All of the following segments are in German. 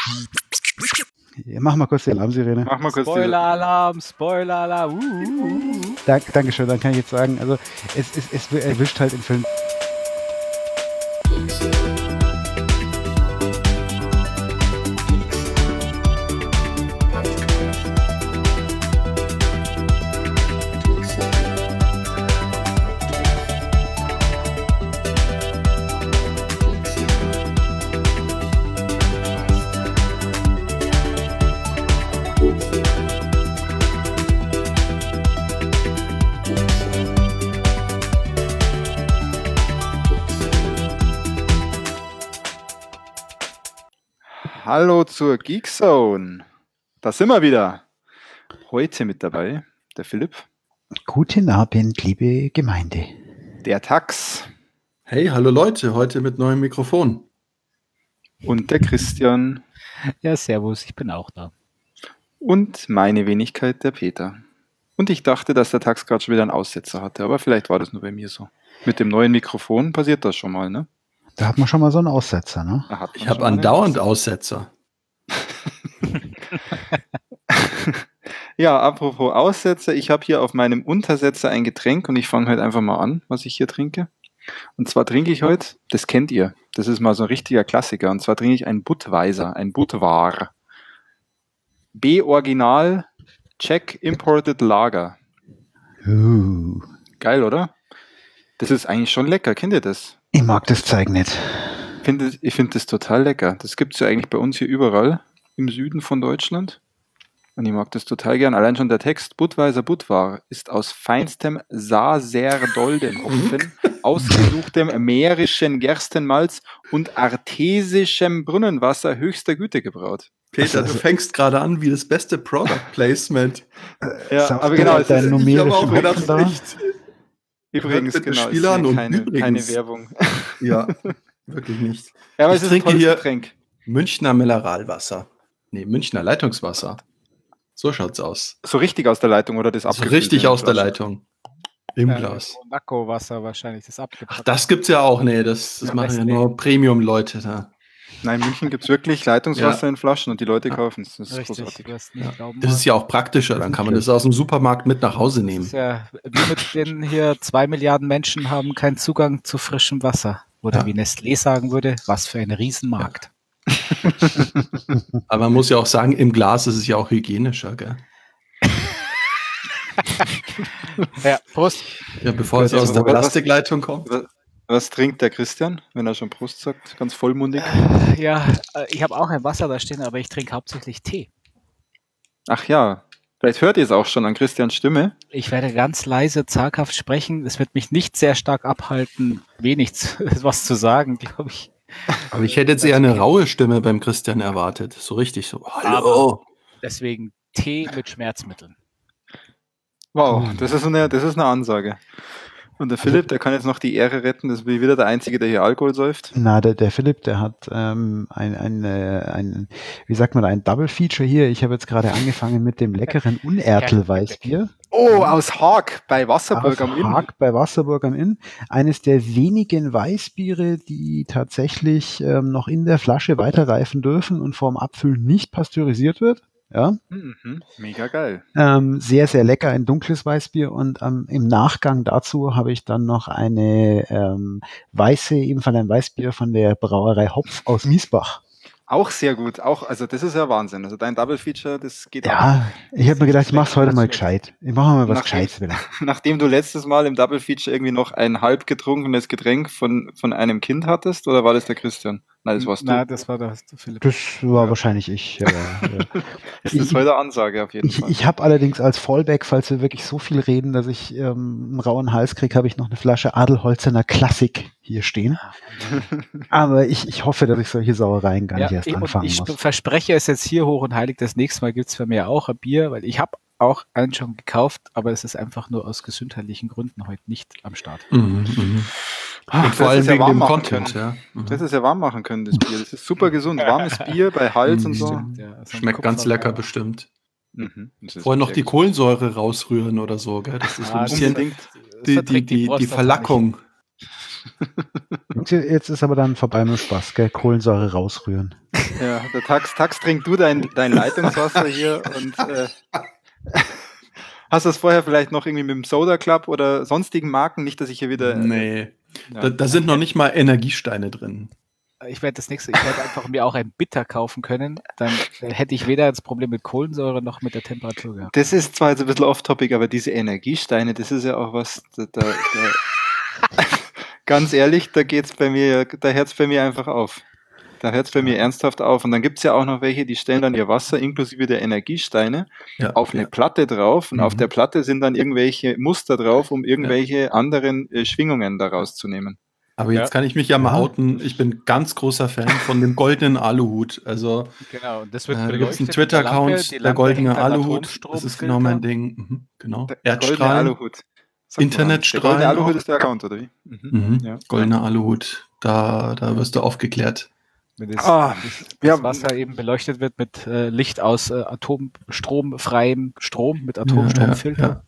Ja, mach mal kurz die Alarmsirene. Mach mal kurz Spoiler-Alarm, Spoiler-Alarm. Dankeschön, dann kann ich jetzt sagen, also es erwischt halt in Filmen. Hallo zur Geekzone. Da sind wir wieder. Heute mit dabei der Philipp. Guten Abend, liebe Gemeinde. Der Tax. Hey, hallo Leute, heute mit neuem Mikrofon. Und der Christian. Ja, servus, ich bin auch da. Und meine Wenigkeit, der Peter. Und ich dachte, dass der Tax gerade schon wieder einen Aussetzer hatte, aber vielleicht war das nur bei mir so. Mit dem neuen Mikrofon passiert das schon mal, ne? Da hat man schon mal so einen Aussetzer, ne? Ich habe andauernd Aussetzer. Ja, apropos Aussetzer, ich habe hier auf meinem Untersetzer ein Getränk und ich fange halt einfach mal an, was ich hier trinke. Und zwar trinke ich heute, das kennt ihr, das ist mal so ein richtiger Klassiker, und zwar trinke ich ein Budweiser, ein Budvar. B-Original Czech Imported Lager. Geil, oder? Das ist eigentlich schon lecker, kennt ihr das? Ich mag das Zeug nicht. Ich finde das total lecker. Das gibt es ja eigentlich bei uns hier überall im Süden von Deutschland. Und ich mag das total gern. Allein schon der Text, Budweiser Budvar, ist aus feinstem Saserdoldenhopfen, ausgesuchtem mährischen Gerstenmalz und artesischem Brunnenwasser höchster Güte gebraut. Peter, du fängst gerade an wie das beste Product Placement. Ja, aber genau, es ist numerischen Hopfen da. Übrigens, Mit den genau, Spielern es ist und keine übrigens. Werbung. Ja, wirklich nicht. Ja, aber Ich es ist ein trinke tolles hier Getränk. Münchner Mineralwasser. Nee, Münchner Leitungswasser. So schaut's aus. So richtig aus der Leitung oder das So abgefüllt richtig in aus der Flasche? Leitung. Im Glas. Monaco-Wasser wahrscheinlich, das Ach, abgepackt. das gibt's ja auch. Nee, das machen ja Nestlé. nur Premium-Leute da. Nein, in München gibt es wirklich Leitungswasser in Flaschen und die Leute kaufen es. Das ist Richtig, großartig. du wirst nicht glauben. Das ist ja auch praktischer, dann kann man das aus dem Supermarkt mit nach Hause Das nehmen. ist ja, wir mit denen hier 2 Milliarden Menschen haben keinen Zugang zu frischem Wasser. Oder Ja. wie Nestlé sagen würde, was für ein Riesenmarkt. Aber man muss ja auch sagen, im Glas ist es ja auch hygienischer, gell? Ja, Prost. Ja, bevor es Ja, aus der was- Plastikleitung kommt. Was trinkt der Christian, wenn er schon Prost sagt? Ganz vollmundig. Ja, ich habe auch ein Wasser da stehen, aber ich trinke hauptsächlich Tee. Ach ja, vielleicht hört ihr es auch schon an Christians Stimme. Ich werde ganz leise, zaghaft sprechen. Es wird mich nicht sehr stark abhalten, was zu sagen, glaube ich. Aber ich hätte jetzt eher eine raue Stimme beim Christian erwartet. So richtig so. Hallo. Deswegen Tee mit Schmerzmitteln. Wow, das ist eine Ansage. Und der Philipp, der kann jetzt noch die Ehre retten, das bin ich wieder der Einzige, der hier Alkohol säuft. Na, der Philipp, der hat ein wie sagt man, ein Double Feature hier. Ich habe jetzt gerade angefangen mit dem leckeren Unertel-Weißbier. Oh, aus Haag bei Wasserburg Aus am Inn. Haag bei Wasserburg am Inn. Eines der wenigen Weißbiere, die tatsächlich noch in der Flasche weiterreifen dürfen und vorm Abfüllen nicht pasteurisiert wird. Ja, Mhm, mega geil. sehr, sehr lecker, ein dunkles Weißbier, und im Nachgang dazu habe ich dann noch eine ebenfalls ein Weißbier von der Brauerei Hopf aus Miesbach. Auch sehr gut. Also das ist ja Wahnsinn. Also dein Double Feature, das geht ab. Ja, ich habe mir gedacht, ich mache es heute mal gescheit. Ich mache mal was Gescheites wieder. Nachdem du letztes Mal im Double Feature irgendwie noch ein halb getrunkenes Getränk von einem Kind hattest, oder war das der Christian? Nein, das warst du. Nein, das war der Philipp. Das war wahrscheinlich ich. Ja. Das ist heute eine Ansage auf jeden Fall. Ich habe allerdings als Fallback, falls wir wirklich so viel reden, dass ich einen rauen Hals kriege, habe ich noch eine Flasche Adelholzener Klassik hier stehen. Aber ich hoffe, dass ich solche Sauereien gar nicht erst anfangen ich muss. verspreche es jetzt hier hoch und heilig, das nächste Mal gibt es für mich auch ein Bier, weil ich habe auch einen schon gekauft, aber es ist einfach nur aus gesundheitlichen Gründen heute nicht am Start. Ach, Und vor das allem ist ja wegen warm dem machen Content, können. ja. Das ist ja warm machen können, das Bier. Das ist super gesund. Warmes Bier bei Hals und so. Stimmt, ja. Also Schmeckt ganz lecker bestimmt. Das ist Vorher noch sehr die gut. Kohlensäure rausrühren oder so, gell? Das ist so ein bisschen Unbedingt. die Verlackung. Jetzt ist aber dann vorbei mit Spaß, gell? Kohlensäure rausrühren. Ja, der Tax, trink du dein Leitungswasser hier und hast du das vorher vielleicht noch irgendwie mit dem Soda Club oder sonstigen Marken? Nicht, dass ich hier wieder... Nee, da sind noch nicht mal Energiesteine drin. Ich werde einfach mir auch ein Bitter kaufen können, dann hätte ich weder das Problem mit Kohlensäure noch mit der Temperatur gehabt. Das ist zwar jetzt ein bisschen off-topic, aber diese Energiesteine, das ist ja auch was, ganz ehrlich, da hört es bei mir einfach auf. Da hört es bei mir ernsthaft auf. Und dann gibt es ja auch noch welche, die stellen dann ihr Wasser inklusive der Energiesteine auf eine Platte drauf und auf der Platte sind dann irgendwelche Muster drauf, um irgendwelche anderen Schwingungen daraus zu nehmen. Aber jetzt kann ich mich ja mal outen. Ich bin ganz großer Fan von dem goldenen Aluhut. Also genau, und das wird da gibt es einen Twitter-Account, der goldene Aluhut. Das ist genau mein Ding. Genau. Erdstrahlen. Aluhut. Internetstrahlen. Der goldene Aluhut ist der Account, oder wie? Ja. Goldener Aluhut. Da wirst du aufgeklärt. Wenn das Wasser eben beleuchtet wird mit Licht aus atomstromfreiem Strom, mit Atomstromfilter.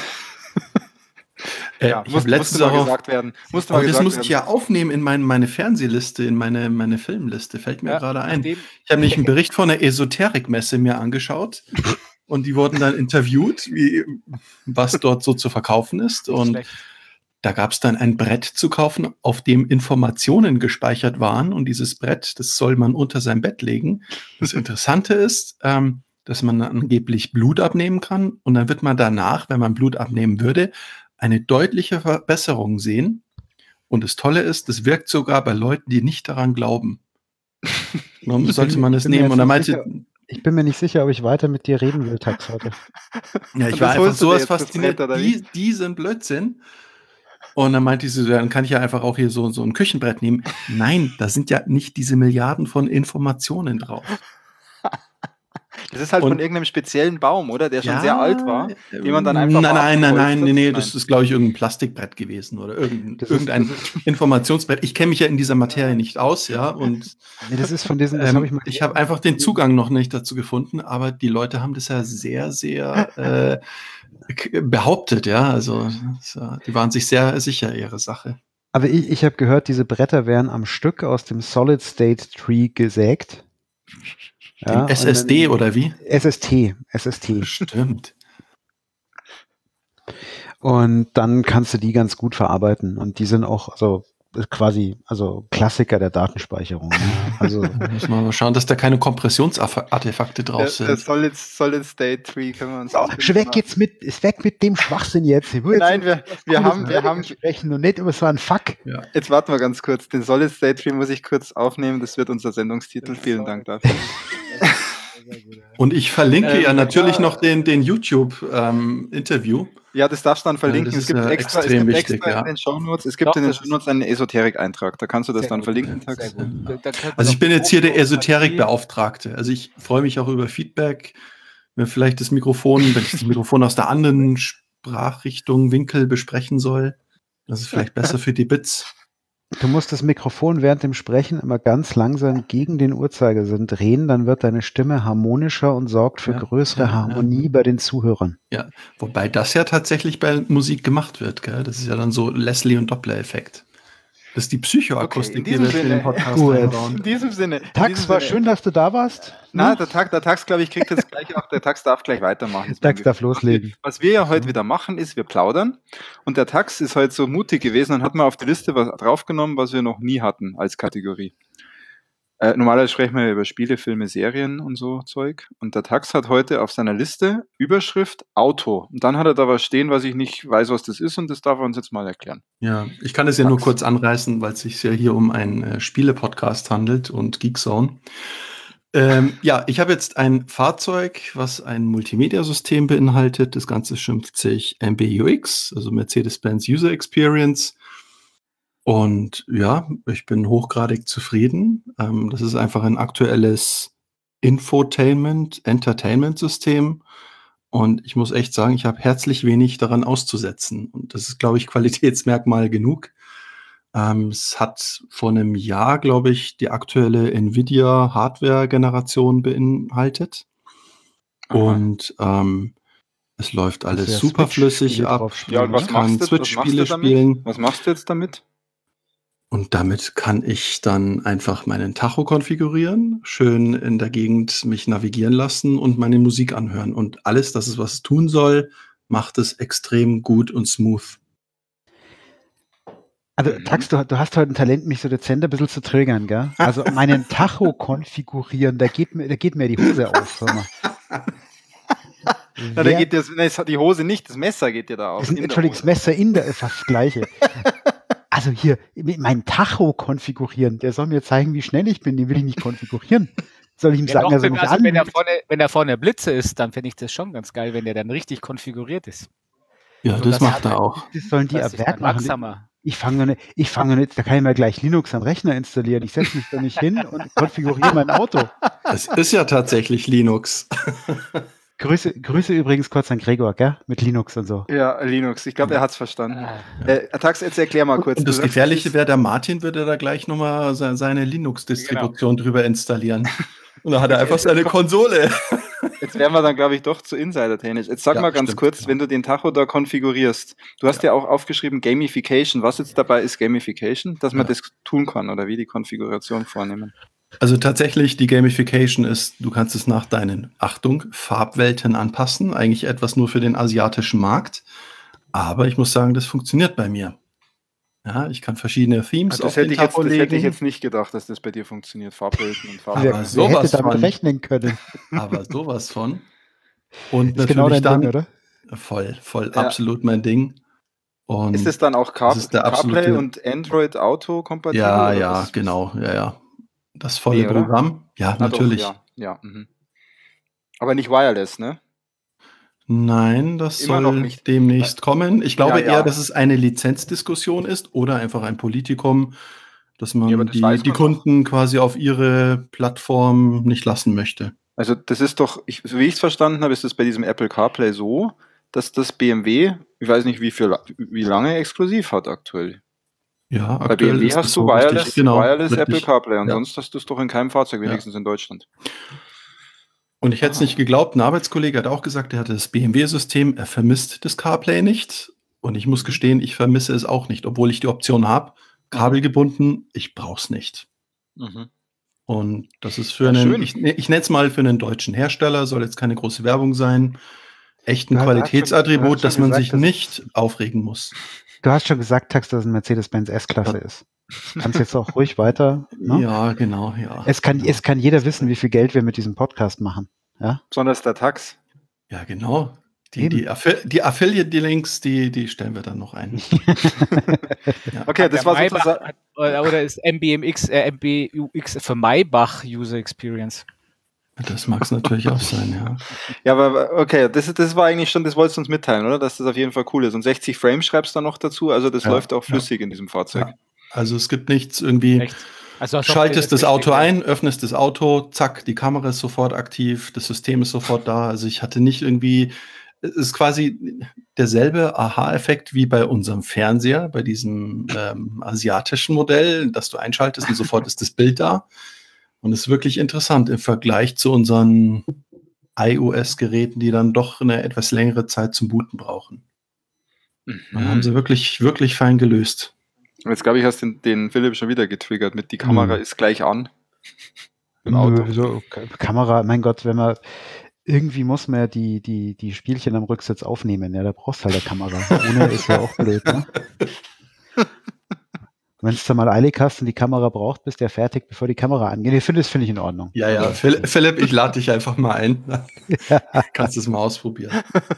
Musste mal gesagt werden. Das muss ich ja aufnehmen in meine Fernsehliste, in meine Filmliste. Fällt mir gerade ein. Ich habe nämlich einen Bericht von einer Esoterikmesse mir angeschaut und die wurden dann interviewt, was dort so zu verkaufen ist. Und da gab es dann ein Brett zu kaufen, auf dem Informationen gespeichert waren. Und dieses Brett, das soll man unter sein Bett legen. Das Interessante ist, dass man angeblich Blut abnehmen kann. Und dann wird man danach, wenn man Blut abnehmen würde, eine deutliche Verbesserung sehen. Und das Tolle ist, das wirkt sogar bei Leuten, die nicht daran glauben. Warum sollte man es nehmen? Und er meinte... Ich bin mir nicht sicher, ob ich weiter mit dir reden will, Tax, heute. Ja, ich war einfach sowas fasziniert. Diesen Blödsinn. Und dann meinte sie, dann kann ich ja einfach auch hier so ein Küchenbrett nehmen. Nein, da sind ja nicht diese Milliarden von Informationen drauf. Das ist halt von irgendeinem speziellen Baum, oder? Der schon sehr alt war, den man dann einfach... Nein, das ist, glaube ich, irgendein Plastikbrett gewesen oder irgendein Informationsbrett. Ich kenne mich ja in dieser Materie nicht aus, ja, und das ist von diesen... ich habe einfach den Zugang noch nicht dazu gefunden, aber die Leute haben das ja sehr, sehr behauptet, ja, also die waren sich sehr sicher ihrer Sache. Aber ich habe gehört, diese Bretter wären am Stück aus dem Solid State Tree gesägt. Ja, SSD oder wie? SST. Stimmt. Und dann kannst du die ganz gut verarbeiten. Und die sind auch quasi Klassiker der Datenspeicherung. Ne? Also muss man mal schauen, dass da keine Kompressionsartefakte drauf sind. Der Solid State Tree können wir uns... Ist weg mit dem Schwachsinn jetzt. Nein, wir haben sprechen und nicht über so einen Fuck. Ja. Jetzt warten wir ganz kurz. Den Solid State Tree muss ich kurz aufnehmen. Das wird unser Sendungstitel. Vielen Dank dafür. Und ich verlinke ja natürlich noch den YouTube-Interview. Ja, das darfst du dann verlinken. Es gibt extra in den Shownotes. Es gibt in den Shownotes einen Esoterik-Eintrag. Da kannst du das dann verlinken. Also ich bin jetzt hier der Esoterik-Beauftragte. Also ich freue mich auch über Feedback. Wenn vielleicht wenn ich das Mikrofon aus der anderen Sprachrichtung, Winkel besprechen soll. Das ist vielleicht besser für die Bits. Du musst das Mikrofon während dem Sprechen immer ganz langsam gegen den Uhrzeigersinn drehen, dann wird deine Stimme harmonischer und sorgt für größere Harmonie bei den Zuhörern. Ja, wobei das ja tatsächlich bei Musik gemacht wird, gell? Das ist ja dann so Leslie- und Doppler-Effekt. Das ist die Psychoakustik, die wir in den Podcast einbauen. In diesem Sinne. Tax, war schön, dass du da warst. Na, der Tax, glaube ich, kriegt jetzt gleich auch. Der Tax darf gleich weitermachen. Tax darf loslegen. Was wir ja heute wieder machen, ist, wir plaudern. Und der Tax ist heute so mutig gewesen und hat mal auf die Liste was draufgenommen, was wir noch nie hatten als Kategorie. Normalerweise sprechen wir über Spiele, Filme, Serien und so Zeug. Und der Tax hat heute auf seiner Liste Überschrift Auto. Und dann hat er da was stehen, was ich nicht weiß, was das ist. Und das darf er uns jetzt mal erklären. Ja, ich kann es ja nur kurz anreißen, weil es sich ja hier um einen Spiele-Podcast handelt und Geekzone. Ich habe jetzt ein Fahrzeug, was ein Multimedia-System beinhaltet. Das Ganze schimpft sich MBUX, also Mercedes-Benz User Experience. Und ja, ich bin hochgradig zufrieden. Das ist einfach ein aktuelles Entertainment-System. Und ich muss echt sagen, ich habe herzlich wenig daran auszusetzen. Und das ist, glaube ich, Qualitätsmerkmal genug. Es hat vor einem Jahr, glaube ich, die aktuelle Nvidia-Hardware-Generation beinhaltet. Aha. Und es läuft alles super flüssig ab. Ja, und was machst du Switch-Spiele spielen. Was machst du jetzt damit? Und damit kann ich dann einfach meinen Tacho konfigurieren, schön in der Gegend mich navigieren lassen und meine Musik anhören. Und alles, das ist, was es tun soll, macht es extrem gut und smooth. Also Tax, du hast heute ein Talent, mich so dezent ein bisschen zu triggern, gell? Also meinen Tacho konfigurieren, da geht mir die Hose auf. Na, da geht die Hose nicht, das Messer geht dir da auf. Entschuldigung, das Messer ist fast das Gleiche. Also hier, meinen Tacho konfigurieren, der soll mir zeigen, wie schnell ich bin, den will ich nicht konfigurieren. Soll ich ihm sagen, also wenn er vorne Blitze ist, dann finde ich das schon ganz geil, wenn der dann richtig konfiguriert ist. Ja, so, das macht er auch. Das sollen die ab Werk machen. Ich fange nicht, da kann ich mal gleich Linux am Rechner installieren. Ich setze mich da nicht hin und konfiguriere mein Auto. Das ist ja tatsächlich Linux. Grüße übrigens kurz an Gregor, gell? Mit Linux und so. Ja, Linux. Ich glaube, er hat es verstanden. Tax, jetzt erklär mal kurz. Und das Gefährliche wäre, der Martin würde da gleich nochmal seine Linux-Distribution drüber installieren. Und dann hat er einfach seine Konsole. Jetzt wären wir dann, glaube ich, doch zu insider-technisch. Jetzt sag mal ganz kurz, wenn du den Tacho da konfigurierst, du hast ja auch aufgeschrieben Gamification. Was jetzt dabei ist Gamification? Dass man das tun kann oder wie die Konfiguration vornehmen? Also tatsächlich, die Gamification ist, du kannst es nach deinen, Achtung, Farbwelten anpassen. Eigentlich etwas nur für den asiatischen Markt. Aber ich muss sagen, das funktioniert bei mir. Ja, ich kann verschiedene Themes auf den Tacho legen. Das hätte ich jetzt nicht gedacht, dass das bei dir funktioniert. Farbwelten und Farbwelten. Aber sowas hätte damit rechnen können. Aber sowas von. Und ist genau dein dann Ding, oder? Voll, absolut mein Ding. Und ist es dann auch CarPlay und Android Auto kompatibel? Ja, genau, ja. Das volle Programm. Ja, natürlich. Doch, ja. Aber nicht wireless, ne? Nein, das soll demnächst kommen. Ich glaube eher, dass es eine Lizenzdiskussion ist oder einfach ein Politikum, dass man die Kunden quasi auf ihre Plattform nicht lassen möchte. Also das ist doch, so wie ich es verstanden habe, ist es bei diesem Apple CarPlay so, dass das BMW, ich weiß nicht wie lange exklusiv hat aktuell. Ja, bei BMW hast du wireless Apple CarPlay, und ja. Sonst hast du es doch in keinem Fahrzeug, wenigstens in Deutschland. Und ich hätte es nicht geglaubt, ein Arbeitskollege hat auch gesagt, er hatte das BMW-System, er vermisst das CarPlay nicht. Und ich muss gestehen, ich vermisse es auch nicht, obwohl ich die Option habe, kabelgebunden, ich brauche es nicht. Und das ist für ich nenne es mal für einen deutschen Hersteller, soll jetzt keine große Werbung sein, echt ein Qualitätsattribut, dass man sich nicht aufregen muss. Du hast schon gesagt, Tax, dass es ein Mercedes-Benz S-Klasse ist. Kannst jetzt auch ruhig weiter. Ne? Ja, genau, ja. Es kann jeder wissen, wie viel Geld wir mit diesem Podcast machen. Ja? Besonders der Tax. Ja, genau. Die Affiliate-Links, die stellen wir dann noch ein. Okay, das war sozusagen. Oder ist MBUX für Maybach User Experience? Das mag es natürlich auch sein, ja. Ja, aber okay, das war eigentlich schon, das wolltest du uns mitteilen, oder? Dass das auf jeden Fall cool ist. Und 60 Frames schreibst du noch dazu, also das läuft auch flüssig in diesem Fahrzeug. Ja. Also es gibt nichts irgendwie, schaltest das Auto ein, öffnest das Auto, zack, die Kamera ist sofort aktiv, das System ist sofort da. Also ich hatte nicht irgendwie, es ist quasi derselbe Aha-Effekt wie bei unserem Fernseher, bei diesem asiatischen Modell, dass du einschaltest und sofort ist das Bild da. Und es ist wirklich interessant im Vergleich zu unseren iOS-Geräten, die dann doch eine etwas längere Zeit zum Booten brauchen. Dann haben sie wirklich, wirklich fein gelöst. Jetzt glaube ich, hast den Philipp schon wieder getriggert mit die Kamera ist gleich an. Im Auto. So, Kamera, mein Gott, irgendwie muss man ja die Spielchen am Rücksitz aufnehmen. Ja, da brauchst du halt eine Kamera. Ohne ist ja auch blöd, ne? Wenn du mal eilig hast und die Kamera braucht, bist du ja fertig, bevor die Kamera angeht. Das finde ich in Ordnung. Ja, Philipp, ich lade dich einfach mal ein. Kannst du es mal ausprobieren.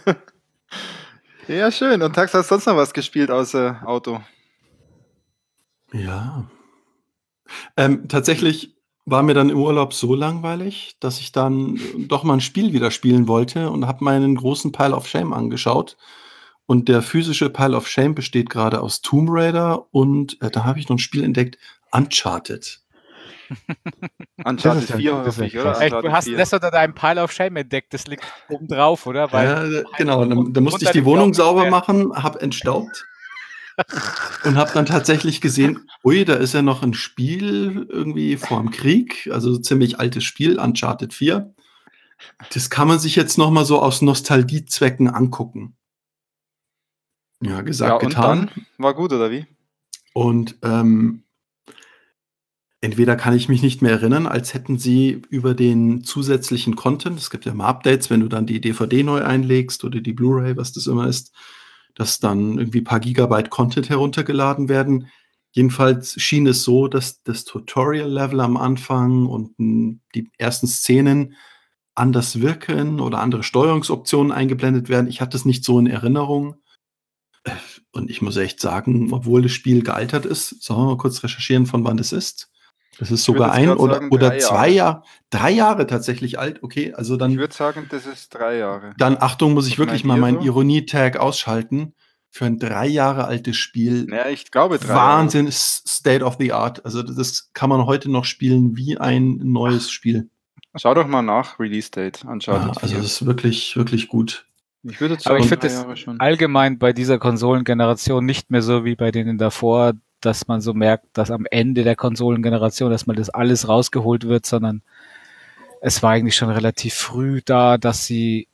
Ja, schön. Und Tax, hast du sonst noch was gespielt außer Auto? Ja. Tatsächlich war mir dann im Urlaub so langweilig, dass ich dann doch mal ein Spiel wieder spielen wollte und habe meinen großen Pile of Shame angeschaut. Und der physische Pile of Shame besteht gerade aus Tomb Raider und da habe ich noch ein Spiel entdeckt, Uncharted. Uncharted 4 hoffe ich, oder? Du hast das unter deinem Pile of Shame entdeckt, das liegt oben drauf, oder? Ja, genau, dann musste ich die Wohnung sauber machen, habe entstaubt und habe dann tatsächlich gesehen, ui, da ist ja noch ein Spiel irgendwie vorm Krieg, also so ziemlich altes Spiel, Uncharted 4. Das kann man sich jetzt noch mal so aus Nostalgiezwecken angucken. Ja, gesagt, und getan. Dann war gut, oder wie? Und entweder kann ich mich nicht mehr erinnern, als hätten sie über den zusätzlichen Content, es gibt ja mal Updates, wenn du dann die DVD neu einlegst oder die Blu-ray, was das immer ist, dass dann irgendwie ein paar Gigabyte Content heruntergeladen werden. Jedenfalls schien es so, dass das Tutorial-Level am Anfang und die ersten Szenen anders wirken oder andere Steuerungsoptionen eingeblendet werden. Ich hatte es nicht so in Erinnerung. Und ich muss echt sagen, obwohl das Spiel gealtert ist, sollen wir mal kurz recherchieren, von wann das ist. Das ist sogar oder 2 Jahre, 3 Jahre tatsächlich alt. Okay, also dann. Ich würde sagen, das ist 3 Jahre. Dann, Achtung, muss ich wirklich mal meinen Ironie-Tag ausschalten. Für ein 3 Jahre altes Spiel. Ja, ich glaube 3 Wahnsinn, ist State of the Art. Also das kann man heute noch spielen wie ein neues Spiel. Schau doch mal nach, Release Date. Also das ist wirklich, wirklich gut. Ich würde sagen, aber ich finde es allgemein bei dieser Konsolengeneration nicht mehr so wie bei denen davor, dass man so merkt, dass am Ende der Konsolengeneration, dass mal das alles rausgeholt wird, sondern es war eigentlich schon relativ früh da, dass sie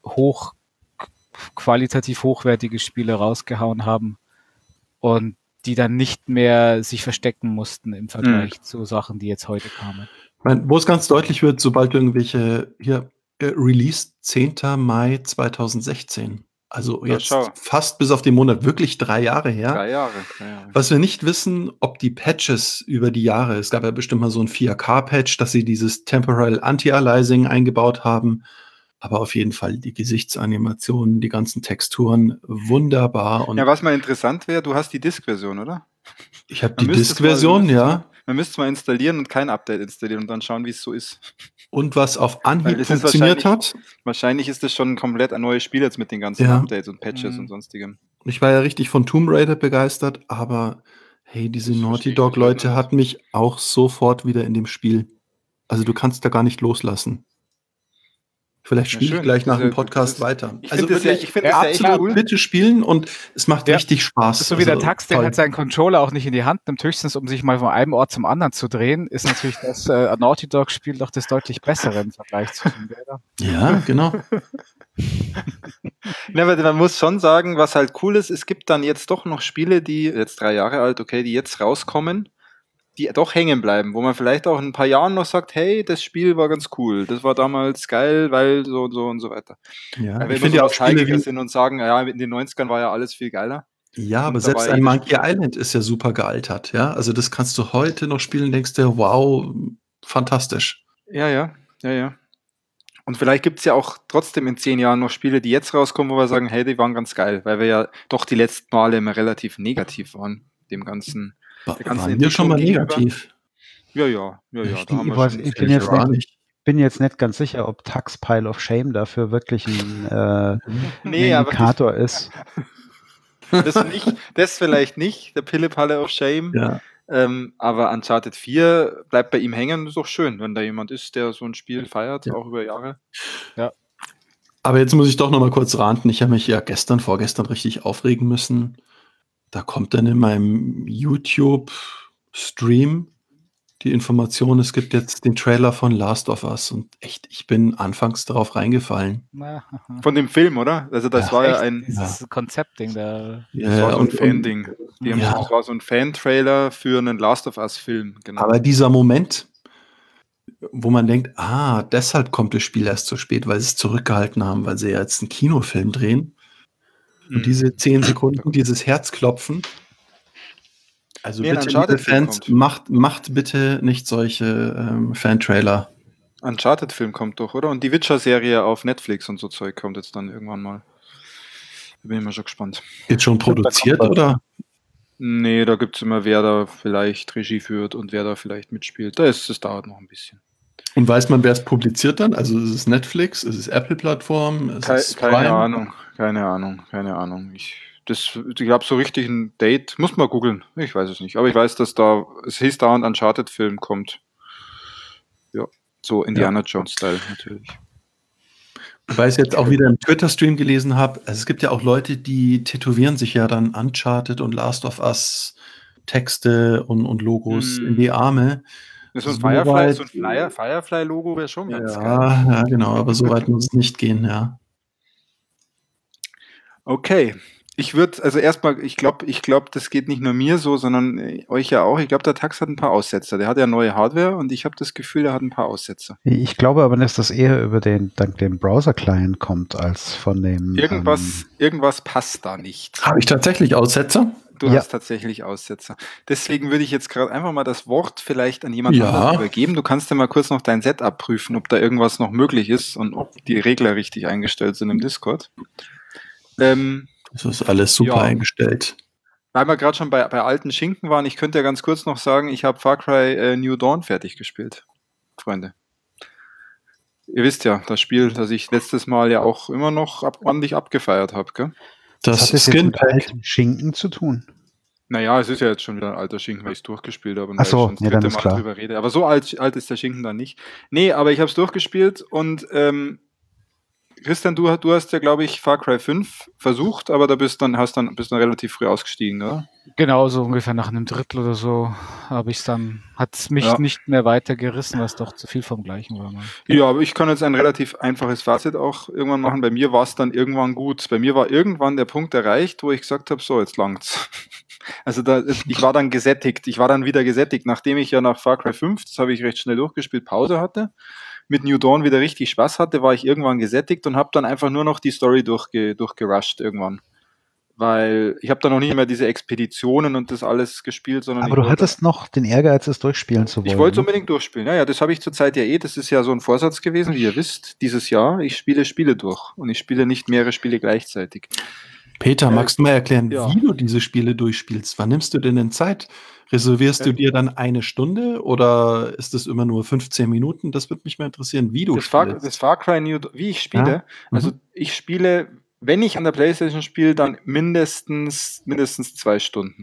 qualitativ hochwertige Spiele rausgehauen haben und die dann nicht mehr sich verstecken mussten im Vergleich zu Sachen, die jetzt heute kamen. Wo es ganz deutlich wird, sobald irgendwelche Release 10. Mai 2016. Also jetzt fast bis auf den Monat, wirklich 3 Jahre her. 3 Jahre. Was wir nicht wissen, ob die Patches über die Jahre, es gab ja bestimmt mal so ein 4K-Patch, dass sie dieses Temporal Anti-Aliasing eingebaut haben. Aber auf jeden Fall die Gesichtsanimationen, die ganzen Texturen, wunderbar. Und ja, was mal interessant wäre, du hast die Disk-Version, oder? Ich habe die Disk-Version, ja. Man müsste es mal installieren und kein Update installieren und dann schauen, wie es so ist. Und was auf Anhieb funktioniert hat? Wahrscheinlich ist das schon komplett ein neues Spiel jetzt mit den ganzen Updates und Patches und sonstigem. Ich war ja richtig von Tomb Raider begeistert, aber hey, diese Naughty Dog-Leute hatten mich auch sofort wieder in dem Spiel. Also du kannst da gar nicht loslassen. Vielleicht spiele ich gleich nach dem Podcast weiter. Also wirklich, ich finde absolut cool. Bitte spielen und es macht richtig Spaß. Das ist so wie der Tax, der halt seinen Controller auch nicht in die Hand nimmt, höchstens um sich mal von einem Ort zum anderen zu drehen, ist natürlich das Naughty Dog Spiel doch das deutlich bessere im Vergleich zu Tomb Raider. Ja, genau. Ja, aber man muss schon sagen, was halt cool ist, es gibt dann jetzt doch noch Spiele, die jetzt 3 Jahre alt, okay, die jetzt rauskommen, die doch hängen bleiben, wo man vielleicht auch in ein paar Jahren noch sagt, hey, das Spiel war ganz cool, das war damals geil, weil so und so und so weiter. Ja, weil ich finde ja auch Spiele sind und sagen, ja, in den 90ern war ja alles viel geiler. Ja, aber selbst ein Monkey Island ist ja super gealtert, ja, also das kannst du heute noch spielen, denkst du, wow, fantastisch. Ja. Und vielleicht gibt es ja auch trotzdem in 10 Jahren noch Spiele, die jetzt rauskommen, wo wir sagen, hey, die waren ganz geil, weil wir ja doch die letzten Male immer relativ negativ waren, dem ganzen. Waren wir schon mal negativ? Ja. Ich bin jetzt nicht ganz sicher, ob Tax Pile of Shame dafür wirklich ein Indikator ist. Das vielleicht nicht, der Pille-Palle of Shame. Ja. Aber Uncharted 4 bleibt bei ihm hängen, ist doch schön, wenn da jemand ist, der so ein Spiel feiert, auch über Jahre. Ja. Aber jetzt muss ich doch noch mal kurz ranten. Ich habe mich ja vorgestern richtig aufregen müssen. Da kommt dann in meinem YouTube-Stream die Information, es gibt jetzt den Trailer von Last of Us. Und echt, ich bin anfangs darauf reingefallen. Von dem Film, oder? Also das war ja ein Konzeptding da. Das war so ein Fan-Ding. Das war so ein Fan-Trailer für einen Last of Us-Film. Genau. Aber dieser Moment, wo man denkt, deshalb kommt das Spiel erst so spät, weil sie es zurückgehalten haben, weil sie ja jetzt einen Kinofilm drehen. Und diese 10 Sekunden, dieses Herzklopfen. Also bitte, liebe Fans, macht bitte nicht solche Fan-Trailer. Uncharted-Film kommt doch, oder? Und die Witcher-Serie auf Netflix und so Zeug kommt jetzt dann irgendwann mal. Da bin ich mal schon gespannt. Jetzt schon produziert, oder? Nee, da gibt es immer, wer da vielleicht Regie führt und wer da vielleicht mitspielt. Das dauert noch ein bisschen. Und weiß man, wer es publiziert dann? Also ist es Netflix, ist es Apple-Plattform? Keine Ahnung. Ich glaube, so richtig ein Date, muss man googeln. Ich weiß es nicht. Aber ich weiß, dass es hieß da ein Uncharted-Film kommt. Ja, so Indiana Jones-Style natürlich. Weil ich jetzt auch wieder im Twitter-Stream gelesen habe, also es gibt ja auch Leute, die tätowieren sich ja dann Uncharted und Last of Us Texte und Logos in die Arme. So ein Firefly-Logo wäre schon ganz geil. Ja, genau, aber so weit muss es nicht gehen, ja. Okay. Ich würde, also erstmal, ich glaube, das geht nicht nur mir so, sondern euch ja auch. Ich glaube, der Tax hat ein paar Aussetzer. Der hat ja neue Hardware und ich habe das Gefühl, er hat ein paar Aussetzer. Ich glaube aber, dass das eher über dank dem Browser-Client kommt, als von dem... Irgendwas passt da nicht. Habe ich tatsächlich Aussetzer? Du hast tatsächlich Aussetzer. Deswegen würde ich jetzt gerade einfach mal das Wort vielleicht an jemanden anderen übergeben. Du kannst ja mal kurz noch dein Setup prüfen, ob da irgendwas noch möglich ist und ob die Regler richtig eingestellt sind im Discord. Das ist alles super eingestellt. Weil wir gerade schon bei alten Schinken waren, ich könnte ja ganz kurz noch sagen, ich habe Far Cry New Dawn fertig gespielt, Freunde. Ihr wisst ja, das Spiel, das ich letztes Mal ja auch immer noch ordentlich abgefeiert habe, gell? Das hat jetzt mit alten Schinken zu tun. Naja, es ist ja jetzt schon wieder ein alter Schinken, weil ich es durchgespielt habe und weil ich schon das dritte Mal drüber rede. Aber so alt ist der Schinken dann nicht. Nee, aber ich habe es durchgespielt und Christian, du hast ja, glaube ich, Far Cry 5 versucht, aber da bist dann relativ früh ausgestiegen, oder? Genau, so ungefähr nach einem Drittel oder so hat es mich nicht mehr weiter gerissen, was doch zu viel vom Gleichen war. Ja, aber ich kann jetzt ein relativ einfaches Fazit auch irgendwann machen. Bei mir war es dann irgendwann gut. Bei mir war irgendwann der Punkt erreicht, wo ich gesagt habe, so, jetzt langt's. Also ich war dann gesättigt. Ich war dann wieder gesättigt, nachdem ich ja nach Far Cry 5, das habe ich recht schnell durchgespielt, Pause hatte, mit New Dawn wieder richtig Spaß hatte, war ich irgendwann gesättigt und habe dann einfach nur noch die Story durchgerusht irgendwann. Weil ich habe dann noch nicht mehr diese Expeditionen und das alles gespielt, sondern... Aber du hattest noch den Ehrgeiz, es durchspielen zu wollen. Ich wollte es unbedingt durchspielen. Ja, das habe ich zurzeit ja das ist ja so ein Vorsatz gewesen, wie ihr wisst, dieses Jahr. Ich spiele Spiele durch und ich spiele nicht mehrere Spiele gleichzeitig. Peter, magst du mal erklären, wie du diese Spiele durchspielst? Wann nimmst du denn Zeit? Reservierst du dir dann eine Stunde oder ist es immer nur 15 Minuten? Das würde mich mal interessieren, wie du spielst. Das Far Cry New Dawn, wie ich spiele? Ja? Also ich spiele, wenn ich an der PlayStation spiele, dann mindestens 2 Stunden.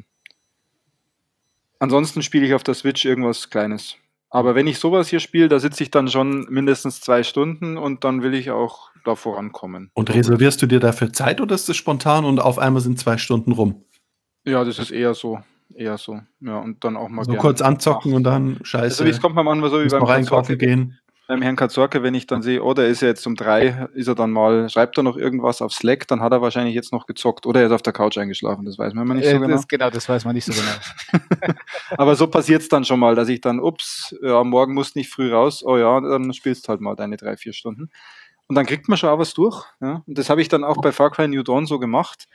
Ansonsten spiele ich auf der Switch irgendwas Kleines. Aber wenn ich sowas hier spiele, da sitze ich dann schon mindestens 2 Stunden und dann will ich auch da vorankommen. Und reservierst du dir dafür Zeit oder ist das spontan und auf einmal sind 2 Stunden rum? Ja, das ist eher so. Ja, und dann auch mal so kurz anzocken und dann scheiße. Also es kommt mal an, so wie beim Einkaufen gehen. Beim Herrn Katzorke, wenn ich dann sehe, der ist ja jetzt um 3, schreibt er noch irgendwas auf Slack, dann hat er wahrscheinlich jetzt noch gezockt oder er ist auf der Couch eingeschlafen, das weiß man immer nicht so genau. Das weiß man nicht so genau. Aber so passiert es dann schon mal, dass ich dann, morgen musst nicht früh raus, dann spielst halt mal deine 3-4 Stunden. Und dann kriegt man schon auch was durch. Ja? Und das habe ich dann auch bei Far Cry New Dawn so gemacht.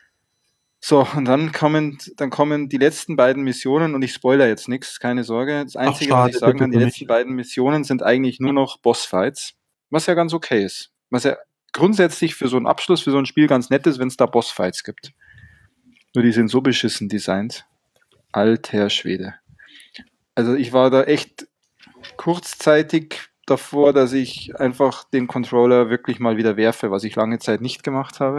So, und dann kommen die letzten beiden Missionen und ich spoilere jetzt nichts, keine Sorge. Das Einzige, was ich sagen kann, die letzten beiden Missionen sind eigentlich nur noch Bossfights, was ja ganz okay ist. Was ja grundsätzlich für so einen Abschluss, für so ein Spiel ganz nett ist, wenn es da Bossfights gibt. Nur die sind so beschissen designt. Alter Schwede. Also ich war da echt kurzzeitig davor, dass ich einfach den Controller wirklich mal wieder werfe, was ich lange Zeit nicht gemacht habe.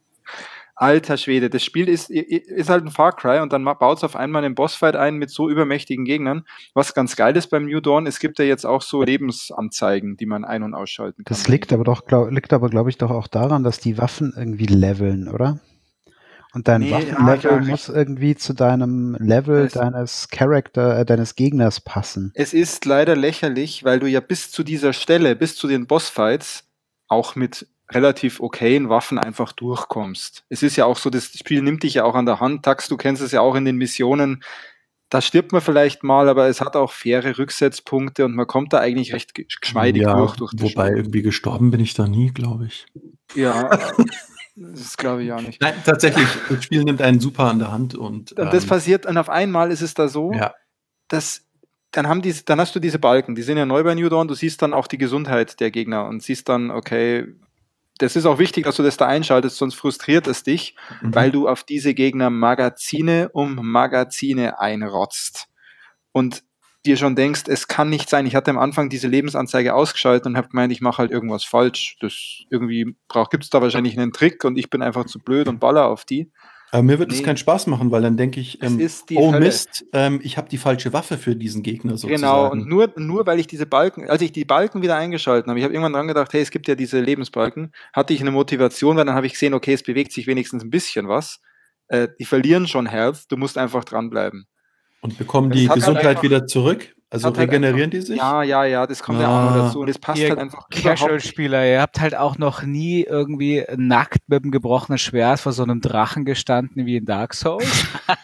Alter Schwede, das Spiel ist halt ein Far Cry und dann baut es auf einmal einen Bossfight ein mit so übermächtigen Gegnern. Was ganz geil ist beim New Dawn, es gibt ja jetzt auch so Lebensanzeigen, die man ein- und ausschalten kann. Das liegt aber, glaube ich, doch auch daran, dass die Waffen irgendwie leveln, oder? Und dein Waffenlevel muss irgendwie zu deinem Level deines Gegners passen. Es ist leider lächerlich, weil du ja bis zu dieser Stelle, bis zu den Bossfights, auch mit relativ okayen Waffen einfach durchkommst. Es ist ja auch so, das Spiel nimmt dich ja auch an der Hand. Tax, du kennst es ja auch in den Missionen. Da stirbt man vielleicht mal, aber es hat auch faire Rücksetzpunkte und man kommt da eigentlich recht geschmeidig durch das Wobei Spiel. Irgendwie gestorben bin ich da nie, glaube ich. Ja, das glaube ich auch nicht. Nein, tatsächlich, das Spiel nimmt einen super an der Hand. Und das passiert, und auf einmal ist es da so, dass dann hast du diese Balken, die sind ja neu bei New Dawn, du siehst dann auch die Gesundheit der Gegner und siehst dann, okay, das ist auch wichtig, dass du das da einschaltest, sonst frustriert es dich, weil du auf diese Gegner Magazine um Magazine einrotzt. Und dir schon denkst, es kann nicht sein. Ich hatte am Anfang diese Lebensanzeige ausgeschaltet und habe gemeint, ich mache halt irgendwas falsch. Gibt es da wahrscheinlich einen Trick und ich bin einfach zu blöd und baller auf die. Aber mir wird es keinen Spaß machen, weil dann denke ich, Mist, ich habe die falsche Waffe für diesen Gegner sozusagen. Genau, und nur weil ich als ich die Balken wieder eingeschaltet habe, ich habe irgendwann dran gedacht, hey, es gibt ja diese Lebensbalken, hatte ich eine Motivation, weil dann habe ich gesehen, okay, es bewegt sich wenigstens ein bisschen was. Die verlieren schon Health, du musst einfach dranbleiben. Und bekommen die Gesundheit wieder zurück? Also regenerieren die sich? Ja, das kommt ja auch noch dazu. Und es passt halt einfach Casual-Spieler, ihr habt halt auch noch nie irgendwie nackt mit einem gebrochenen Schwert vor so einem Drachen gestanden wie in Dark Souls.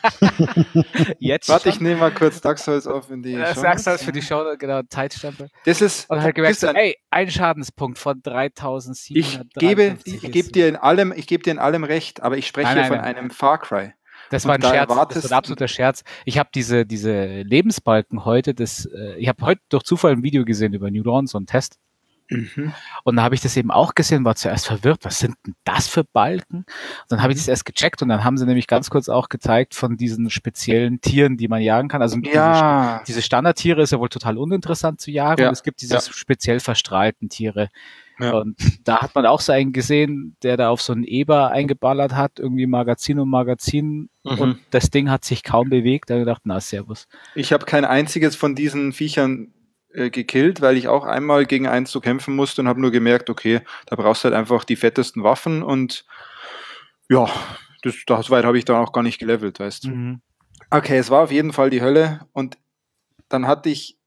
Jetzt warte, ich nehme mal kurz Dark Souls auf in die Show. Dark Souls für die Show, genau, Zeitstempel. Das ist... Und halt gemerkt, ein Schadenspunkt von 3700. Ich gebe dir in allem recht, aber ich spreche hier von einem Far Cry. Das war ein Scherz, das war ein absoluter Scherz. Ich habe diese Lebensbalken heute, ich habe heute durch Zufall ein Video gesehen über New Dawn, so einen Test. Mhm. Und da habe ich das eben auch gesehen, war zuerst verwirrt, was sind denn das für Balken? Und dann habe ich das erst gecheckt und dann haben sie nämlich ganz kurz auch gezeigt von diesen speziellen Tieren, die man jagen kann. Also diese Standardtiere ist ja wohl total uninteressant zu jagen. Und es gibt diese speziell verstrahlten Tiere. Ja. Und da hat man auch so einen gesehen, der da auf so einen Eber eingeballert hat, irgendwie Magazin um Magazin, und das Ding hat sich kaum bewegt. Da habe ich gedacht, na, servus. Ich habe kein einziges von diesen Viechern gekillt, weil ich auch einmal gegen eins zu kämpfen musste und habe nur gemerkt, okay, da brauchst du halt einfach die fettesten Waffen und ja, das weit habe ich dann auch gar nicht gelevelt, weißt du. Mhm. Okay, es war auf jeden Fall die Hölle und dann hatte ich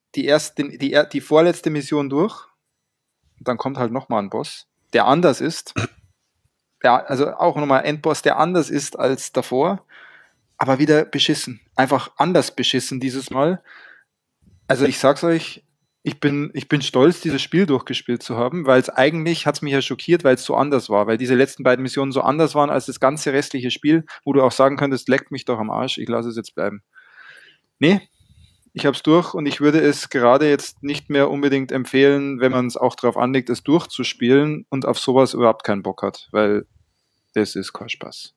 die vorletzte Mission durch. Dann kommt halt nochmal ein Boss, der anders ist. Also auch nochmal ein Endboss, der anders ist als davor, aber wieder beschissen. Einfach anders beschissen dieses Mal. Also ich sag's euch, ich bin stolz, dieses Spiel durchgespielt zu haben, weil es eigentlich, hat's mich ja schockiert, weil es so anders war, weil diese letzten beiden Missionen so anders waren als das ganze restliche Spiel, wo du auch sagen könntest, leckt mich doch am Arsch, ich lasse es jetzt bleiben. Nee, ich habe es durch und ich würde es gerade jetzt nicht mehr unbedingt empfehlen, wenn man es auch darauf anlegt, es durchzuspielen und auf sowas überhaupt keinen Bock hat, weil das ist kein Spaß.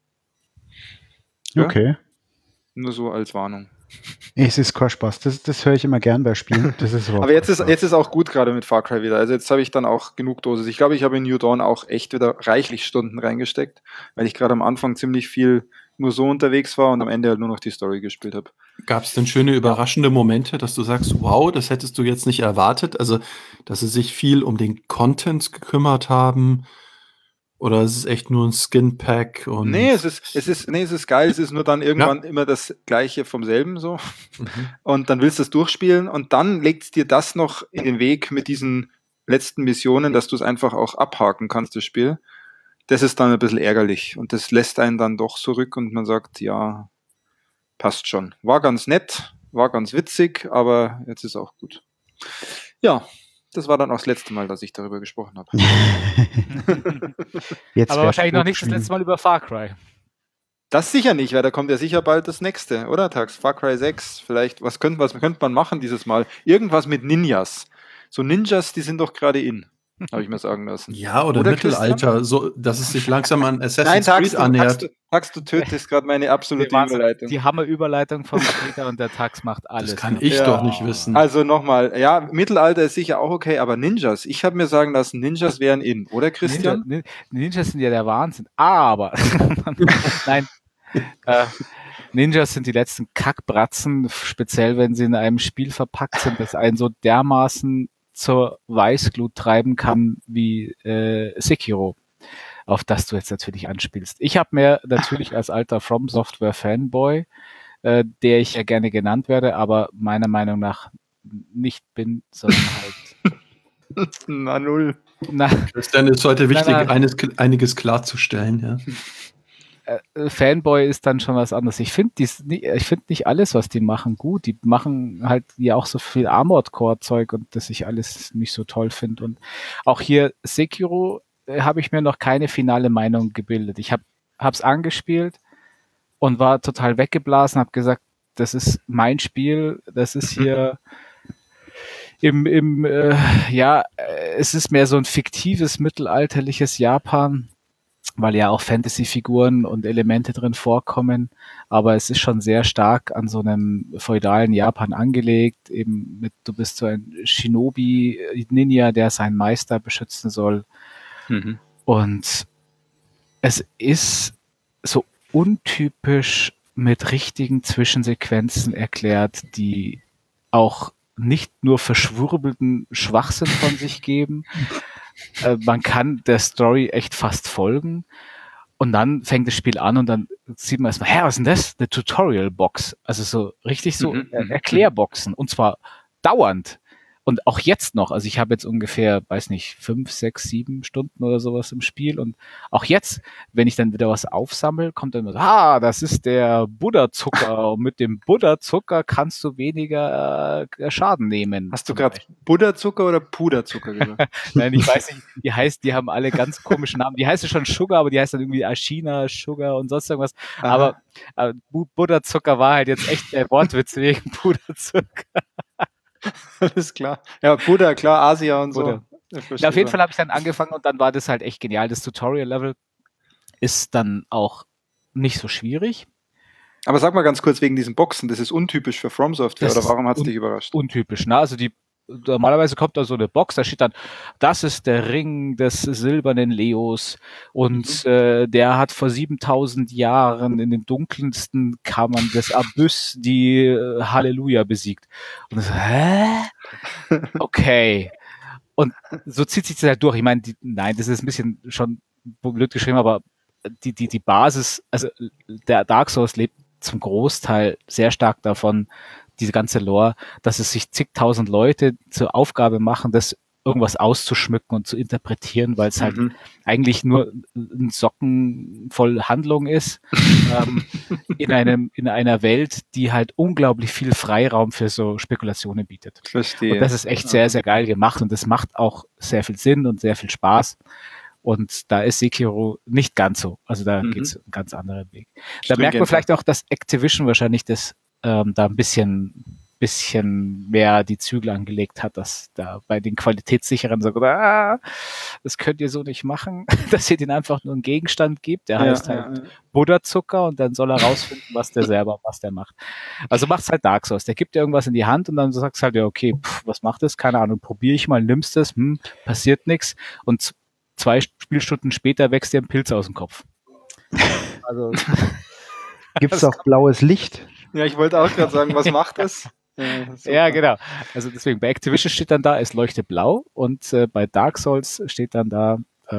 Ja? Okay. Nur so als Warnung. Es ist kein Spaß. Das höre ich immer gern bei Spielen. Das ist aber jetzt ist auch gut gerade mit Far Cry wieder. Also jetzt habe ich dann auch genug Dosis. Ich glaube, ich habe in New Dawn auch echt wieder reichlich Stunden reingesteckt, weil ich gerade am Anfang ziemlich viel nur so unterwegs war und am Ende halt nur noch die Story gespielt habe. Gab es denn schöne, überraschende Momente, dass du sagst, wow, das hättest du jetzt nicht erwartet? Also, dass sie sich viel um den Content gekümmert haben? Oder ist es echt nur ein Skin-Pack? Nee, es ist geil. Es ist nur dann irgendwann immer das Gleiche vom selben so. Mhm. Und dann willst du es durchspielen und dann legt dir das noch in den Weg mit diesen letzten Missionen, dass du es einfach auch abhaken kannst, das Spiel. Das ist dann ein bisschen ärgerlich und das lässt einen dann doch zurück und man sagt, ja, passt schon. War ganz nett, war ganz witzig, aber jetzt ist auch gut. Ja, das war dann auch das letzte Mal, dass ich darüber gesprochen habe. Aber wahrscheinlich noch nicht das letzte Mal über Far Cry. Das sicher nicht, weil da kommt ja sicher bald das nächste, oder Tax? Far Cry 6, vielleicht, was könnte man machen dieses Mal? Irgendwas mit Ninjas. So Ninjas, die sind doch gerade in. Habe ich mir sagen lassen. Ja, oder Mittelalter, so, dass es sich langsam an Assassin's Creed annähert. Tax, du tötest gerade meine absolute Überleitung. Die Hammer-Überleitung vom Peter und der Tax macht alles. Das kann ich doch nicht wissen. Also nochmal, ja, Mittelalter ist sicher auch okay, aber Ninjas, ich habe mir sagen lassen, Ninjas wären in, oder Christian? Ninjas sind ja der Wahnsinn, aber nein, Ninjas sind die letzten Kackbratzen, speziell wenn sie in einem Spiel verpackt sind, das einen so dermaßen zur Weißglut treiben kann wie Sekiro, auf das du jetzt natürlich anspielst. Ich habe mir natürlich als alter From Software Fanboy, der ich ja gerne genannt werde, aber meiner Meinung nach nicht bin, sondern halt na null. Christian, ist heute wichtig, einiges klarzustellen, ja. Fanboy ist dann schon was anderes. Ich finde nicht alles, was die machen, gut. Die machen halt ja auch so viel Armored-Core-Zeug und das ich alles nicht so toll finde. Und auch hier Sekiro habe ich mir noch keine finale Meinung gebildet. Ich hab's angespielt und war total weggeblasen, habe gesagt, das ist mein Spiel, das ist hier es ist mehr so ein fiktives mittelalterliches Japan, weil ja auch Fantasy-Figuren und Elemente drin vorkommen, aber es ist schon sehr stark an so einem feudalen Japan angelegt, eben du bist so ein Shinobi-Ninja, der seinen Meister beschützen soll. Mhm. Und es ist so untypisch mit richtigen Zwischensequenzen erklärt, die auch nicht nur verschwurbelten Schwachsinn von sich geben. Man kann der Story echt fast folgen Und dann fängt das Spiel an und dann sieht man erstmal, was ist denn das? Eine Tutorial-Box. Also so richtig so Erklärboxen. Und zwar dauernd. Und auch jetzt noch, also ich habe jetzt ungefähr, weiß nicht, 5, 6, 7 Stunden oder sowas im Spiel. Und auch jetzt, wenn ich dann wieder was aufsammle, kommt dann immer, das ist der Buddha-Zucker. Und mit dem Buddha-Zucker kannst du weniger Schaden nehmen. Hast du gerade Buddha-Zucker oder Puderzucker gesagt? Nein, ich weiß nicht, die haben alle ganz komische Namen. Die heißt schon Sugar, aber die heißt dann irgendwie Ashina, Sugar und sonst irgendwas. Aber Buddha-Zucker war halt jetzt echt der Wortwitz wegen Puderzucker. Alles klar. Ja, Buddha, klar, Asia und so. Ja, auf jeden Fall habe ich dann angefangen und dann war das halt echt genial. Das Tutorial-Level ist dann auch nicht so schwierig. Aber sag mal ganz kurz wegen diesen Boxen, das ist untypisch für From Software, oder warum hat es dich überrascht? Untypisch, ne? Also normalerweise kommt da so eine Box, da steht dann, das ist der Ring des silbernen Leos und der hat vor 7000 Jahren in den dunkelsten Kammern des Abyss die Halleluja besiegt. Und das, Okay. Und so zieht sich das halt durch. Ich meine, das ist ein bisschen schon blöd geschrieben, aber die Basis, also der Dark Souls lebt zum Großteil sehr stark davon, diese ganze Lore, dass es sich zigtausend Leute zur Aufgabe machen, das irgendwas auszuschmücken und zu interpretieren, weil es halt eigentlich nur ein Socken voll Handlung ist, in einer Welt, die halt unglaublich viel Freiraum für so Spekulationen bietet. Verstehe. Und das ist echt sehr, sehr geil gemacht und das macht auch sehr viel Sinn und sehr viel Spaß. Und da ist Sekiro nicht ganz so. Also da geht's einen ganz anderen Weg. Da merkt man vielleicht auch, dass Activision wahrscheinlich das da ein bisschen mehr die Zügel angelegt hat, dass da bei den Qualitätssicheren sagt, das könnt ihr so nicht machen, dass ihr den einfach nur einen Gegenstand gebt, der heißt halt Buddha-Zucker und dann soll er rausfinden, was der macht. Also macht's halt Dark Souls. Der gibt dir irgendwas in die Hand und dann sagst du halt, ja okay, was macht das? Keine Ahnung, probiere ich mal, nimmst es, passiert nichts und 2 Spielstunden später wächst dir ein Pilz aus dem Kopf. Also gibt's auch blaues Licht? Ja, ich wollte auch gerade sagen, was macht das? Ja, genau. Also deswegen, bei Activision steht dann da, es leuchtet blau und bei Dark Souls steht dann da,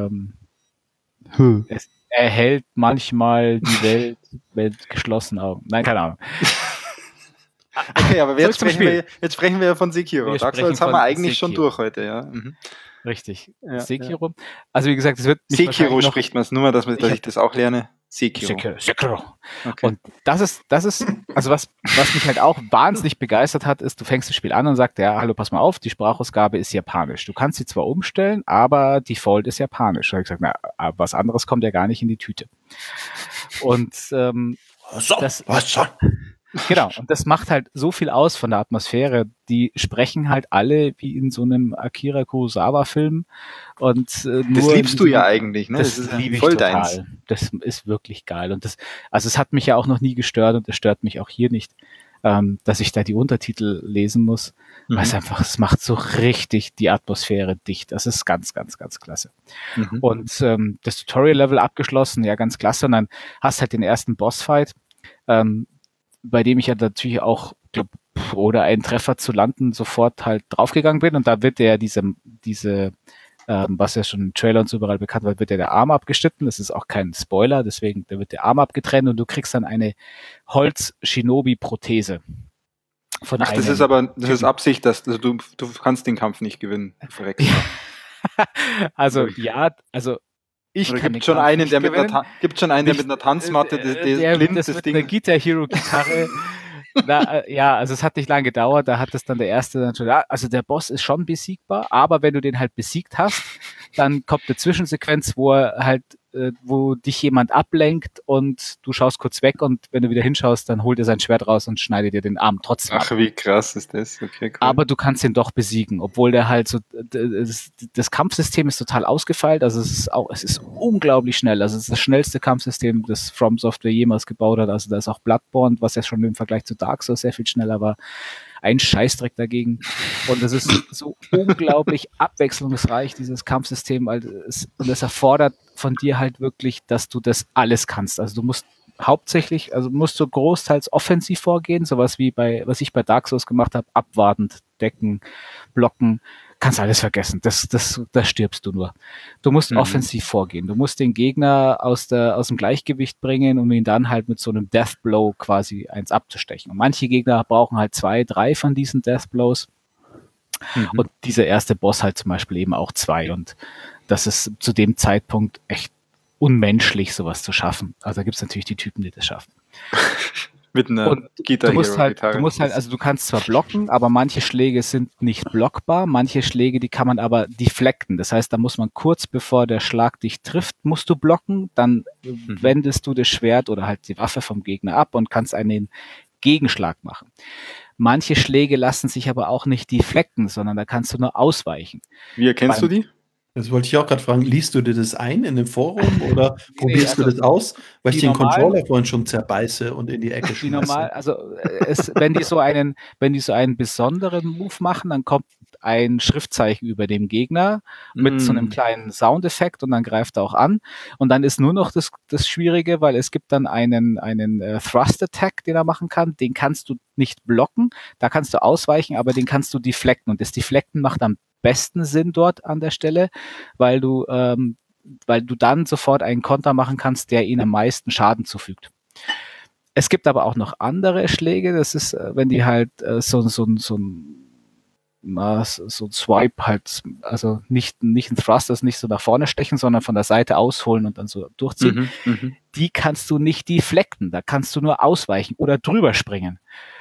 es erhält manchmal die Welt geschlossene Augen. Nein, keine Ahnung. Okay, aber jetzt sprechen wir von Sekiro. Dark Souls haben wir eigentlich schon durch heute, ja. Richtig. Ja, Sekiro. Ja. Also wie gesagt, es wird Sekiro spricht man es, nur mal, dass ich das auch lerne. Sekiro. Okay. Und das ist, also was mich halt auch wahnsinnig begeistert hat, ist, du fängst das Spiel an und sagst, ja, hallo, pass mal auf, die Sprachausgabe ist japanisch. Du kannst sie zwar umstellen, aber Default ist japanisch. Da habe ich gesagt, was anderes kommt ja gar nicht in die Tüte. Und Genau, und das macht halt so viel aus von der Atmosphäre. Die sprechen halt alle wie in so einem Akira Kurosawa-Film. Und das liebst du ja eigentlich, ne? Das liebe ich voll total. Deins. Das ist wirklich geil. Und also es hat mich ja auch noch nie gestört und es stört mich auch hier nicht, dass ich da die Untertitel lesen muss. Weil es macht so richtig die Atmosphäre dicht. Das ist ganz, ganz, ganz klasse. Und das Tutorial-Level abgeschlossen, ja, ganz klasse. Und dann hast halt den ersten Bossfight, bei dem ich ja natürlich auch, oder einen Treffer zu landen, sofort halt draufgegangen bin. Und da wird der was ja schon im Trailer und so überall bekannt war, wird der Arm abgeschnitten. Das ist auch kein Spoiler, deswegen, da wird der Arm abgetrennt und du kriegst dann eine Holz-Shinobi-Prothese. Das ist Absicht, dass du kannst den Kampf nicht gewinnen. Also, gibt schon einen, der mit einer Tanzmatte das mit einer Guitar Hero Gitarre. Also es hat nicht lange gedauert, da hat es dann der erste dann schon, also der Boss ist schon besiegbar, aber wenn du den halt besiegt hast, dann kommt eine Zwischensequenz, wo dich jemand ablenkt und du schaust kurz weg und wenn du wieder hinschaust, dann holt er sein Schwert raus und schneidet dir den Arm trotzdem ab. Ach, wie krass ist das? Okay, cool. Aber du kannst ihn doch besiegen, obwohl der halt so, das Kampfsystem ist total ausgefeilt, also es ist unglaublich schnell, also es ist das schnellste Kampfsystem, das From Software jemals gebaut hat, also da ist auch Bloodborne, was ja schon im Vergleich zu Dark Souls sehr viel schneller war, ein Scheißdreck dagegen. Und es ist so unglaublich abwechslungsreich, dieses Kampfsystem. Und es erfordert von dir halt wirklich, dass du das alles kannst. Also du musst musst du großteils offensiv vorgehen, sowas wie was ich bei Dark Souls gemacht habe, abwartend decken, blocken, kannst alles vergessen. Das stirbst du nur. Du musst offensiv vorgehen. Du musst den Gegner aus dem Gleichgewicht bringen, um ihn dann halt mit so einem Death Blow quasi eins abzustechen. Und manche Gegner brauchen halt 2, 3 von diesen Death Blows. Und dieser erste Boss halt zum Beispiel eben auch 2. Und das ist zu dem Zeitpunkt echt unmenschlich, sowas zu schaffen. Also da gibt es natürlich die Typen, die das schaffen. Mit einer Gitarre. Du musst halt, also du kannst zwar blocken, aber manche Schläge sind nicht blockbar, manche Schläge, die kann man aber deflecten. Das heißt, da muss man kurz bevor der Schlag dich trifft, musst du blocken, dann wendest du das Schwert oder halt die Waffe vom Gegner ab und kannst einen Gegenschlag machen. Manche Schläge lassen sich aber auch nicht deflecten, sondern da kannst du nur ausweichen. Wie erkennst du die? Das wollte ich auch gerade fragen. Liest du dir das ein in dem Forum oder probierst du das aus? Weil ich den Controller vorhin schon zerbeiße und in die Ecke schmeiße. Normal, also wenn die so einen besonderen Move machen, dann kommt ein Schriftzeichen über dem Gegner mit so einem kleinen Soundeffekt und dann greift er auch an. Und dann ist nur noch das Schwierige, weil es gibt dann einen Thrust Attack, den er machen kann. Den kannst du nicht blocken, da kannst du ausweichen, aber den kannst du deflecten. Und das Deflecten macht am besten Sinn dort an der Stelle, weil du dann sofort einen Konter machen kannst, der ihnen am meisten Schaden zufügt. Es gibt aber auch noch andere Schläge, das ist, wenn die halt so ein Swipe halt, also nicht ein Thrust, das nicht so nach vorne stechen, sondern von der Seite ausholen und dann so durchziehen. Die kannst du nicht deflecten, da kannst du nur ausweichen oder drüber springen.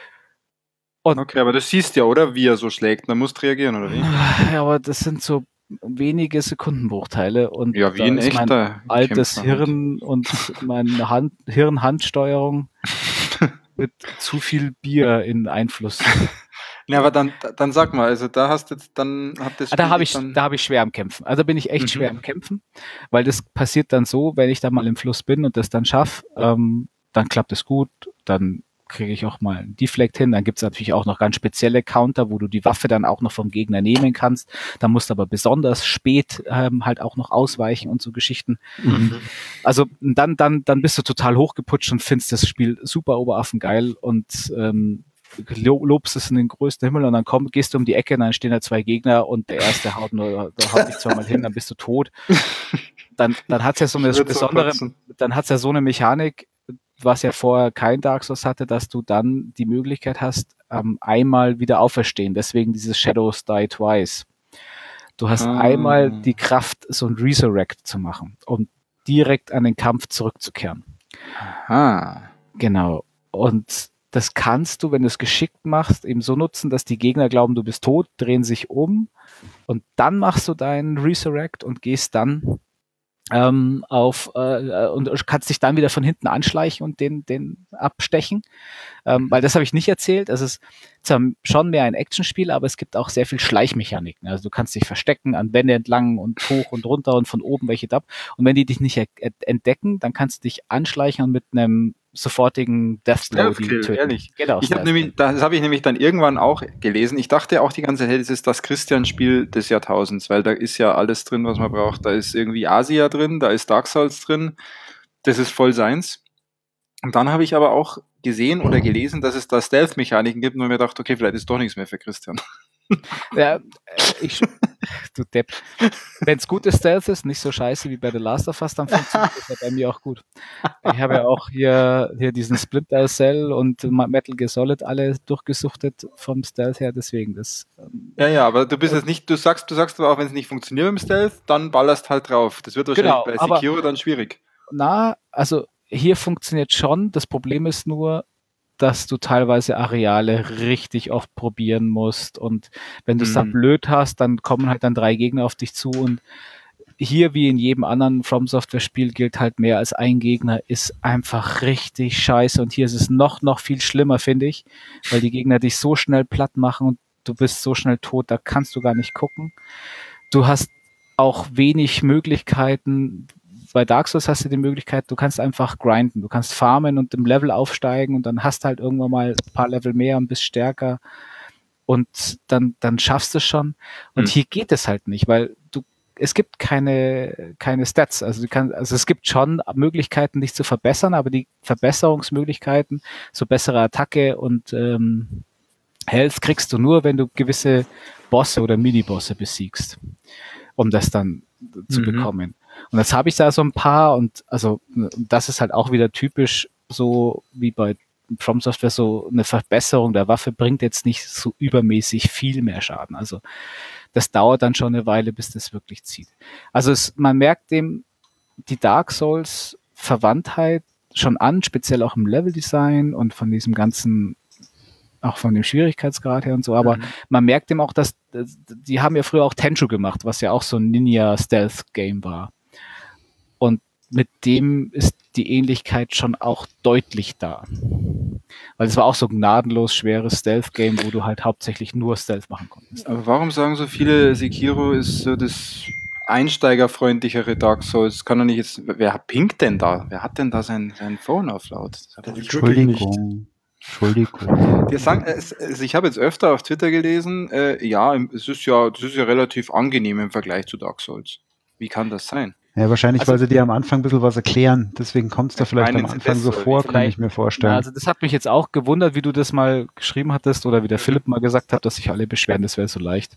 Und okay, aber das siehst ja, oder? Wie er so schlägt. Man muss reagieren, oder wie? Ja, aber das sind so wenige Sekundenbruchteile und ja, wie ein echter mein altes Hirn und meine Hirn-Handsteuerung mit zu viel Bier in Einfluss. Ja, aber dann sag mal, also da hast jetzt dann hat das da habe ich schwer am Kämpfen. Also bin ich echt schwer am Kämpfen, weil das passiert dann so, wenn ich da mal im Fluss bin und das dann schaffe, dann klappt es gut, dann kriege ich auch mal einen Deflect hin. Dann gibt es natürlich auch noch ganz spezielle Counter, wo du die Waffe dann auch noch vom Gegner nehmen kannst. Da musst du aber besonders spät halt auch noch ausweichen und so Geschichten. Also dann bist du total hochgeputscht und findest das Spiel super oberaffengeil und lobst es in den größten Himmel und dann gehst du um die Ecke und dann stehen da 2 Gegner und der erste haut dich zweimal hin, dann bist du tot. Dann hat es ja so eine besondere, dann hat es ja so eine Mechanik, was ja vorher kein Dark Souls hatte, dass du dann die Möglichkeit hast, einmal wieder auferstehen. Deswegen dieses Shadows Die Twice. Du hast einmal die Kraft, so ein Resurrect zu machen, um direkt an den Kampf zurückzukehren. Aha. Genau. Und das kannst du, wenn du es geschickt machst, eben so nutzen, dass die Gegner glauben, du bist tot, drehen sich um und dann machst du deinen Resurrect und gehst dann und kannst dich dann wieder von hinten anschleichen und den abstechen, weil das habe ich nicht erzählt. Es ist zwar schon mehr ein Actionspiel, aber es gibt auch sehr viel Schleichmechaniken. Also du kannst dich verstecken an Wände entlang und hoch und runter und von oben welche ab. Und wenn die dich nicht entdecken, dann kannst du dich anschleichen und mit einem sofortigen Deathblow die töten. Ehrlich. Genau, das habe ich nämlich dann irgendwann auch gelesen. Ich dachte auch die ganze Zeit, das ist das Christian-Spiel des Jahrtausends, weil da ist ja alles drin, was man braucht. Da ist irgendwie Asia drin, da ist Dark Souls drin. Das ist voll seins. Und dann habe ich aber auch gesehen oder gelesen, dass es da Stealth-Mechaniken gibt und mir gedacht, okay, vielleicht ist doch nichts mehr für Christian. Ja, du Depp. Wenn es gutes Stealth ist, nicht so scheiße wie bei The Last of Us, dann funktioniert das ja bei mir auch gut. Ich habe ja auch hier diesen Splinter Cell und Metal Gear Solid alle durchgesuchtet vom Stealth her, deswegen das. Ja, aber du bist jetzt nicht, du sagst aber auch, wenn es nicht funktioniert mit dem Stealth, dann ballerst halt drauf. Das wird wahrscheinlich bei Sekiro dann schwierig. Also hier funktioniert schon. Das Problem ist nur, dass du teilweise Areale richtig oft probieren musst und wenn du es dann blöd hast, dann kommen halt dann 3 Gegner auf dich zu und hier wie in jedem anderen From Software Spiel gilt halt mehr als ein Gegner ist einfach richtig scheiße und hier ist es noch viel schlimmer, finde ich, weil die Gegner dich so schnell platt machen und du bist so schnell tot, da kannst du gar nicht gucken. Du hast auch wenig Möglichkeiten. Bei Dark Souls hast du die Möglichkeit, du kannst einfach grinden, du kannst farmen und im Level aufsteigen und dann hast du halt irgendwann mal ein paar Level mehr und bist stärker und dann schaffst du es schon. Und hier geht es halt nicht, weil es gibt keine Stats. Also es gibt schon Möglichkeiten, dich zu verbessern, aber die Verbesserungsmöglichkeiten, so bessere Attacke und Health kriegst du nur, wenn du gewisse Bosse oder Mini-Bosse besiegst, um das dann zu bekommen. Und jetzt habe ich da so ein paar und also das ist halt auch wieder typisch so wie bei From Software, so eine Verbesserung der Waffe bringt jetzt nicht so übermäßig viel mehr Schaden. Also das dauert dann schon eine Weile, bis das wirklich zieht. Also man merkt dem die Dark Souls Verwandtheit schon an, speziell auch im Leveldesign und von diesem ganzen, auch von dem Schwierigkeitsgrad her und so, aber man merkt dem auch, dass die haben ja früher auch Tenchu gemacht, was ja auch so ein Ninja-Stealth-Game war. Und mit dem ist die Ähnlichkeit schon auch deutlich da. Weil es war auch so ein gnadenlos schweres Stealth-Game, wo du halt hauptsächlich nur Stealth machen konntest. Aber warum sagen so viele, Sekiro ist so das einsteigerfreundlichere Dark Souls? Kann doch nicht jetzt. Wer pinkt denn da? Wer hat denn da sein Phone auf laut? Entschuldigung. Die sagen, ich habe jetzt öfter auf Twitter gelesen, ja, es ist ja relativ angenehm im Vergleich zu Dark Souls. Wie kann das sein? Ja, wahrscheinlich, weil sie dir am Anfang ein bisschen was erklären. Deswegen kommt es da vielleicht am Anfang so vor, kann ich mir vorstellen. Also das hat mich jetzt auch gewundert, wie du das mal geschrieben hattest oder wie der Philipp mal gesagt hat, dass sich alle beschweren, das wäre so leicht.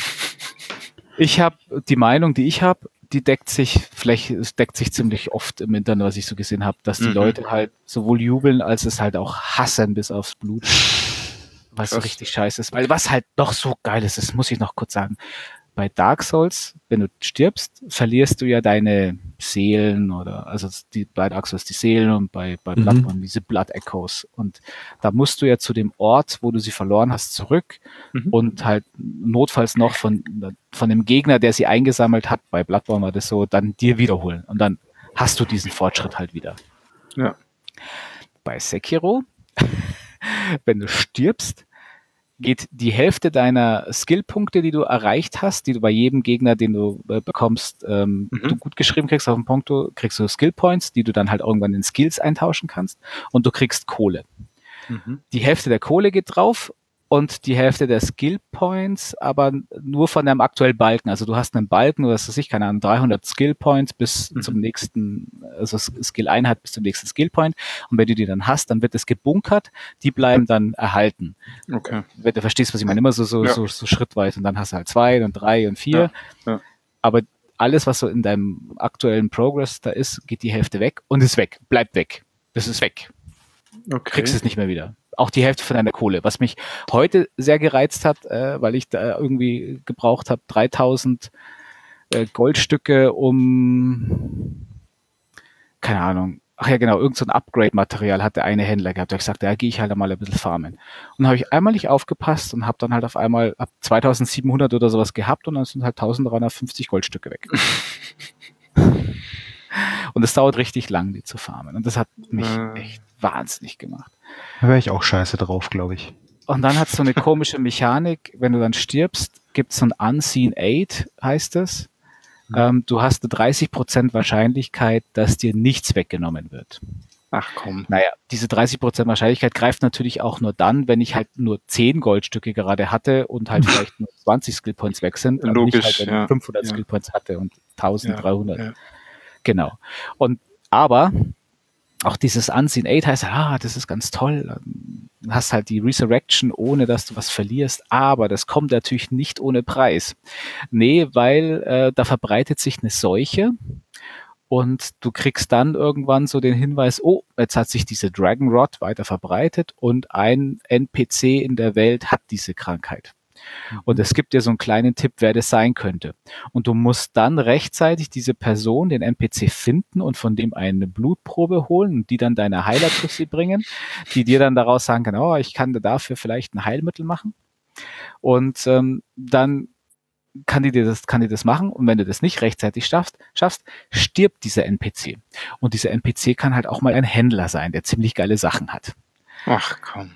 Ich habe die Meinung, die ich habe, die deckt sich ziemlich oft im Internet, was ich so gesehen habe, dass die Leute halt sowohl jubeln, als es halt auch hassen bis aufs Blut. Was so richtig scheiße ist. Weil was halt doch so geil ist, das muss ich noch kurz sagen. Bei Dark Souls, wenn du stirbst, verlierst du ja deine Seelen also bei Dark Souls die Seelen und bei Bloodborne diese Blood Echoes. Und da musst du ja zu dem Ort, wo du sie verloren hast, zurück und halt notfalls noch von dem Gegner, der sie eingesammelt hat, bei Bloodborne war das so, dann dir wiederholen. Und dann hast du diesen Fortschritt halt wieder. Ja. Bei Sekiro, wenn du stirbst, geht die Hälfte deiner Skillpunkte, die du erreicht hast, die du bei jedem Gegner, den du bekommst, du gut geschrieben kriegst auf dem Punkto, kriegst du Skillpoints, die du dann halt irgendwann in Skills eintauschen kannst und du kriegst Kohle. Die Hälfte der Kohle geht drauf und die Hälfte der Skillpoints aber nur von deinem aktuellen Balken. Also du hast einen Balken, oder was weiß ich, keine Ahnung, 300 Skillpoints bis zum nächsten, also Skill-Einheit bis zum nächsten Skillpoint. Und wenn du die dann hast, dann wird es gebunkert, die bleiben dann erhalten. Okay. Wenn du verstehst, was ich meine, immer so schrittweise. Und dann hast du halt 2, dann 3 und 4. Ja. Aber alles, was so in deinem aktuellen Progress da ist, geht die Hälfte weg und ist weg, bleibt weg. Das ist weg. Okay. Kriegst es nicht mehr wieder. Auch die Hälfte von deiner Kohle. Was mich heute sehr gereizt hat, weil ich da irgendwie gebraucht habe, 3000 Goldstücke um, keine Ahnung, ach ja genau, irgend so ein Upgrade-Material hat der eine Händler gehabt. Da habe ich gesagt, ja, gehe ich halt einmal ein bisschen farmen. Und habe ich einmal nicht aufgepasst und habe dann halt auf einmal ab 2700 oder sowas gehabt und dann sind halt 1350 Goldstücke weg. Und es dauert richtig lang, die zu farmen. Und das hat mich echt wahnsinnig gemacht. Da wäre ich auch scheiße drauf, glaube ich. Und dann hat es so eine komische Mechanik, wenn du dann stirbst, gibt es so ein Unseen Aid, heißt es. Du hast eine 30% Wahrscheinlichkeit, dass dir nichts weggenommen wird. Ach komm. Naja, diese 30% Wahrscheinlichkeit greift natürlich auch nur dann, wenn ich halt nur 10 Goldstücke gerade hatte und halt vielleicht nur 20 Skillpoints weg sind. Logisch, nicht halt, wenn ich 500 Skillpoints hatte und 1300. Ja. Genau. Aber auch dieses Unseen Aid heißt, das ist ganz toll. Du hast halt die Resurrection, ohne dass du was verlierst, aber das kommt natürlich nicht ohne Preis. Nee, weil da verbreitet sich eine Seuche und du kriegst dann irgendwann so den Hinweis, jetzt hat sich diese Dragon Rot weiter verbreitet und ein NPC in der Welt hat diese Krankheit. Und es gibt dir so einen kleinen Tipp, wer das sein könnte. Und du musst dann rechtzeitig diese Person, den NPC, finden und von dem eine Blutprobe holen und die dann deine Heiler-Tussi bringen, die dir dann daraus sagen kann, ich kann dafür vielleicht ein Heilmittel machen. Und dann kann die das machen. Und wenn du das nicht rechtzeitig schaffst, stirbt dieser NPC. Und dieser NPC kann halt auch mal ein Händler sein, der ziemlich geile Sachen hat. Ach komm.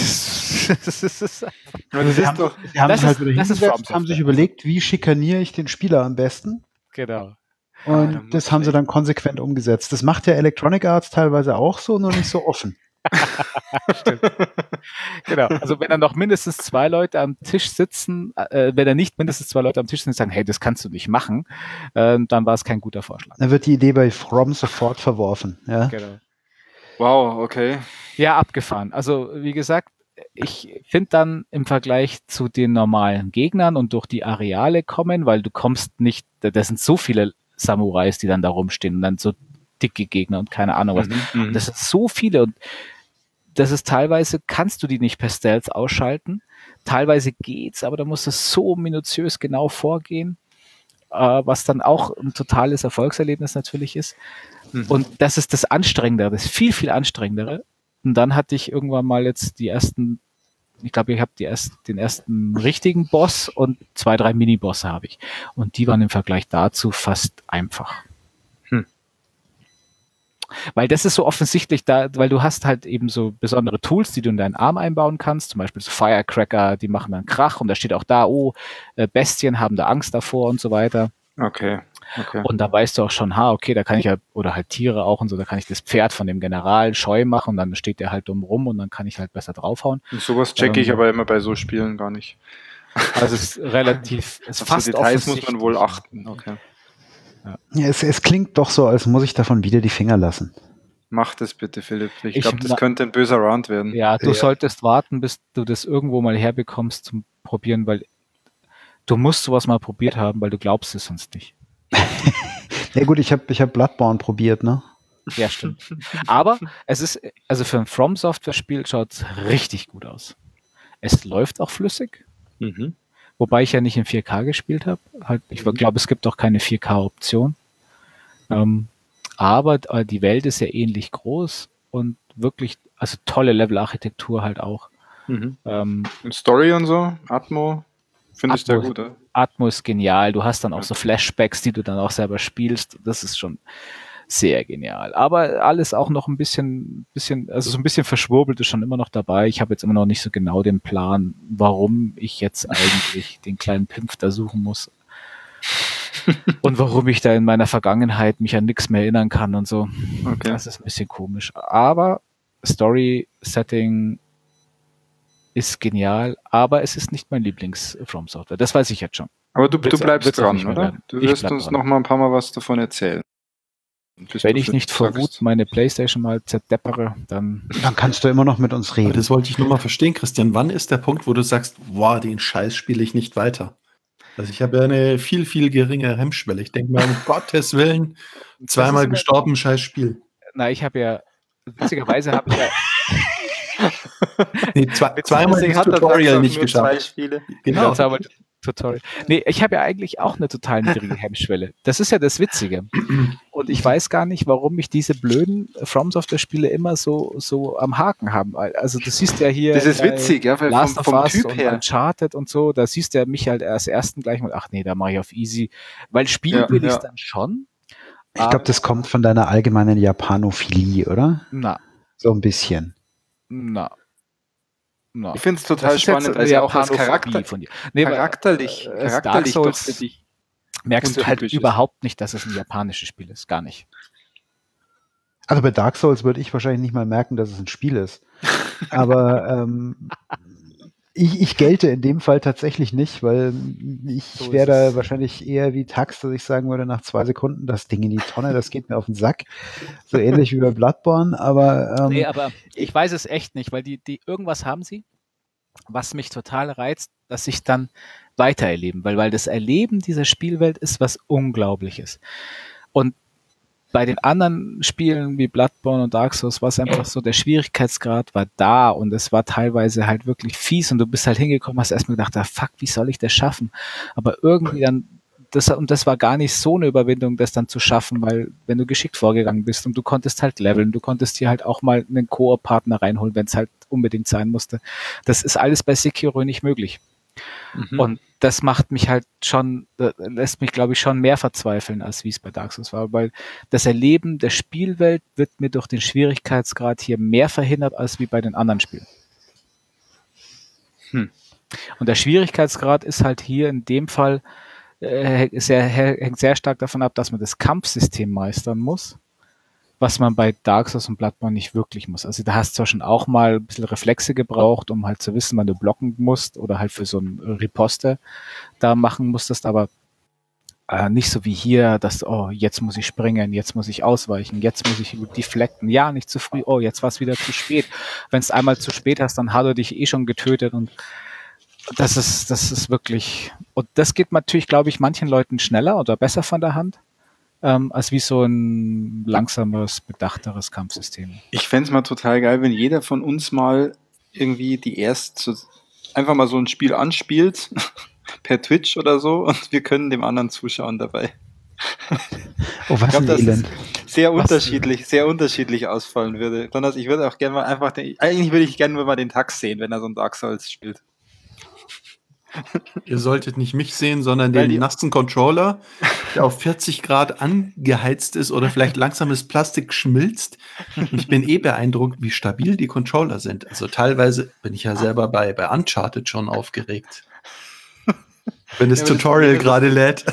Sie haben sich überlegt, wie schikaniere ich den Spieler am besten. Genau. Und das haben sie dann konsequent umgesetzt. Das macht ja Electronic Arts teilweise auch so, nur nicht so offen. Stimmt. Genau. Also wenn dann noch mindestens 2 Leute am Tisch sitzen, wenn da nicht mindestens 2 Leute am Tisch sind und sagen, hey, das kannst du nicht machen, dann war es kein guter Vorschlag. Dann wird die Idee bei From sofort verworfen. Ja? Genau. Wow, okay. Ja, abgefahren. Also wie gesagt, ich finde dann im Vergleich zu den normalen Gegnern und durch die Areale kommen, weil du kommst nicht, da sind so viele Samurais, die dann da rumstehen und dann so dicke Gegner und keine Ahnung was. Und das sind so viele und das ist teilweise, kannst du die nicht per Stealth ausschalten, teilweise geht's, aber da musst du so minutiös genau vorgehen, was dann auch ein totales Erfolgserlebnis natürlich ist. Und das ist das Anstrengendere, das viel, viel Anstrengendere. Und dann hatte ich irgendwann mal jetzt die ersten, ich glaube, ich habe den ersten richtigen Boss und 2, 3 Minibosse habe ich. Und die waren im Vergleich dazu fast einfach. Weil das ist so offensichtlich da, weil du hast halt eben so besondere Tools, die du in deinen Arm einbauen kannst, zum Beispiel so Firecracker, die machen dann Krach und da steht auch da, Bestien haben da Angst davor und so weiter. Okay. Und da weißt du auch schon, okay, da kann ich ja, oder halt Tiere auch und so, da kann ich das Pferd von dem General scheu machen und dann steht der halt dumm rum und dann kann ich halt besser draufhauen. Und sowas checke ich aber immer bei so Spielen gar nicht. Also es ist relativ, es auf fast so Details muss man wohl achten. Okay. Ja, es klingt doch so, als muss ich davon wieder die Finger lassen. Mach das bitte, Philipp. Ich glaube, das könnte ein böser Round werden. Ja, du solltest warten, bis du das irgendwo mal herbekommst zum Probieren, weil du musst sowas mal probiert haben, weil du glaubst es sonst nicht. Ja gut, ich hab Bloodborne probiert, ne? Ja, stimmt. Aber es ist, also für ein From Software-Spiel schaut es richtig gut aus. Es läuft auch flüssig. Wobei ich ja nicht in 4K gespielt habe. Ich glaube, es gibt auch keine 4K-Option. Aber die Welt ist ja ähnlich groß und wirklich, also tolle Level-Architektur halt auch. Story und so, Atmo, findest du gut, oder? Atmo ist genial. Du hast dann auch so Flashbacks, die du dann auch selber spielst. Das ist schon sehr genial. Aber alles auch noch ein bisschen, also so ein bisschen verschwurbelt ist schon immer noch dabei. Ich habe jetzt immer noch nicht so genau den Plan, warum ich jetzt eigentlich den kleinen Pimpf da suchen muss. Und warum ich da in meiner Vergangenheit mich an nichts mehr erinnern kann und so. Okay. Das ist ein bisschen komisch. Aber Story-Setting ist genial, aber es ist nicht mein Lieblings-From Software. Das weiß ich jetzt schon. Aber du bleibst dran, oder? Du wirst uns noch mal ein paar Mal was davon erzählen. Wenn ich nicht vor Wut meine Playstation mal zerdeppere, dann kannst du immer noch mit uns reden. Aber das wollte ich nur mal verstehen, Christian. Wann ist der Punkt, wo du sagst, boah, den Scheiß spiele ich nicht weiter? Also ich habe ja eine viel, viel geringere Hemmschwelle. Ich denke mal, um Gottes Willen, zweimal gestorben, scheiß Spiel. Na, ich habe ja, witzigerweise habe ich ja nee, zweimal das Tutorial nicht geschafft. 2 Spiele. Genau. Tutorial. Nee, ich habe ja eigentlich auch eine total niedrige Hemmschwelle. Das ist ja das Witzige. Und ich weiß gar nicht, warum mich diese blöden From Software Spiele immer so am Haken haben. Also du siehst ja hier das ist witzig, ja, weil Last of Us Typ her. Uncharted und so, da siehst du ja mich halt als ersten gleich mal, ach nee, da mache ich auf easy. Weil spielen will ich es dann schon. Ich glaube, das kommt von deiner allgemeinen Japanophilie, oder? Na. So ein bisschen. Na. Ich finde es total spannend, also auch als charakterlich doch für dich. Merkst du halt überhaupt nicht, dass es ein japanisches Spiel ist. Gar nicht. Also bei Dark Souls würde ich wahrscheinlich nicht mal merken, dass es ein Spiel ist. Aber ich gelte in dem Fall tatsächlich nicht, weil ich wäre da wahrscheinlich eher wie Tax, dass ich sagen würde, nach 2 Sekunden das Ding in die Tonne, das geht mir auf den Sack. So ähnlich wie bei Bloodborne, aber nee, aber ich weiß es echt nicht, weil die irgendwas haben sie, was mich total reizt, dass ich dann weitererleben, weil das Erleben dieser Spielwelt ist was Unglaubliches. Und bei den anderen Spielen wie Bloodborne und Dark Souls war es einfach so, der Schwierigkeitsgrad war da und es war teilweise halt wirklich fies und du bist halt hingekommen, hast erstmal gedacht, fuck, wie soll ich das schaffen? Aber irgendwie dann, das war gar nicht so eine Überwindung, das dann zu schaffen, weil wenn du geschickt vorgegangen bist und du konntest halt leveln, du konntest dir halt auch mal einen Koop-Partner reinholen, wenn es halt unbedingt sein musste. Das ist alles bei Sekiro nicht möglich. Und das macht mich halt schon, lässt mich, glaube ich, schon mehr verzweifeln, als wie es bei Dark Souls war, weil das Erleben der Spielwelt wird mir durch den Schwierigkeitsgrad hier mehr verhindert, als wie bei den anderen Spielen. Und der Schwierigkeitsgrad ist halt hier in dem Fall, hängt sehr stark davon ab, dass man das Kampfsystem meistern muss, was man bei Dark Souls und Bloodborne nicht wirklich muss. Also da hast du zwar schon auch mal ein bisschen Reflexe gebraucht, um halt zu wissen, wann du blocken musst oder halt für so ein Riposte da machen musstest, aber Nicht so wie hier, dass, jetzt muss ich springen, jetzt muss ich ausweichen, jetzt muss ich deflecten. Ja, nicht zu früh, jetzt war es wieder zu spät. Wenn es einmal zu spät hast, dann hat er dich eh schon getötet und das ist wirklich, und das geht natürlich, glaube ich, manchen Leuten schneller oder besser von der Hand, als wie so ein langsameres, bedachteres Kampfsystem. Ich fände es mal total geil, wenn jeder von uns mal irgendwie einfach mal so ein Spiel anspielt, per Twitch oder so, und wir können dem anderen zuschauen dabei. Oh, was ein Elend. Sehr unterschiedlich ausfallen würde. Sondern ich würde auch gerne mal eigentlich würde ich gerne mal den Tax sehen, wenn er so ein Dark Souls spielt. Ihr solltet nicht mich sehen, sondern den nassen Controller, der auf 40 Grad angeheizt ist oder vielleicht langsames Plastik schmilzt. Ich bin beeindruckt, wie stabil die Controller sind. Also teilweise bin ich ja selber bei Uncharted schon aufgeregt. Wenn das Tutorial gerade lädt.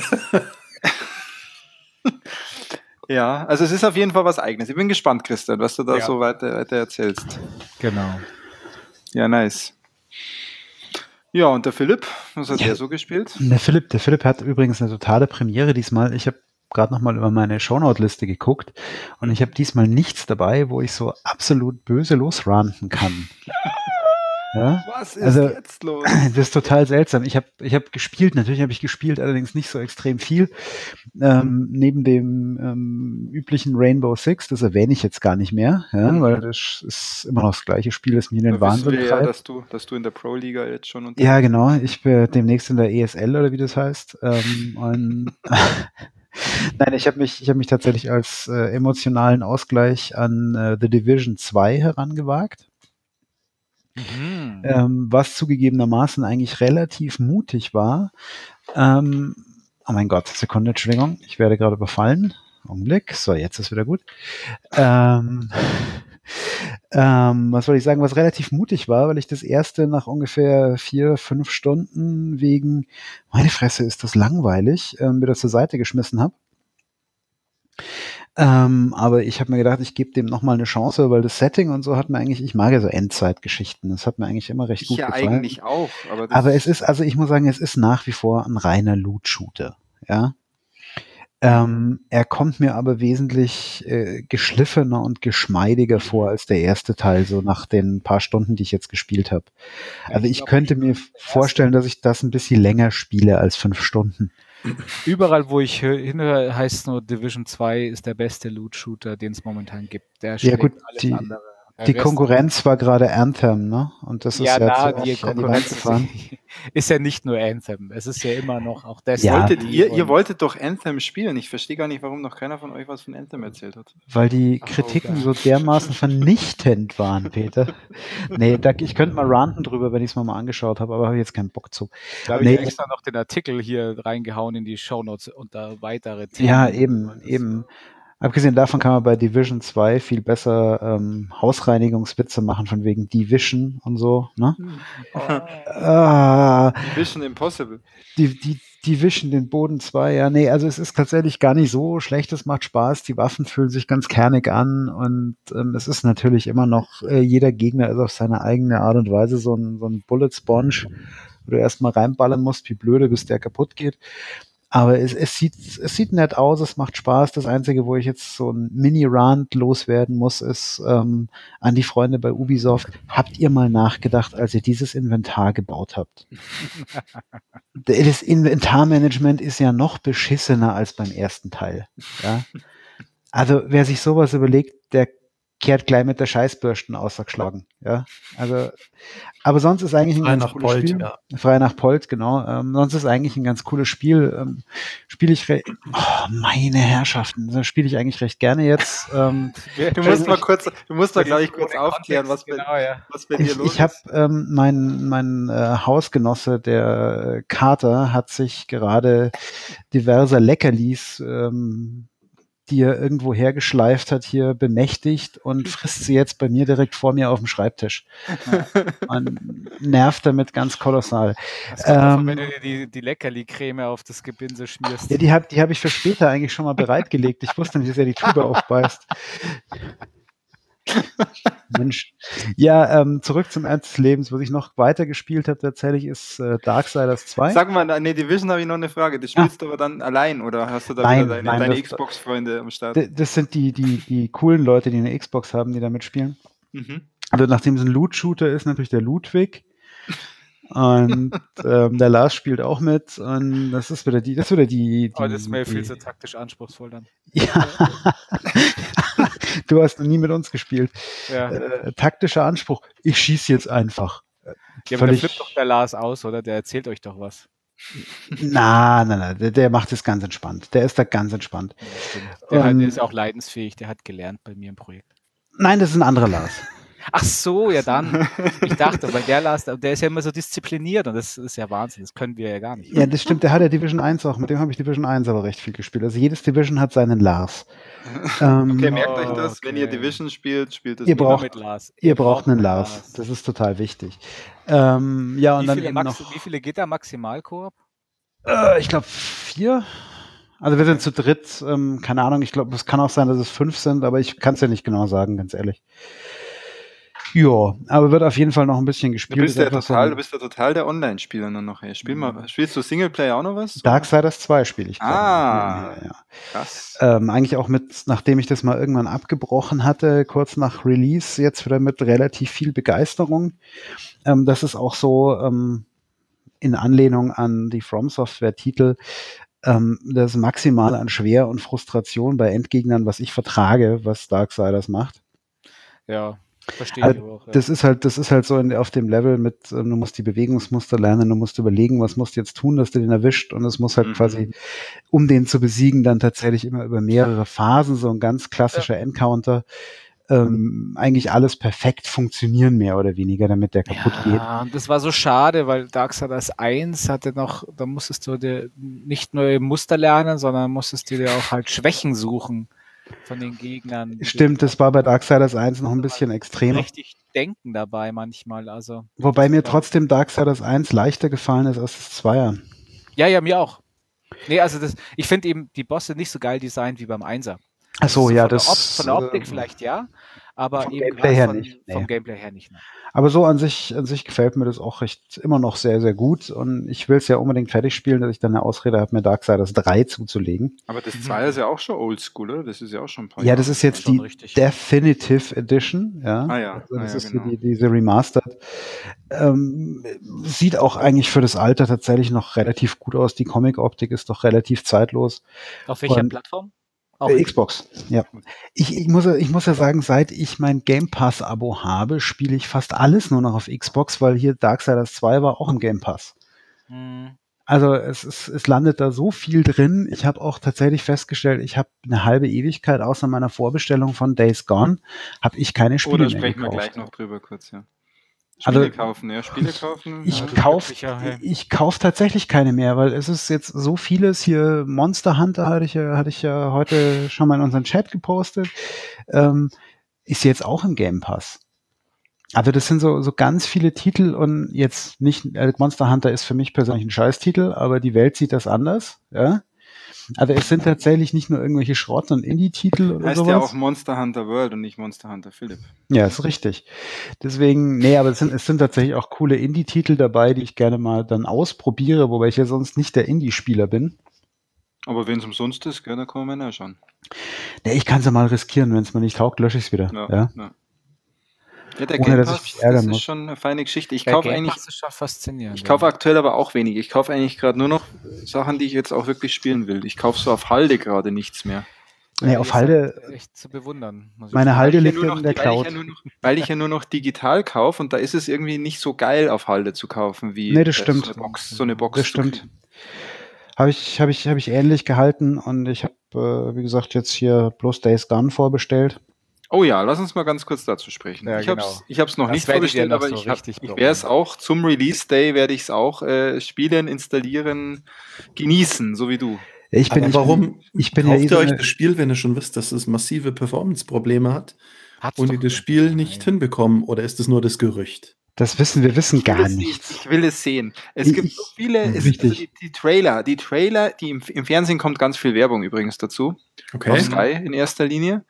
Ja, also es ist auf jeden Fall was Eigenes. Ich bin gespannt, Christian, was du da so weiter erzählst. Genau. Ja, nice. Ja, und der Philipp, was hat der so gespielt? Der Philipp hat übrigens eine totale Premiere diesmal. Ich habe gerade nochmal über meine Shownote-Liste geguckt und ich habe diesmal nichts dabei, wo ich so absolut böse losranten kann. Ja? Was ist jetzt los? Das ist total seltsam. Ich hab gespielt, natürlich habe ich gespielt, allerdings nicht so extrem viel. Neben dem üblichen Rainbow Six, das erwähne ich jetzt gar nicht mehr, weil das ist immer noch das gleiche Spiel, das mich in den Wahnsinn treibt. Ja, dass du in der Pro-Liga jetzt schon Ja, genau. Ich bin demnächst in der ESL oder wie das heißt. Nein, ich habe mich tatsächlich als emotionalen Ausgleich an The Division 2 herangewagt. Was zugegebenermaßen eigentlich relativ mutig war. Oh mein Gott, Sekunde, Entschuldigung, ich werde gerade überfallen. Augenblick, so, jetzt ist wieder gut. Was soll ich sagen, was relativ mutig war, weil ich das erste nach ungefähr 4-5 Stunden wegen, meine Fresse, ist das langweilig, wieder zur Seite geschmissen habe. Aber ich habe mir gedacht, ich gebe dem nochmal eine Chance, weil das Setting und so hat mir eigentlich, ich mag ja so Endzeitgeschichten, das hat mir eigentlich immer recht gut gefallen. Ja, eigentlich auch. Aber es ist, also ich muss sagen, es ist nach wie vor ein reiner Loot-Shooter, ja. Er kommt mir aber wesentlich geschliffener und geschmeidiger vor als der erste Teil, so nach den paar Stunden, die ich jetzt gespielt habe. Also ich könnte mir vorstellen, dass ich das ein bisschen länger spiele als 5 Stunden. Überall, wo ich hinhöre, heißt nur Division 2 ist der beste Loot-Shooter, den es momentan gibt. Der ja gut, alles andere. Die Konkurrenz war gerade Anthem, ne? Und das ist ja die Konkurrenz ist ja nicht nur Anthem. Es ist ja immer noch auch das. Ja. Ihr wolltet doch Anthem spielen. Ich verstehe gar nicht, warum noch keiner von euch was von Anthem erzählt hat. Weil die Kritiken so dermaßen vernichtend waren, Peter. Nee, ich könnte mal ranten drüber, wenn ich es mal angeschaut habe, aber habe jetzt keinen Bock zu. Da habe ich extra noch den Artikel hier reingehauen in die Shownotes und da weitere Themen. Ja, eben. Abgesehen davon kann man bei Division 2 viel besser Hausreinigungswitze machen, von wegen Division und so, ne? Division Impossible. Division, den Boden 2, ja, nee, also es ist tatsächlich gar nicht so schlecht, es macht Spaß, die Waffen fühlen sich ganz kernig an und es ist natürlich immer noch, jeder Gegner ist auf seine eigene Art und Weise so ein Bullet Sponge, wo du erstmal reinballern musst, wie blöde, bis der kaputt geht. Aber es sieht nett aus, es macht Spaß. Das Einzige, wo ich jetzt so ein Mini-Rant loswerden muss, ist an die Freunde bei Ubisoft. Habt ihr mal nachgedacht, als ihr dieses Inventar gebaut habt? Das Inventarmanagement ist ja noch beschissener als beim ersten Teil. Ja? Also wer sich sowas überlegt, der kehrt gleich mit der Scheißbürsten ausgeschlagen. Ja, also, aber sonst ist eigentlich ein ganz cooles Spiel. Ja. Frei nach Polt, genau. Sonst ist eigentlich ein ganz cooles Spiel. Spiele ich meine Herrschaften, das spiele ich eigentlich recht gerne jetzt. Du musst mal gleich kurz aufklären, was bei dir los ist. Ich habe mein Hausgenosse, der Kater, hat sich gerade diverser Leckerlis die er irgendwo hergeschleift hat, hier bemächtigt und frisst sie jetzt bei mir direkt vor mir auf dem Schreibtisch. Man nervt damit ganz kolossal. Das kommt davon, wenn du dir die Leckerli-Creme auf das Gebinse schmierst. Ja, die hab ich für später eigentlich schon mal bereitgelegt. Ich wusste nicht, dass er die Tube aufbeißt. Mensch. Ja, zurück zum Ernst des Lebens. Was ich noch weiter gespielt habe tatsächlich ist Darksiders 2. Sag mal, nee, Division habe ich noch eine Frage. Das spielst du aber dann allein oder hast du da wieder deine Xbox-Freunde am Start? Das sind die coolen Leute, die eine Xbox haben, die da mitspielen. Mhm. Also nachdem es ein Loot-Shooter ist, natürlich der Ludwig. Und der Lars spielt auch mit und das ist wieder die. Aber das ist mir viel zu taktisch anspruchsvoll dann. Ja. Du hast noch nie mit uns gespielt. Ja. Taktischer Anspruch. Ich schieße jetzt einfach. Ja, aber der flippt doch der Lars aus, oder? Der erzählt euch doch was. Na, der macht es ganz entspannt. Der ist da ganz entspannt. Ja, der ist auch leidensfähig. Der hat gelernt bei mir im Projekt. Nein, das ist ein anderer Lars. Ach so, ja dann. Ich dachte, weil der Lars, der ist ja immer so diszipliniert und das ist ja Wahnsinn, das können wir ja gar nicht. Ja, das stimmt, der hat ja Division 1 auch, mit dem habe ich Division 1 aber recht viel gespielt. Also jedes Division hat seinen Lars. Okay, merkt euch das, wenn ihr Division spielt das mit Lars. Ihr braucht einen Lars, das ist total wichtig. Ja, und wie viele geht da maximal Koop? Ich glaube 4. Also wir sind zu dritt, keine Ahnung, ich glaube, es kann auch sein, dass es 5 sind, aber ich kann es ja nicht genau sagen, ganz ehrlich. Ja, aber wird auf jeden Fall noch ein bisschen gespielt. Du bist ja total der Online-Spieler nur noch. Hey. Spielst du Singleplayer auch noch was? Darksiders 2 spiele ich gerade. Ja. Krass. Eigentlich auch nachdem ich das mal irgendwann abgebrochen hatte, kurz nach Release, jetzt wieder mit relativ viel Begeisterung. Das ist auch so in Anlehnung an die From Software-Titel das Maximale an Schwer und Frustration bei Endgegnern, was ich vertrage, was Darksiders macht. Ja. Verstehe ich auch. Ja. Das ist halt so auf dem Level mit, du musst die Bewegungsmuster lernen, du musst überlegen, was musst du jetzt tun, dass du den erwischt und es muss halt quasi, um den zu besiegen, dann tatsächlich immer über mehrere Phasen, so ein ganz klassischer Encounter, eigentlich alles perfekt funktionieren, mehr oder weniger, damit der kaputt geht. Ja, und das war so schade, weil Darksiders 1 hatte noch, da musstest du dir nicht nur Muster lernen, sondern musstest du dir auch halt Schwächen suchen von den Gegnern. Stimmt, das war bei Darksiders 1 noch ein bisschen extremer. Richtig denken dabei manchmal. Also, wobei mir trotzdem Darksiders 1 leichter gefallen ist als das 2er. Ja, mir auch. Nee, also ich finde eben die Bosse nicht so geil designt wie beim 1er. Ach so, ja, von der Optik vielleicht ja, aber vom eben Gameplay her nicht. Vom Gameplay her nicht. Ne. Aber so an sich gefällt mir das auch immer noch sehr, sehr gut und ich will es ja unbedingt fertig spielen, dass ich dann eine Ausrede habe, mir Darksiders 3 zuzulegen. Aber das 2 ist ja auch schon oldschool, oder? Das ist ja auch schon ein paar Jahre. Ja, das ist jetzt die Definitive Edition, ja. Also das ist genau. diese Remastered. Sieht auch eigentlich für das Alter tatsächlich noch relativ gut aus. Die Comic-Optik ist doch relativ zeitlos. Auf welcher Plattform? Xbox, ja. Ich muss ja sagen, seit ich mein Game Pass-Abo habe, spiele ich fast alles nur noch auf Xbox, weil hier Darksiders 2 war auch im Game Pass. Also es landet da so viel drin. Ich habe auch tatsächlich festgestellt, ich habe eine halbe Ewigkeit außer meiner Vorbestellung von Days Gone, habe ich keine Spiele mehr gekauft. Sprechen wir gleich noch drüber kurz, ja. Spiele kaufen. Ich kaufe tatsächlich keine mehr, weil es ist jetzt so vieles hier. Monster Hunter hatte ich ja heute schon mal in unseren Chat gepostet. Ist jetzt auch im Game Pass. Also das sind so ganz viele Titel und jetzt nicht, Monster Hunter ist für mich persönlich ein Scheißtitel, aber die Welt sieht das anders, ja. Also es sind tatsächlich nicht nur irgendwelche Schrott- und Indie-Titel oder sowas. Heißt ja auch Monster Hunter World und nicht Monster Hunter Philipp. Ja, ist richtig. Deswegen, aber es sind tatsächlich auch coole Indie-Titel dabei, die ich gerne mal dann ausprobiere, wobei ich ja sonst nicht der Indie-Spieler bin. Aber wenn es umsonst ist, dann kann man ja schauen. Ja, ich kann es ja mal riskieren, wenn es mir nicht taugt, lösche ich es wieder. Ja, der Game Pass, das ist schon eine feine Geschichte. Ich kaufe aktuell aber auch wenig. Ich kaufe eigentlich gerade nur noch Sachen, die ich jetzt auch wirklich spielen will. Ich kaufe so auf Halde gerade nichts mehr. Nee, auf Halde echt zu bewundern. Meine Halde liegt in der Cloud. Weil ich ja nur noch digital kaufe und da ist es irgendwie nicht so geil auf Halde zu kaufen wie das stimmt. So eine Box. Das stimmt. Habe ich ähnlich gehalten und ich habe, wie gesagt, jetzt hier bloß Days Gone vorbestellt. Oh ja, lass uns mal ganz kurz dazu sprechen. Ja, ich habe es noch nicht vorgestellt, aber ich werde es auch zum Release Day, werde ich es auch spielen, installieren, genießen, so wie du. Warum kauft ihr euch das Spiel, wenn ihr schon wisst, dass es massive Performance-Probleme hat und ihr das Spiel nicht hinbekommen? Oder ist es nur das Gerücht? Das wir wissen gar nichts. Ich will es sehen. Es gibt so viele, die Trailer, die im Fernsehen kommt ganz viel Werbung übrigens dazu. Okay. Auf Sky in erster Linie.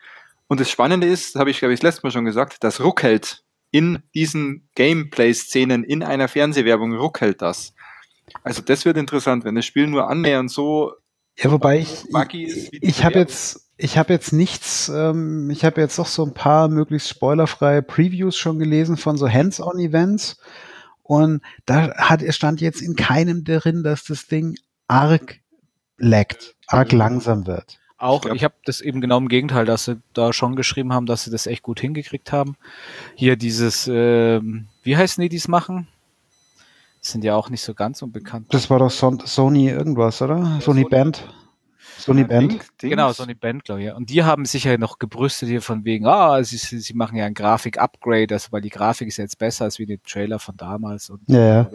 Und das Spannende ist, habe ich glaube ich das letzte Mal schon gesagt, das ruckelt in diesen Gameplay-Szenen in einer Fernsehwerbung, ruckelt das. Also das wird interessant, wenn das Spiel nur annähernd so wobei ich habe jetzt nichts, ich habe jetzt doch so ein paar möglichst spoilerfreie Previews schon gelesen von so Hands-on-Events und da stand jetzt in keinem drin, dass das Ding arg laggt, arg langsam wird. Ich habe das eben genau im Gegenteil, dass sie da schon geschrieben haben, dass sie das echt gut hingekriegt haben. Hier dieses, wie heißen die es machen? Das sind ja auch nicht so ganz unbekannt. Das war doch Sony irgendwas, oder? Ja, Sony Band. Sony Band. Genau, Sony Band, glaube ich. Ja. Und die haben sich ja noch gebrüstet hier von wegen, sie machen ja ein Grafik-Upgrade, weil die Grafik ist jetzt besser als wie die Trailer von damals. Und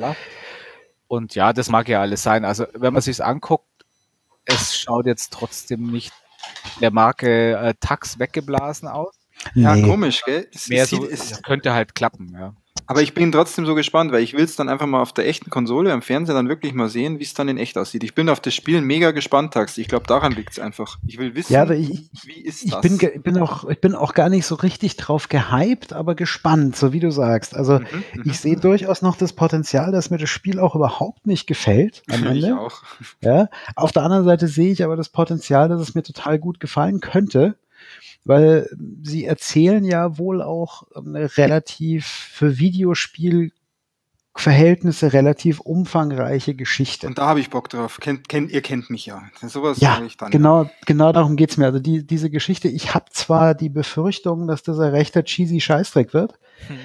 Und ja, das mag ja alles sein. Also wenn man sich anguckt, es schaut jetzt trotzdem nicht der Marke Tux weggeblasen aus. Ja, komisch, gell? Es könnte halt klappen, ja. Aber ich bin trotzdem so gespannt, weil ich will es dann einfach mal auf der echten Konsole, am Fernseher dann wirklich mal sehen, wie es dann in echt aussieht. Ich bin auf das Spiel mega gespannt, Tax. Ich glaube, daran liegt es einfach. Ich will wissen, wie ist das? Ich bin auch gar nicht so richtig drauf gehypt, aber gespannt, so wie du sagst. Also ich sehe durchaus noch das Potenzial, dass mir das Spiel auch überhaupt nicht gefällt am Ende. Ich auch. Ja. Auf der anderen Seite sehe ich aber das Potenzial, dass es mir total gut gefallen könnte. Weil sie erzählen ja wohl auch eine relativ für Videospielverhältnisse relativ umfangreiche Geschichte. Und da habe ich Bock drauf. Ihr kennt mich ja. Sowas ich dann. Genau darum geht's mir. Also diese Geschichte, ich habe zwar die Befürchtung, dass das ein rechter cheesy Scheißdreck wird.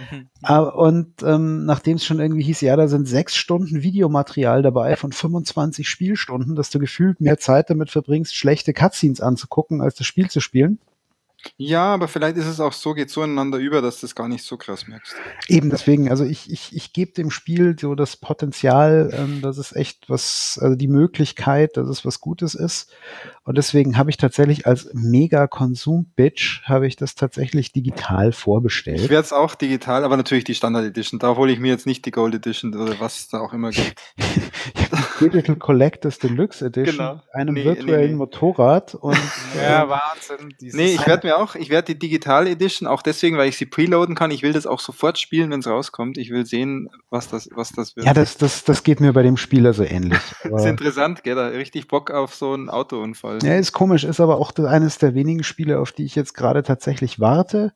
Und nachdem es schon irgendwie hieß, ja, da sind 6 Stunden Videomaterial dabei von 25 Spielstunden, dass du gefühlt mehr Zeit damit verbringst, schlechte Cutscenes anzugucken, als das Spiel zu spielen. Ja, aber vielleicht ist es auch so, geht so ineinander über, dass du das gar nicht so krass merkst. Eben deswegen, also ich gebe dem Spiel so das Potenzial, dass es echt also die Möglichkeit, dass es was Gutes ist. Und deswegen habe ich tatsächlich als Mega-Konsum-Bitch habe ich das tatsächlich digital vorbestellt. Ich werde es auch digital, aber natürlich die Standard Edition. Da hole ich mir jetzt nicht die Gold Edition oder was da auch immer gibt. Digital Collectors Deluxe Edition, einem virtuellen Motorrad und ja, Wahnsinn. Ich werde die Digital Edition auch deswegen, weil ich sie preloaden kann. Ich will das auch sofort spielen, wenn es rauskommt. Ich will sehen, was das wird. Ja, das geht mir bei dem Spieler so ähnlich. Das ist interessant, gell? Da richtig Bock auf so einen Autounfall. Ja, ist komisch, ist aber auch eines der wenigen Spiele, auf die ich jetzt gerade tatsächlich warte.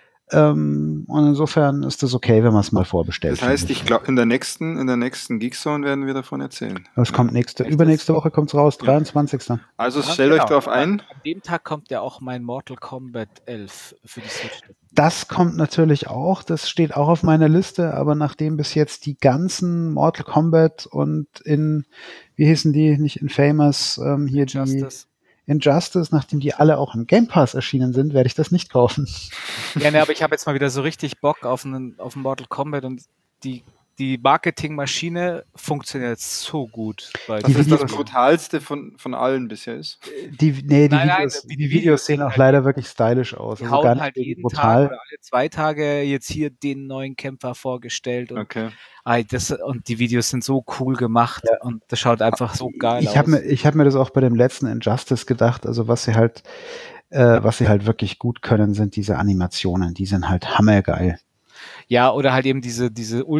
Und insofern ist das okay, wenn man es mal vorbestellt. Das heißt, ich glaube, in der nächsten Geekzone werden wir davon erzählen. Das kommt übernächste Woche kommt's raus, 23. Also stellt euch drauf ein. An dem Tag kommt ja auch mein Mortal Kombat 11 für die Switch. Das kommt natürlich auch, das steht auch auf meiner Liste, aber nachdem bis jetzt die ganzen Mortal Kombat und wie hießen die, nicht Infamous, hier Injustice, nachdem die alle auch im Game Pass erschienen sind, werde ich das nicht kaufen. Ja, aber ich habe jetzt mal wieder so richtig Bock auf einen Mortal Kombat und die Marketingmaschine funktioniert so gut. Weil das ist das Brutalste von allen bisher ist. Die Videos sehen auch leider wirklich stylisch aus. Die hauen gar nicht halt jeden brutal. Tag oder alle 2 Tage jetzt hier den neuen Kämpfer vorgestellt. Und und die Videos sind so cool gemacht und das schaut einfach so geil aus. Ich hab mir das auch bei dem letzten Injustice gedacht, also was sie halt wirklich gut können, sind diese Animationen, die sind halt hammergeil. Ja, oder halt eben diese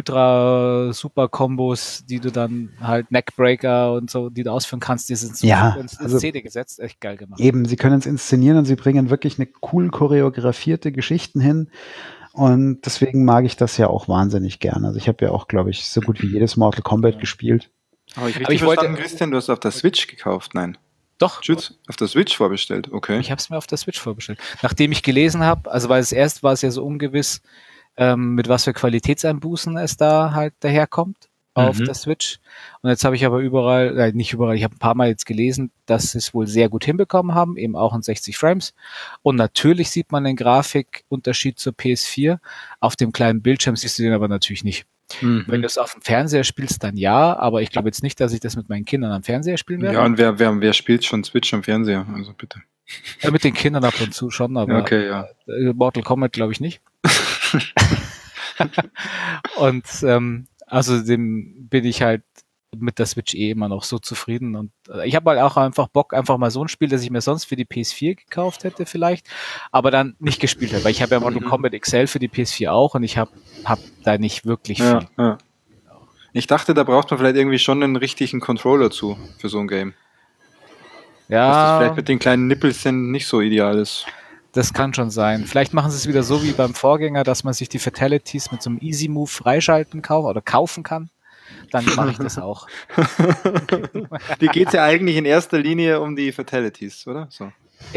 Ultra-Super-Kombos, die du dann halt Neckbreaker und so, die du ausführen kannst, die sind so in Szene gesetzt, echt geil gemacht. Eben, sie können es inszenieren und sie bringen wirklich eine cool choreografierte Geschichten hin. Und deswegen mag ich das ja auch wahnsinnig gerne. Also ich habe ja auch, glaube ich, so gut wie jedes Mortal Kombat gespielt. Aber ich wollte, Christian, du hast auf der Switch gekauft? Nein. Doch. Auf der Switch vorbestellt, okay. Ich habe es mir auf der Switch vorbestellt. Nachdem ich gelesen habe, also weil erst war es ja so ungewiss, mit was für Qualitätseinbußen es da halt daherkommt auf der Switch. Und jetzt habe ich aber nicht überall, ich habe ein paar Mal jetzt gelesen, dass sie es wohl sehr gut hinbekommen haben, eben auch in 60 Frames. Und natürlich sieht man den Grafikunterschied zur PS4. Auf dem kleinen Bildschirm siehst du den aber natürlich nicht. Wenn du es auf dem Fernseher spielst, dann ja, aber ich glaube jetzt nicht, dass ich das mit meinen Kindern am Fernseher spielen werde. Ja, und wer spielt schon Switch am Fernseher? Also bitte. Ja, mit den Kindern ab und zu schon, aber Mortal Kombat glaube ich nicht. Und außerdem bin ich halt mit der Switch immer noch so zufrieden. Und ich habe halt auch einfach Bock, einfach mal so ein Spiel, das ich mir sonst für die PS4 gekauft hätte vielleicht, aber dann nicht gespielt habe. Weil ich habe ja Mortal Kombat XL für die PS4 auch und ich hab da nicht wirklich viel. Ja. Ich dachte, da braucht man vielleicht irgendwie schon einen richtigen Controller für so ein Game. Ja. Dass das vielleicht mit den kleinen Nippelchen nicht so ideal ist. Das kann schon sein. Vielleicht machen sie es wieder so wie beim Vorgänger, dass man sich die Fatalities mit so einem Easy Move freischalten kaufen kann. Dann mache ich das auch. Dir geht es ja eigentlich in erster Linie um die Fatalities, oder? So.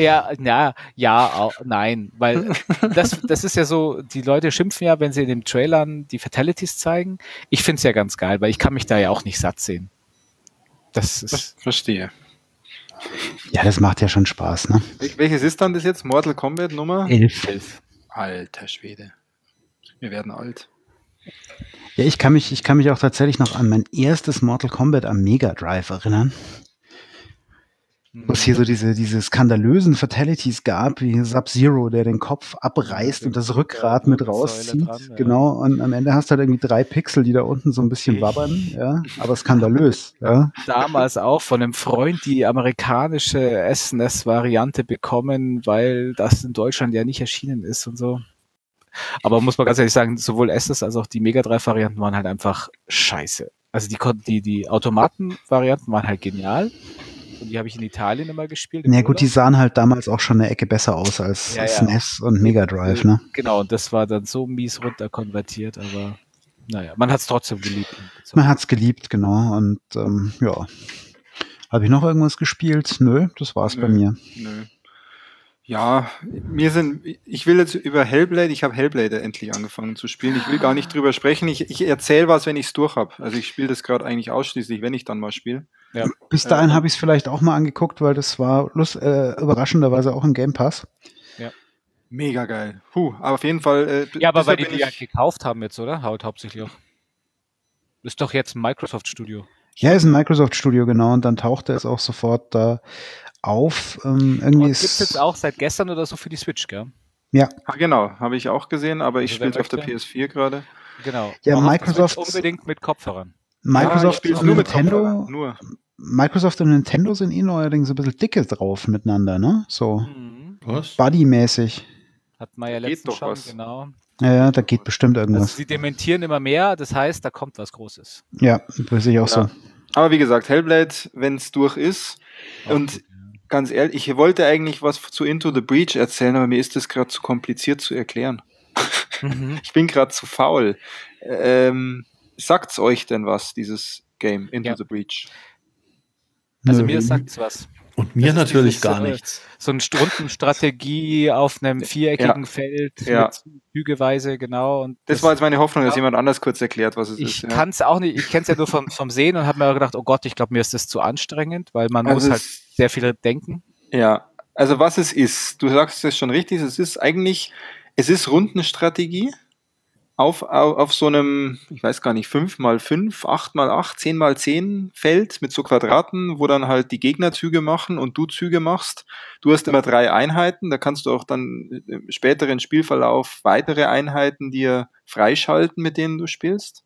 Nein, weil das ist ja so, die Leute schimpfen ja, wenn sie in den Trailern die Fatalities zeigen. Ich finde es ja ganz geil, weil ich kann mich da ja auch nicht satt sehen. Das verstehe. Ja, das macht ja schon Spaß, ne? Welches ist dann das jetzt? Mortal Kombat Nummer? 11. Alter Schwede. Wir werden alt. Ja, ich kann mich auch tatsächlich noch an mein erstes Mortal Kombat am Mega Drive erinnern. Wo es hier so diese skandalösen Fatalities gab, wie Sub-Zero, der den Kopf abreißt und das Rückgrat mit rauszieht. Dran, ja. Genau, und am Ende hast du halt irgendwie 3 Pixel, die da unten so ein bisschen wabbern, ja, aber skandalös. Ja. Damals auch von einem Freund die amerikanische SNES-Variante bekommen, weil das in Deutschland ja nicht erschienen ist und so. Aber muss man ganz ehrlich sagen, sowohl SNES als auch die Mega Drive-Varianten waren halt einfach scheiße. Also die Automaten-Varianten waren halt genial. Und die habe ich in Italien immer gespielt. Ja gut, die sahen halt damals auch schon eine Ecke besser aus als SNES und Mega Drive, ne? Genau, und das war dann so mies runterkonvertiert, aber naja, man hat es trotzdem geliebt. Man hat es geliebt, genau. Und ja. Habe ich noch irgendwas gespielt? Nö, das war's bei mir. Nö. Ja, ich will jetzt über Hellblade, ich habe Hellblade endlich angefangen zu spielen. Ich will gar nicht drüber sprechen. Ich erzähle was, wenn ich es durch habe. Also ich spiele das gerade eigentlich ausschließlich, wenn ich dann mal spiele. Ja. Bis dahin habe ich es vielleicht auch mal angeguckt, weil das war überraschenderweise auch im Game Pass. Ja. Mega geil. Aber auf jeden Fall. Ja, aber weil die ja gekauft haben jetzt, oder? Hauptsächlich auch. Ist doch jetzt ein Microsoft-Studio. Ja, ist ein Microsoft-Studio, genau. Und dann tauchte es auch sofort da auf. Irgendwie gibt es jetzt auch seit gestern oder so für die Switch, gell? Ja. Genau, habe ich auch gesehen, aber ich spiele es auf der PS4 gerade. Genau. Ja, Microsoft unbedingt mit Kopfhörern. Microsoft und nur Nintendo. Nur. Microsoft und Nintendo sind neuerdings ein bisschen dicke drauf miteinander, ne? So. Was? Buddy-mäßig. Hat man ja letztens schon, genau. Ja, da geht bestimmt irgendwas. Also sie dementieren immer mehr, das heißt, da kommt was Großes. Ja, das sehe ich auch so. Aber wie gesagt, Hellblade, wenn es durch ist, und ganz ehrlich, ich wollte eigentlich was zu Into the Breach erzählen, aber mir ist das gerade zu kompliziert zu erklären. Ich bin gerade zu faul. Sagt's euch denn was, dieses Game, Into the Breach? Also mir sagt's was. Und mir natürlich gar nichts. So eine Rundenstrategie auf einem viereckigen Feld mit Zügeweise, genau. Und das war jetzt meine Hoffnung, dass jemand anders kurz erklärt, was es ist. Ich kann es auch nicht, ich kenne es ja nur vom Sehen und habe mir auch gedacht, oh Gott, ich glaube, mir ist das zu anstrengend, weil man muss halt sehr viel denken. Ja, also was es ist, du sagst es schon richtig, es ist Rundenstrategie auf so einem, ich weiß gar nicht, 5x5, 8x8, 10x10 Feld mit so Quadraten, wo dann halt die Gegner Züge machen und du Züge machst. Du hast immer 3 Einheiten, da kannst du auch dann im späteren Spielverlauf weitere Einheiten dir freischalten, mit denen du spielst.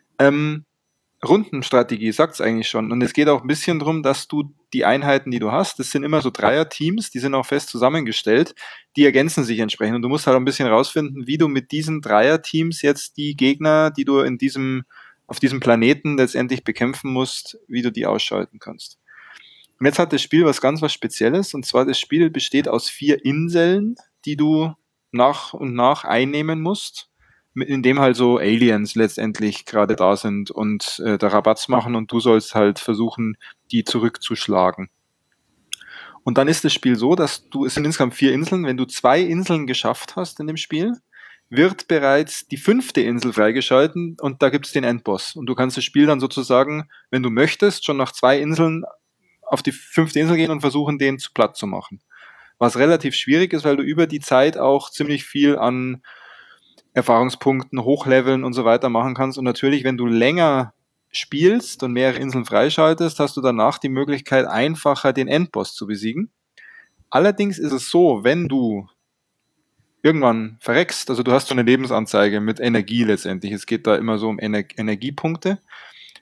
Rundenstrategie, sagt's eigentlich schon. Und es geht auch ein bisschen darum, dass du die Einheiten, die du hast, das sind immer so Dreier-Teams, die sind auch fest zusammengestellt, die ergänzen sich entsprechend. Und du musst halt ein bisschen rausfinden, wie du mit diesen Dreier-Teams jetzt die Gegner, die du auf diesem Planeten letztendlich bekämpfen musst, wie du die ausschalten kannst. Und jetzt hat das Spiel was Spezielles, und zwar das Spiel besteht aus 4 Inseln, die du nach und nach einnehmen musst, in dem halt so Aliens letztendlich gerade da sind und da Rabatz machen, und du sollst halt versuchen, die zurückzuschlagen. Und dann ist das Spiel so, es sind insgesamt 4 Inseln. Wenn du 2 Inseln geschafft hast in dem Spiel, wird bereits die 5. Insel freigeschalten, und da gibt es den Endboss. Und du kannst das Spiel dann sozusagen, wenn du möchtest, schon nach 2 Inseln auf die 5. Insel gehen und versuchen, den zu platt zu machen. Was relativ schwierig ist, weil du über die Zeit auch ziemlich viel an Erfahrungspunkten, Hochleveln und so weiter machen kannst. Und natürlich, wenn du länger spielst und mehrere Inseln freischaltest, hast du danach die Möglichkeit, einfacher den Endboss zu besiegen. Allerdings ist es so, wenn du irgendwann verreckst, also du hast so eine Lebensanzeige mit Energie letztendlich, es geht da immer so um Energiepunkte.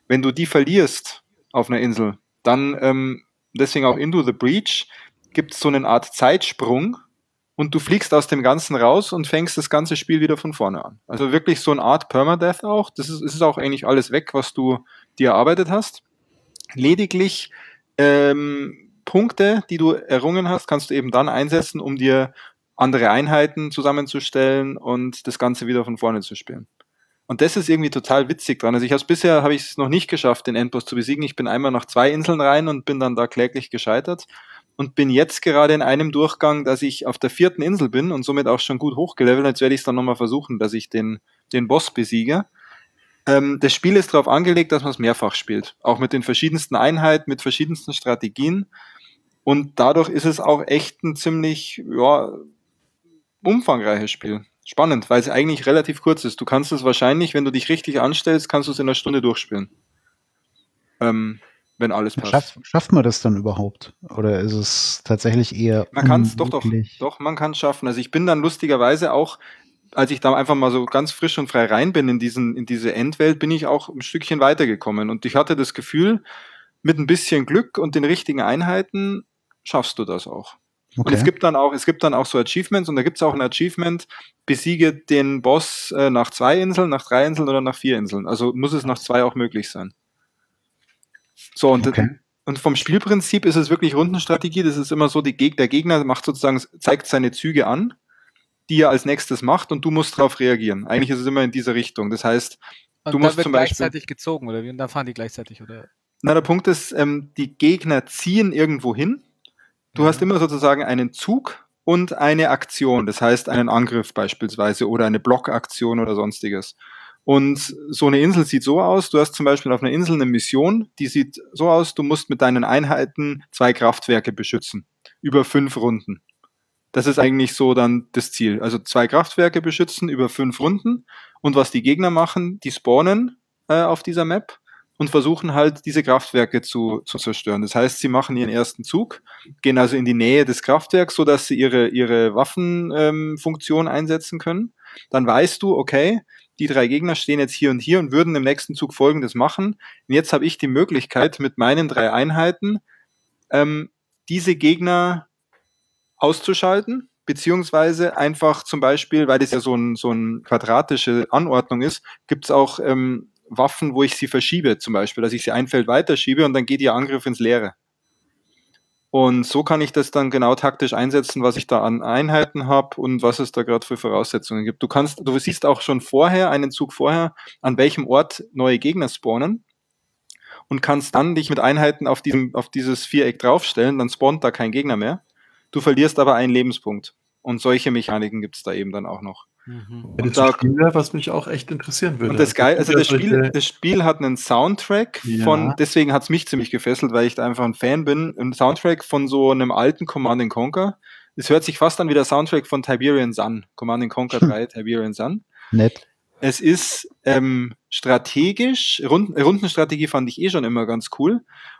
Wenn du die verlierst auf einer Insel, dann, deswegen auch Into the Breach, gibt es so eine Art Zeitsprung und du fliegst aus dem Ganzen raus und fängst das ganze Spiel wieder von vorne an. Also wirklich so eine Art Permadeath auch. Das ist auch eigentlich alles weg, was du dir erarbeitet hast. Lediglich Punkte, die du errungen hast, kannst du eben dann einsetzen, um dir andere Einheiten zusammenzustellen und das Ganze wieder von vorne zu spielen. Und das ist irgendwie total witzig dran. Also bisher habe ich es noch nicht geschafft, den Endboss zu besiegen. Ich bin einmal nach 2 Inseln rein und bin dann da kläglich gescheitert und bin jetzt gerade in einem Durchgang, dass ich auf der 4. Insel bin und somit auch schon gut hochgelevelt. Jetzt werde ich es dann nochmal versuchen, dass ich den Boss besiege. Das Spiel ist darauf angelegt, dass man es mehrfach spielt. Auch mit den verschiedensten Einheiten, mit verschiedensten Strategien. Und dadurch ist es auch echt ein ziemlich umfangreiches Spiel. Spannend, weil es eigentlich relativ kurz ist. Du kannst es wahrscheinlich, wenn du dich richtig anstellst, kannst du es in einer Stunde durchspielen. Wenn alles passt. Schafft man das dann überhaupt? Oder ist es tatsächlich eher Man kann es, doch, man kann es schaffen. Also ich bin dann lustigerweise auch, als ich da einfach mal so ganz frisch und frei rein bin in diese Endwelt, bin ich auch ein Stückchen weitergekommen. Und ich hatte das Gefühl, mit ein bisschen Glück und den richtigen Einheiten schaffst du das auch. Okay. Und es gibt dann auch so Achievements und da gibt es auch ein Achievement, besiege den Boss nach 2 Inseln, nach 3 Inseln oder nach 4 Inseln. Also muss es nach 2 auch möglich sein. So, und vom Spielprinzip ist es wirklich Rundenstrategie. Das ist immer so, der Gegner zeigt seine Züge an, die er als nächstes macht und du musst darauf reagieren. Eigentlich ist es immer in dieser Richtung. Das heißt, du musst zum Beispiel gleichzeitig gezogen, oder wie? Und dann fahren die gleichzeitig, oder? Na, der Punkt ist, die Gegner ziehen irgendwo hin. Du hast immer sozusagen einen Zug und eine Aktion, das heißt einen Angriff beispielsweise oder eine Blockaktion oder sonstiges. Und so eine Insel sieht so aus, du hast zum Beispiel auf einer Insel eine Mission, die sieht so aus, du musst mit deinen Einheiten 2 Kraftwerke beschützen, über 5 Runden. Das ist eigentlich so dann das Ziel. Also 2 Kraftwerke beschützen über 5 Runden und was die Gegner machen, die spawnen auf dieser Map und versuchen halt, diese Kraftwerke zu zerstören. Das heißt, sie machen ihren ersten Zug, gehen also in die Nähe des Kraftwerks, sodass sie ihre Waffenfunktion einsetzen können. Dann weißt du, okay, die 3 Gegner stehen jetzt hier und würden im nächsten Zug Folgendes machen. Und jetzt habe ich die Möglichkeit, mit meinen 3 Einheiten diese Gegner auszuschalten, beziehungsweise einfach zum Beispiel, weil das ja so eine quadratische Anordnung ist, gibt es auch Waffen, wo ich sie verschiebe, zum Beispiel, dass ich sie ein Feld weiterschiebe und dann geht ihr Angriff ins Leere. Und so kann ich das dann genau taktisch einsetzen, was ich da an Einheiten habe und was es da gerade für Voraussetzungen gibt. Du siehst auch schon einen Zug vorher, an welchem Ort neue Gegner spawnen und kannst dann dich mit Einheiten auf dieses Viereck draufstellen, dann spawnt da kein Gegner mehr. Du verlierst aber einen Lebenspunkt. Und solche Mechaniken gibt es da eben dann auch noch. Und das Spiel, was mich auch echt interessieren würde. Und das Spiel hat einen Soundtrack deswegen hat es mich ziemlich gefesselt, weil ich da einfach ein Fan bin, ein Soundtrack von so einem alten Command & Conquer. Es hört sich fast an wie der Soundtrack von Tiberian Sun, Command & Conquer 3, Tiberian Sun. Nett. Es ist strategisch, Rundenstrategie fand ich schon immer ganz cool.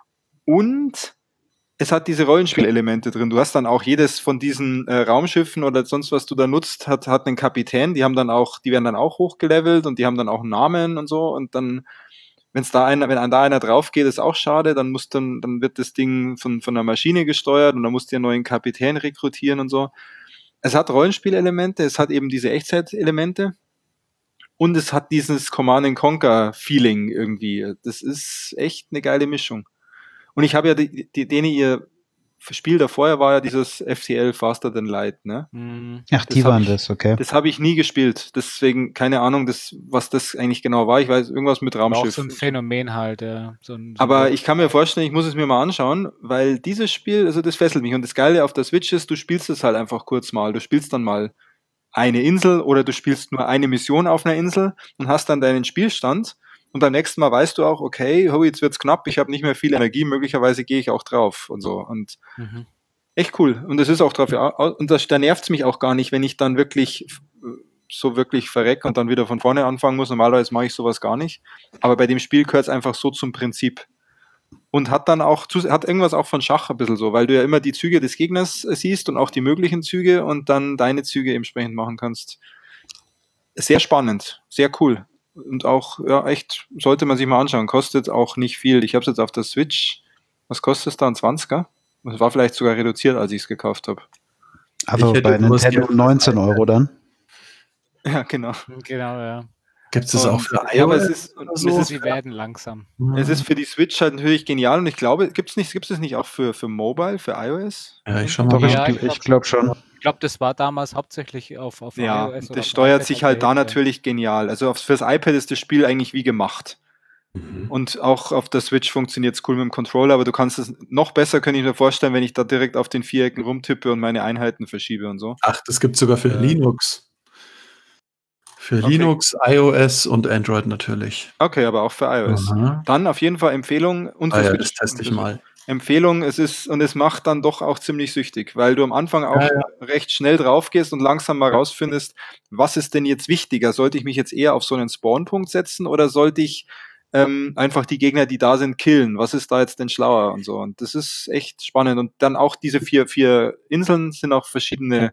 Und es hat diese Rollenspielelemente drin. Du hast dann auch jedes von diesen Raumschiffen oder sonst was du da nutzt, hat einen Kapitän, die werden dann auch hochgelevelt und die haben dann auch einen Namen und so. Und dann, wenn da einer drauf geht, ist auch schade, dann wird das Ding von einer Maschine gesteuert und dann musst du einen neuen Kapitän rekrutieren und so. Es hat Rollenspielelemente, es hat eben diese Echtzeitelemente und es hat dieses Command & Conquer Feeling irgendwie. Das ist echt eine geile Mischung. Und ich habe ja ihr Spiel davor war ja dieses FTL Faster Than Light, ne? Ach, die waren das, okay. Das habe ich nie gespielt, deswegen keine Ahnung, was das eigentlich genau war. Ich weiß, irgendwas mit Raumschiff. Auch so ein Phänomen halt, ja. Aber ich kann mir vorstellen, ich muss es mir mal anschauen, weil dieses Spiel, also das fesselt mich. Und das Geile auf der Switch ist, du spielst es halt einfach kurz mal. Du spielst dann mal eine Insel oder du spielst nur eine Mission auf einer Insel und hast dann deinen Spielstand. Und beim nächsten Mal weißt du auch, okay, jetzt wird's knapp, ich habe nicht mehr viel Energie, möglicherweise gehe ich auch drauf und so. Und echt cool. Und das ist auch drauf, und da nervt's mich auch gar nicht, wenn ich dann wirklich verreck und dann wieder von vorne anfangen muss. Normalerweise mache ich sowas gar nicht. Aber bei dem Spiel gehört es einfach so zum Prinzip. Und hat irgendwas auch von Schach ein bisschen so, weil du ja immer die Züge des Gegners siehst und auch die möglichen Züge und dann deine Züge entsprechend machen kannst. Sehr spannend, sehr cool. und auch, ja, echt, sollte man sich mal anschauen. Kostet auch nicht viel. Ich habe es jetzt auf der Switch. Was kostet es da? Ein 20er? Das war vielleicht sogar reduziert, als ich es gekauft habe. Also bei Nintendo 19 € dann? Ja, genau. Genau, ja. Gibt es das auch für iOS? Ja, aber sie werden langsam. Es ist für die Switch halt natürlich genial und ich glaube, gibt es nicht auch für Mobile, für iOS? Ja, ich glaube schon. Ich glaube, das war damals hauptsächlich auf ja, iOS. Das steuert sich halt da natürlich genial. Also fürs iPad ist das Spiel eigentlich wie gemacht. Und auch auf der Switch funktioniert es cool mit dem Controller, aber du kannst es noch besser, könnte ich mir vorstellen, wenn ich da direkt auf den Vierecken rumtippe und meine Einheiten verschiebe und so. Ach, das gibt es sogar für Linux. Für Linux, iOS und Android natürlich. Okay, aber auch für iOS. Dann auf jeden Fall Empfehlung und für Switch. Das teste ich mal. Empfehlung, es macht dann doch auch ziemlich süchtig, weil du am Anfang auch recht schnell drauf gehst und langsam mal rausfindest, was ist denn jetzt wichtiger? Sollte ich mich jetzt eher auf so einen Spawnpunkt setzen oder sollte ich einfach die Gegner, die da sind, killen? Was ist da jetzt denn schlauer und so? Und das ist echt spannend. Und dann auch diese vier Inseln sind auch verschiedene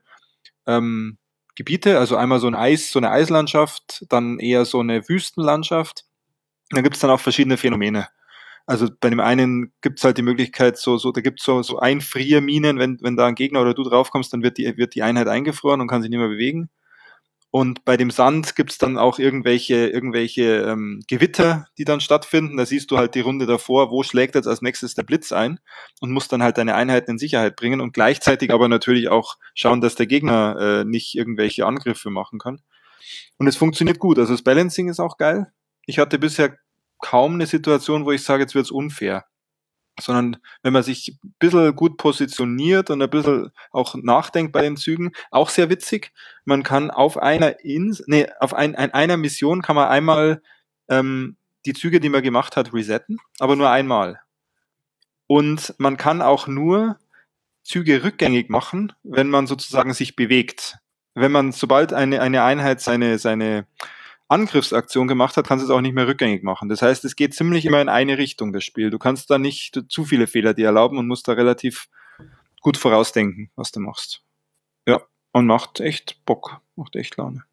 Gebiete, also einmal so eine Eislandschaft, dann eher so eine Wüstenlandschaft. Da gibt es dann auch verschiedene Phänomene. Also bei dem einen gibt es halt die Möglichkeit, da gibt es so Einfrierminen, wenn da ein Gegner oder du draufkommst, dann wird die Einheit eingefroren und kann sich nicht mehr bewegen. Und bei dem Sand gibt es dann auch irgendwelche Gewitter, die dann stattfinden. Da siehst du halt die Runde davor, wo schlägt jetzt als nächstes der Blitz ein und musst dann halt deine Einheiten in Sicherheit bringen und gleichzeitig aber natürlich auch schauen, dass der Gegner nicht irgendwelche Angriffe machen kann. Und es funktioniert gut. Also das Balancing ist auch geil. Ich hatte bisher kaum eine Situation, wo ich sage, jetzt wird's unfair. Sondern wenn man sich ein bisschen gut positioniert und ein bisschen auch nachdenkt bei den Zügen, auch sehr witzig. Man kann auf einer Mission kann man einmal die Züge, die man gemacht hat, resetten, aber nur einmal. Und man kann auch nur Züge rückgängig machen, wenn man sozusagen sich bewegt. Sobald eine Einheit seine Angriffsaktion gemacht hat, kannst du es auch nicht mehr rückgängig machen. Das heißt, es geht ziemlich immer in eine Richtung, das Spiel. Du kannst da nicht zu viele Fehler dir erlauben und musst da relativ gut vorausdenken, was du machst. Ja, und macht echt Bock, macht echt Laune.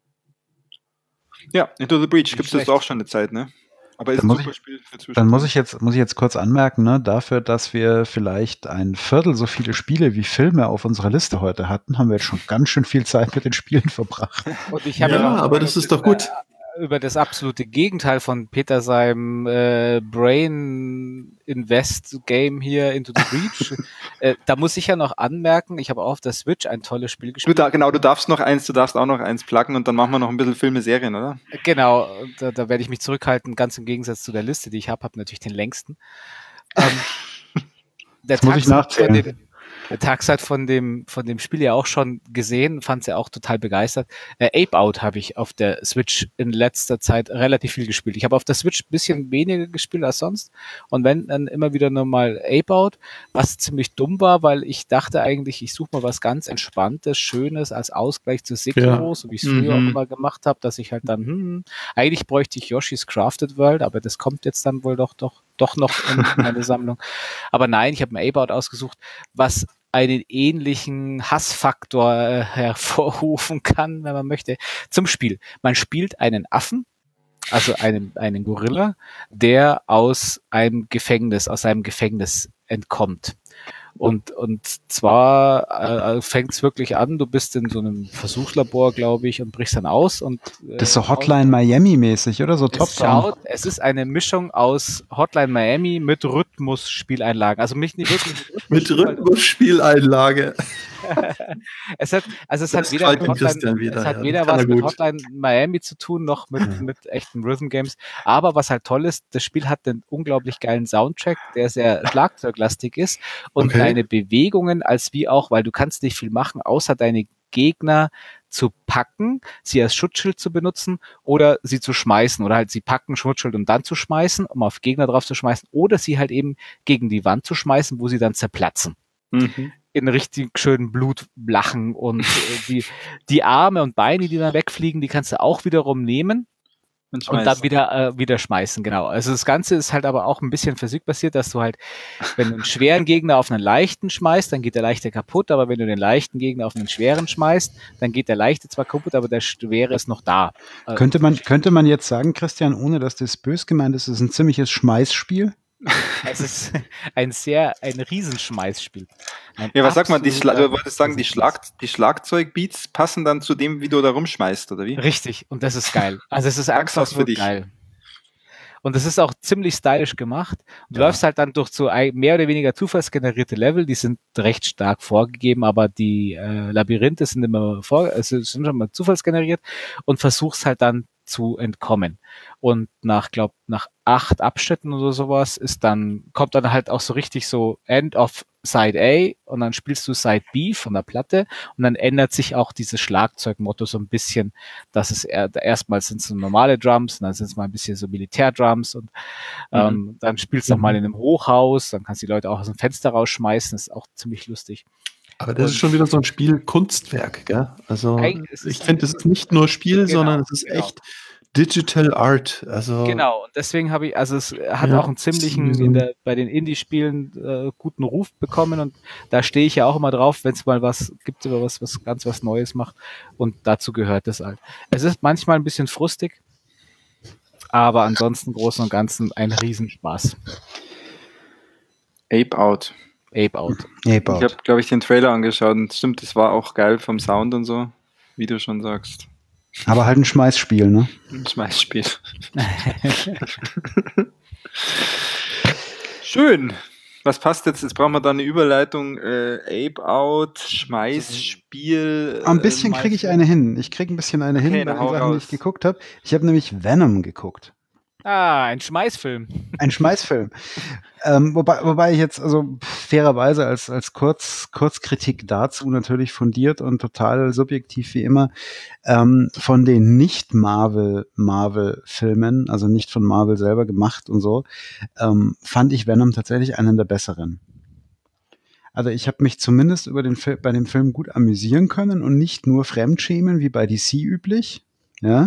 Ja, Into the Breach gibt es jetzt auch schon eine Zeit, ne? Aber ist ein super Spiel für Zwischendurch. Dann muss ich jetzt kurz anmerken, ne, dafür, dass wir vielleicht ein Viertel so viele Spiele wie Filme auf unserer Liste heute hatten, haben wir jetzt schon ganz schön viel Zeit mit den Spielen verbracht. Und ich habe aber das ist doch gut. Über das absolute Gegenteil von Peter seinem Brain Invest Game hier Into the Breach. Da muss ich ja noch anmerken, ich habe auch auf der Switch ein tolles Spiel gespielt. Du darfst auch noch eins pluggen und dann machen wir noch ein bisschen Filme, Serien, oder? Genau, da werde ich mich zurückhalten, ganz im Gegensatz zu der Liste, die ich habe natürlich den längsten. Das muss ich nachzählen. Der Tax hat von dem Spiel ja auch schon gesehen, fand es ja auch total begeistert. Ape Out habe ich auf der Switch in letzter Zeit relativ viel gespielt. Ich habe auf der Switch ein bisschen weniger gespielt als sonst und wenn, dann immer wieder nochmal Ape Out, was ziemlich dumm war, weil ich dachte eigentlich, ich suche mal was ganz Entspanntes, Schönes als Ausgleich zu Sekiro, so wie ich es früher auch immer gemacht habe, dass ich halt dann, eigentlich bräuchte ich Yoshi's Crafted World, aber das kommt jetzt dann wohl doch noch in meine Sammlung. Aber nein, ich habe mir Ape Out ausgesucht, was einen ähnlichen Hassfaktor hervorrufen kann, wenn man möchte, zum Spiel. Man spielt einen Affen, also einen Gorilla, der aus seinem Gefängnis entkommt. Und zwar fängt es wirklich an, du bist in so einem Versuchslabor, glaube ich, und brichst dann aus. Und das ist so Hotline Miami-mäßig, oder? So Top-Down. Es ist eine Mischung aus Hotline Miami mit Rhythmus-Spieleinlagen. Also nicht wirklich mit Rhythmus-Spieleinlage. Es hat weder was mit Hotline Miami zu tun, noch mit echten Rhythm Games. Aber was halt toll ist, das Spiel hat einen unglaublich geilen Soundtrack, der sehr schlagzeuglastig ist und deine Bewegungen als wie auch, weil du kannst nicht viel machen, außer deine Gegner zu packen, sie als Schutzschild zu benutzen oder sie zu schmeißen oder halt sie packen, Schutzschild und dann zu schmeißen, um auf Gegner drauf zu schmeißen oder sie halt eben gegen die Wand zu schmeißen, wo sie dann zerplatzen. In richtig schönen Blutlachen und die Arme und Beine, die dann wegfliegen, die kannst du auch wiederum nehmen Und dann wieder schmeißen, genau. Also das Ganze ist halt aber auch ein bisschen physikbasiert, dass du halt, wenn du einen schweren Gegner auf einen leichten schmeißt, dann geht der leichte kaputt, aber wenn du den leichten Gegner auf einen schweren schmeißt, dann geht der leichte zwar kaputt, aber der schwere ist noch da. Könnte man jetzt sagen, Christian, ohne dass das böse gemeint ist, es ist ein ziemliches Schmeißspiel? Es ist ein Riesenschmeißspiel. Ja, was sagt man? Du wolltest sagen, die Schlagzeugbeats passen dann zu dem, wie du da rumschmeißt, oder wie? Richtig, und das ist geil. Also es ist einfach nur geil. Und das ist auch ziemlich stylisch gemacht. Du läufst halt dann durch so mehr oder weniger zufallsgenerierte Level, die sind recht stark vorgegeben, aber die Labyrinthe sind sind schon mal zufallsgeneriert und versuchst halt dann zu entkommen. Und nach 8 Abschnitten oder sowas kommt dann halt auch so richtig so End of Side A und dann spielst du Side B von der Platte und dann ändert sich auch dieses Schlagzeugmotto so ein bisschen, dass es erstmal sind so normale Drums und dann sind es mal ein bisschen so Militärdrums und dann spielst du auch mal in einem Hochhaus, dann kannst du die Leute auch aus dem Fenster rausschmeißen, das ist auch ziemlich lustig. Aber das ist schon wieder so ein Spiel-Kunstwerk, gell? Also ich finde, es ist nicht nur Spiel, sondern es ist echt Digital Art. Also genau, und deswegen es hat auch einen ziemlichen bei den Indie-Spielen guten Ruf bekommen und da stehe ich ja auch immer drauf, wenn es mal was gibt über was Neues macht und dazu gehört das halt. Es ist manchmal ein bisschen frustig, aber ansonsten im Großen und Ganzen ein Riesenspaß. Ape Out. Ich habe, glaube ich, den Trailer angeschaut und stimmt, das war auch geil vom Sound und so, wie du schon sagst. Aber halt ein Schmeißspiel, ne? Ein Schmeißspiel. Schön. Was passt jetzt? Jetzt brauchen wir da eine Überleitung. Ape Out, Schmeißspiel. Ein bisschen kriege ich eine hin. Ich kriege ein bisschen eine hin, weil die Sachen, die ich geguckt habe. Ich habe nämlich Venom geguckt. Ein Schmeißfilm. Ein Schmeißfilm. Wobei ich jetzt, also fairerweise als Kurzkritik dazu natürlich fundiert und total subjektiv wie immer, von den Nicht-Marvel-Filmen, also nicht von Marvel selber gemacht und so, fand ich Venom tatsächlich einen der besseren. Also ich habe mich zumindest bei dem Film gut amüsieren können und nicht nur fremdschämen, wie bei DC üblich. Ja.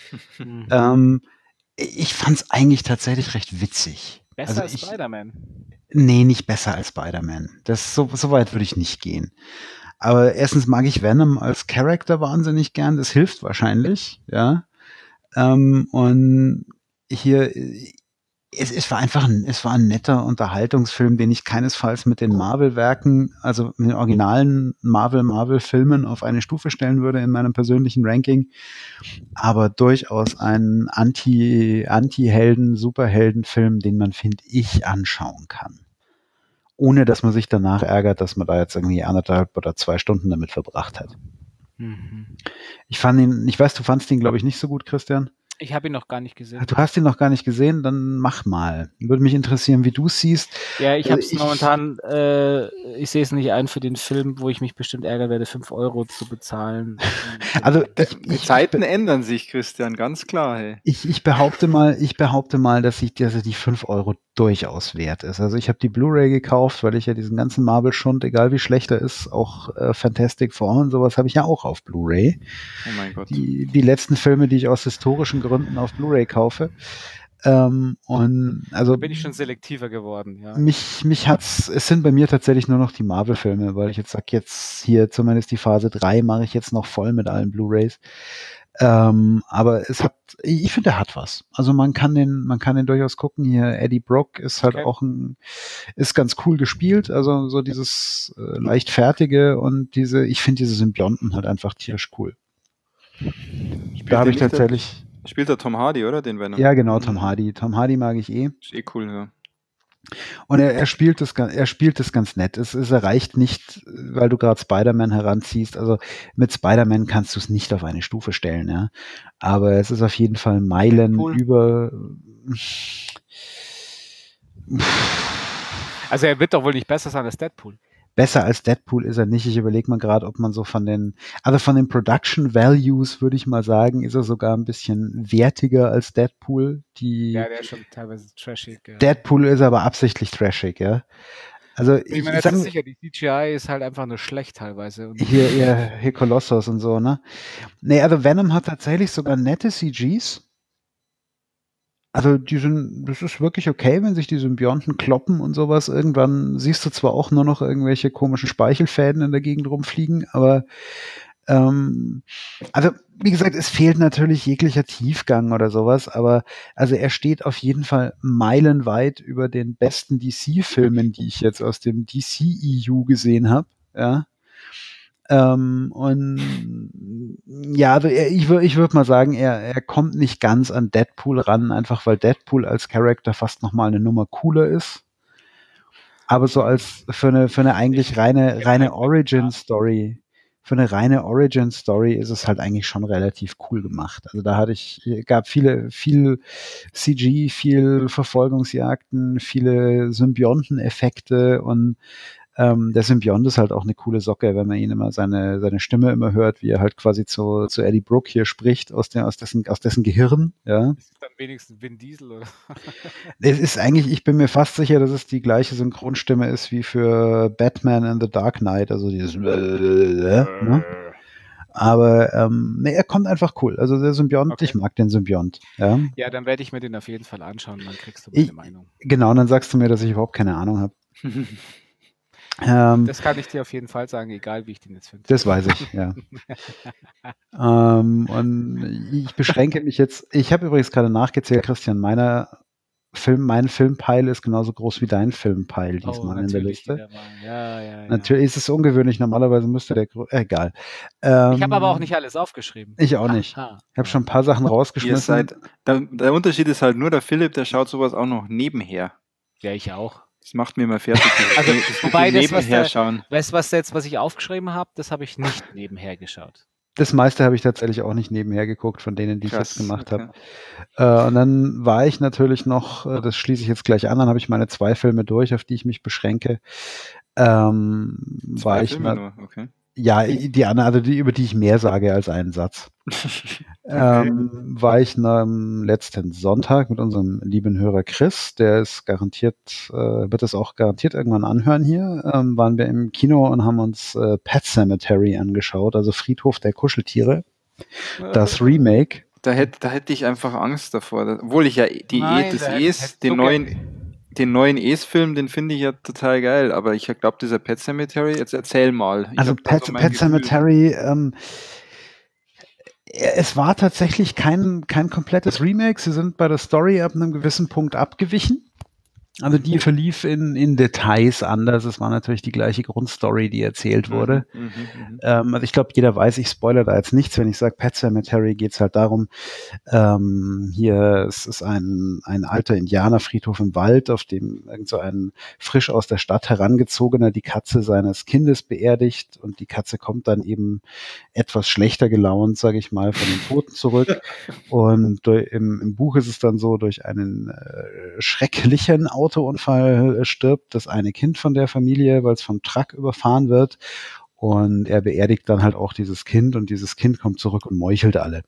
Ich fand's eigentlich tatsächlich recht witzig. Besser als Spider-Man? Nee, nicht besser als Spider-Man. So weit würde ich nicht gehen. Aber erstens mag ich Venom als Charakter wahnsinnig gern. Das hilft wahrscheinlich, ja. Und hier, es war ein netter Unterhaltungsfilm, den ich keinesfalls mit den Marvel-Werken, also mit den originalen Marvel-Filmen auf eine Stufe stellen würde in meinem persönlichen Ranking, aber durchaus ein Anti-Helden, Superhelden-Film, den man, finde ich, anschauen kann. Ohne, dass man sich danach ärgert, dass man da jetzt irgendwie 1,5 oder 2 Stunden damit verbracht hat. Ich weiß, du fandst ihn, glaube ich, nicht so gut, Christian. Ich habe ihn noch gar nicht gesehen. Du hast ihn noch gar nicht gesehen? Dann mach mal. Würde mich interessieren, wie du es siehst. Ja, ich habe es momentan, ich sehe es nicht ein für den Film, wo ich mich bestimmt ärgern werde, 5 € zu bezahlen. Also die Zeiten ändern sich, Christian, ganz klar. Hey. Ich behaupte mal, dass die 5 € durchaus wert ist. Also ich habe die Blu-ray gekauft, weil ich ja diesen ganzen Marvel-Schund, egal wie schlecht er ist, auch Fantastic Four und sowas habe ich ja auch auf Blu-ray. Oh mein Gott. Die letzten Filme, die ich aus historischen Gründen auf Blu-ray kaufe. Und also da bin ich schon selektiver geworden, ja. Es sind bei mir tatsächlich nur noch die Marvel-Filme, weil ich jetzt sag, jetzt hier zumindest die Phase 3 mache ich jetzt noch voll mit allen Blu-rays. Aber ich finde, er hat was. Also man kann den durchaus gucken. Hier Eddie Brock ist halt auch ist ganz cool gespielt. Also so dieses leicht-fertige und ich finde diese Symbionten halt einfach tierisch cool. Da habe ich tatsächlich... Spielt der Tom Hardy, oder? Den Venom? Ja, genau, Tom Hardy. Tom Hardy mag ich eh. Ist eh cool, ja. Und er spielt das ganz nett. Es erreicht nicht, weil du gerade Spider-Man heranziehst. Also mit Spider-Man kannst du es nicht auf eine Stufe stellen, ja. Aber es ist auf jeden Fall Meilen über. Also er wird doch wohl nicht besser sein als Deadpool. Besser als Deadpool ist er nicht. Ich überlege mal gerade, ob man so von den Production Values, würde ich mal sagen, ist er sogar ein bisschen wertiger als Deadpool. Ja, der ist schon teilweise trashig. Ja. Deadpool ist aber absichtlich trashig, ja. Also ich meine, das ist sicher, die CGI ist halt einfach nur schlecht teilweise. Hier Kolossus und so, ne? Nee, also Venom hat tatsächlich sogar nette CGs. Also das ist wirklich okay, wenn sich die Symbionten kloppen und sowas. Irgendwann siehst du zwar auch nur noch irgendwelche komischen Speichelfäden in der Gegend rumfliegen, aber also wie gesagt, es fehlt natürlich jeglicher Tiefgang oder sowas, aber also er steht auf jeden Fall meilenweit über den besten DC-Filmen, die ich jetzt aus dem DC-EU gesehen habe. Ja. Und ja, also ich würde mal sagen, er kommt nicht ganz an Deadpool ran, einfach weil Deadpool als Charakter fast noch mal eine Nummer cooler ist. Aber so als für eine eigentlich reine Origin-Story, für eine reine Origin-Story ist es halt eigentlich schon relativ cool gemacht. Also da gab viel CG, viel Verfolgungsjagden, viele Symbionten-Effekte und der Symbiont ist halt auch eine coole Socke, wenn man ihn immer seine Stimme immer hört, wie er halt quasi zu Eddie Brooke hier spricht, aus dessen Gehirn, ja. Ist dann wenigstens Vin Diesel, oder? Es ist eigentlich, ich bin mir fast sicher, dass es die gleiche Synchronstimme ist wie für Batman in The Dark Knight, also dieses ne? Aber er kommt einfach cool. Also der Symbiont, okay. Ich mag den Symbiont. Ja, ja, dann werde ich mir den auf jeden Fall anschauen, dann kriegst du meine Meinung. Genau, und dann sagst du mir, dass ich überhaupt keine Ahnung habe. Das kann ich dir auf jeden Fall sagen, egal wie ich den jetzt finde. Das weiß ich, ja. Und ich beschränke mich jetzt, ich habe übrigens gerade nachgezählt, Christian, mein Filmpeil ist genauso groß wie dein Filmpeil diesmal in der Liste. Ja. Natürlich ist es ungewöhnlich, normalerweise müsste der, egal. Ich habe aber auch nicht alles aufgeschrieben. Ich auch nicht. Ich habe schon ein paar Sachen rausgeschmissen. Der Unterschied ist halt nur, der Philipp, der schaut sowas auch noch nebenher. Ja, ich auch. Das macht mir immer fertig. Also, wobei was ich aufgeschrieben habe, das habe ich nicht nebenher geschaut. Das meiste habe ich tatsächlich auch nicht nebenher geguckt, von denen, die ich jetzt gemacht habe. Und dann war ich natürlich noch, das schließe ich jetzt gleich an, dann habe ich meine 2 Filme durch, auf die ich mich beschränke. Zwei Filme nur, okay. Ja, die anderen, also die, über die ich mehr sage als einen Satz. War ich am letzten Sonntag mit unserem lieben Hörer Chris, der ist wird es auch garantiert irgendwann anhören hier, waren wir im Kino und haben uns Pet Sematary angeschaut, also Friedhof der Kuscheltiere, das Remake. Da hätte ich einfach Angst davor, obwohl ich ja den neuen Es-Film, den finde ich ja total geil, aber ich glaube, dieser Pet Sematary, jetzt erzähl mal. Also Pet Sematary, es war tatsächlich kein komplettes Remake. Sie sind bei der Story ab einem gewissen Punkt abgewichen. Also die verlief in Details anders. Es war natürlich die gleiche Grundstory, die erzählt wurde. Also ich glaube, jeder weiß, ich spoilere da jetzt nichts. Wenn ich sage Pet Sematary, geht es halt darum, es ist ein alter Indianerfriedhof im Wald, auf dem irgend so ein frisch aus der Stadt herangezogener die Katze seines Kindes beerdigt und die Katze kommt dann eben etwas schlechter gelaunt, sage ich mal, von den Toten zurück. Und im Buch ist es dann so, durch einen schrecklichen Autounfall stirbt das eine Kind von der Familie, weil es vom Truck überfahren wird. Und er beerdigt dann halt auch dieses Kind und dieses Kind kommt zurück und meuchelt alle.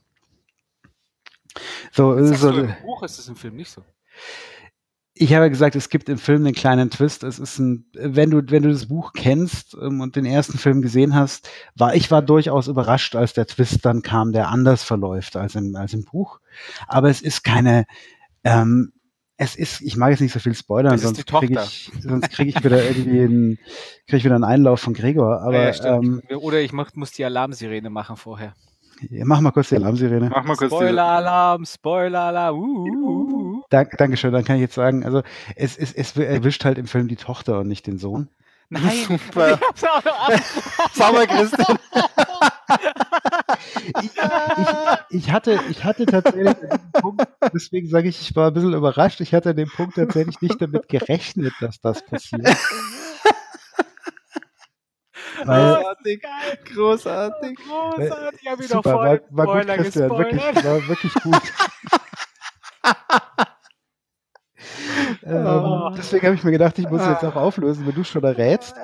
So, im Buch ist es im Film nicht so. Ich habe gesagt, es gibt im Film einen kleinen Twist. Es ist wenn du das Buch kennst und den ersten Film gesehen hast, war durchaus überrascht, als der Twist dann kam, der anders verläuft als im Buch. Aber es ist keine, ich mag jetzt nicht so viel spoilern, sonst kriege ich wieder irgendwie einen Einlauf von Gregor. Aber, oder ich muss die Alarmsirene machen vorher. Ja, mach mal kurz die Alarmsirene. Spoiler-Alarm, Dankeschön, dann kann ich jetzt sagen, also es erwischt halt im Film die Tochter und nicht den Sohn. Nein, super. Ich hab's auch noch ab. Sauber, Christian. Ich hatte tatsächlich an diesem Punkt, deswegen sage ich war ein bisschen überrascht, ich hatte an dem Punkt tatsächlich nicht damit gerechnet, dass das passiert. Großartig. Ich habe ihn noch voll war gut, Christian, war wirklich gut. Deswegen habe ich mir gedacht, ich muss jetzt auch auflösen, wenn du schon errätst.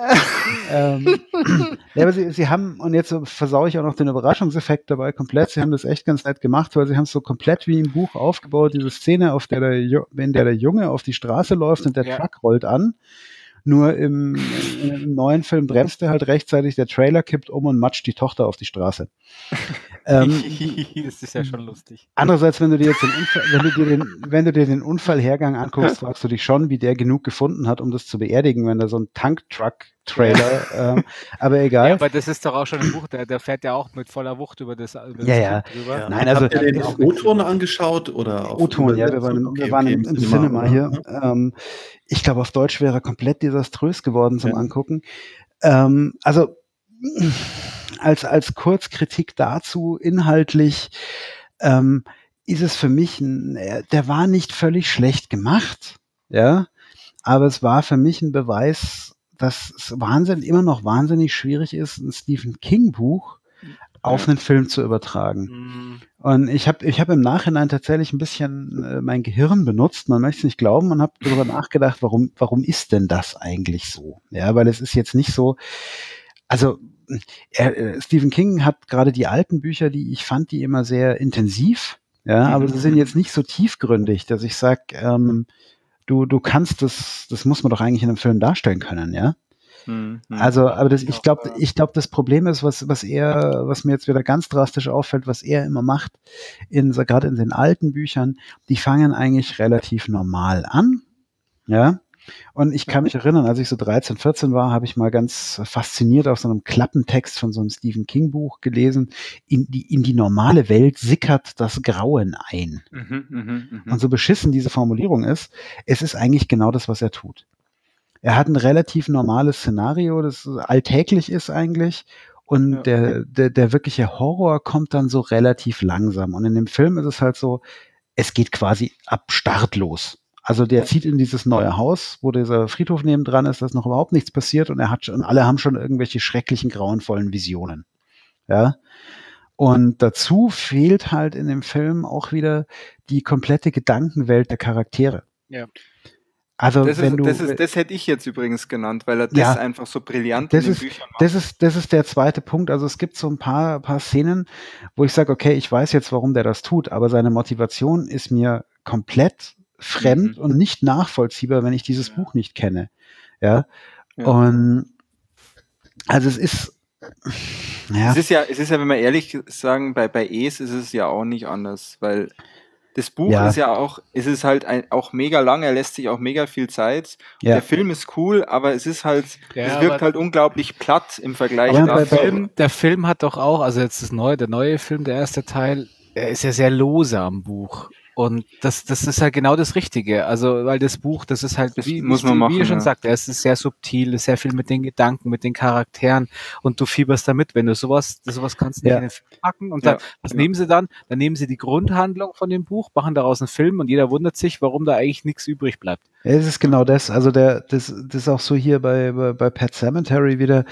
Aber sie haben, und jetzt versaue ich auch noch den Überraschungseffekt dabei komplett, sie haben das echt ganz nett gemacht, weil sie haben es so komplett wie im Buch aufgebaut, diese Szene, in der der Junge auf die Straße läuft und der Truck rollt an. Nur im neuen Film bremst er halt rechtzeitig, der Trailer kippt um und matscht die Tochter auf die Straße. Das ist ja schon lustig. Andererseits, wenn du dir jetzt wenn du dir den Unfallhergang anguckst, fragst du dich schon, wie der genug gefunden hat, um das zu beerdigen, wenn da so ein Tanktruck-Trailer, aber egal. Ja, aber das ist doch auch schon ein Buch, der fährt ja auch mit voller Wucht über das drüber. Nein, also habt ihr den auf O-Ton angeschaut oder auf O-Ton, ja, wir waren im Cinema hier. Ich glaube, auf Deutsch wäre er komplett desaströs geworden zum Angucken. Also als Kurzkritik dazu, inhaltlich ist es für mich, der war nicht völlig schlecht gemacht, ja, aber es war für mich ein Beweis, dass es immer noch wahnsinnig schwierig ist, ein Stephen King Buch auf einen Film zu übertragen. Und ich hab im Nachhinein tatsächlich ein bisschen mein Gehirn benutzt, man möchte es nicht glauben, und habe darüber nachgedacht, warum ist denn das eigentlich so? Ja, weil es ist jetzt nicht so, also Stephen King hat gerade die alten Bücher, die ich fand, die immer sehr intensiv, ja, aber sie sind jetzt nicht so tiefgründig, dass ich sage, du kannst das muss man doch eigentlich in einem Film darstellen können, ja. Also, aber ich glaube, das Problem ist, was mir jetzt wieder ganz drastisch auffällt, was er immer macht, gerade in den alten Büchern, die fangen eigentlich relativ normal an, ja. Und ich kann mich erinnern, als ich so 13, 14 war, habe ich mal ganz fasziniert auf so einem Klappentext von so einem Stephen King Buch gelesen, in die normale Welt sickert das Grauen ein. Und so beschissen diese Formulierung ist, es ist eigentlich genau das, was er tut. Er hat ein relativ normales Szenario, das alltäglich ist eigentlich, und der wirkliche Horror kommt dann so relativ langsam. Und in dem Film ist es halt so, es geht quasi ab Start los. Also der zieht in dieses neue Haus, wo dieser Friedhof nebendran ist, da ist noch überhaupt nichts passiert, und alle haben schon irgendwelche schrecklichen, grauenvollen Visionen. Ja. Und dazu fehlt halt in dem Film auch wieder die komplette Gedankenwelt der Charaktere. Ja. Also das hätte ich jetzt übrigens genannt, weil er das einfach so brillant in den Büchern macht. Das ist der zweite Punkt. Also es gibt so ein paar Szenen, wo ich sage, okay, ich weiß jetzt, warum der das tut, aber seine Motivation ist mir komplett fremd und nicht nachvollziehbar, wenn ich dieses Buch nicht kenne. Ja. Und also es ist es ist ja, wenn wir ehrlich sagen, bei Es ist es ja auch nicht anders, weil das Buch ist ja auch, es ist halt auch mega lang, er lässt sich auch mega viel Zeit. Ja. Der Film ist cool, aber es ist halt, es wirkt halt unglaublich platt im Vergleich dazu. Der Film hat doch auch, also jetzt der neue Film, der erste Teil, er ist ja sehr lose am Buch. Und das ist halt genau das Richtige. Also, weil das Buch, das ist halt, wie ihr schon sagt, es ist sehr subtil, ist sehr viel mit den Gedanken, mit den Charakteren, und du fieberst damit, wenn du sowas kannst du nicht in den Film packen. Und dann, nehmen sie dann? Dann nehmen sie die Grundhandlung von dem Buch, machen daraus einen Film, und jeder wundert sich, warum da eigentlich nichts übrig bleibt. Ja, es ist genau das. Also das ist auch so hier bei Pet Sematary wieder,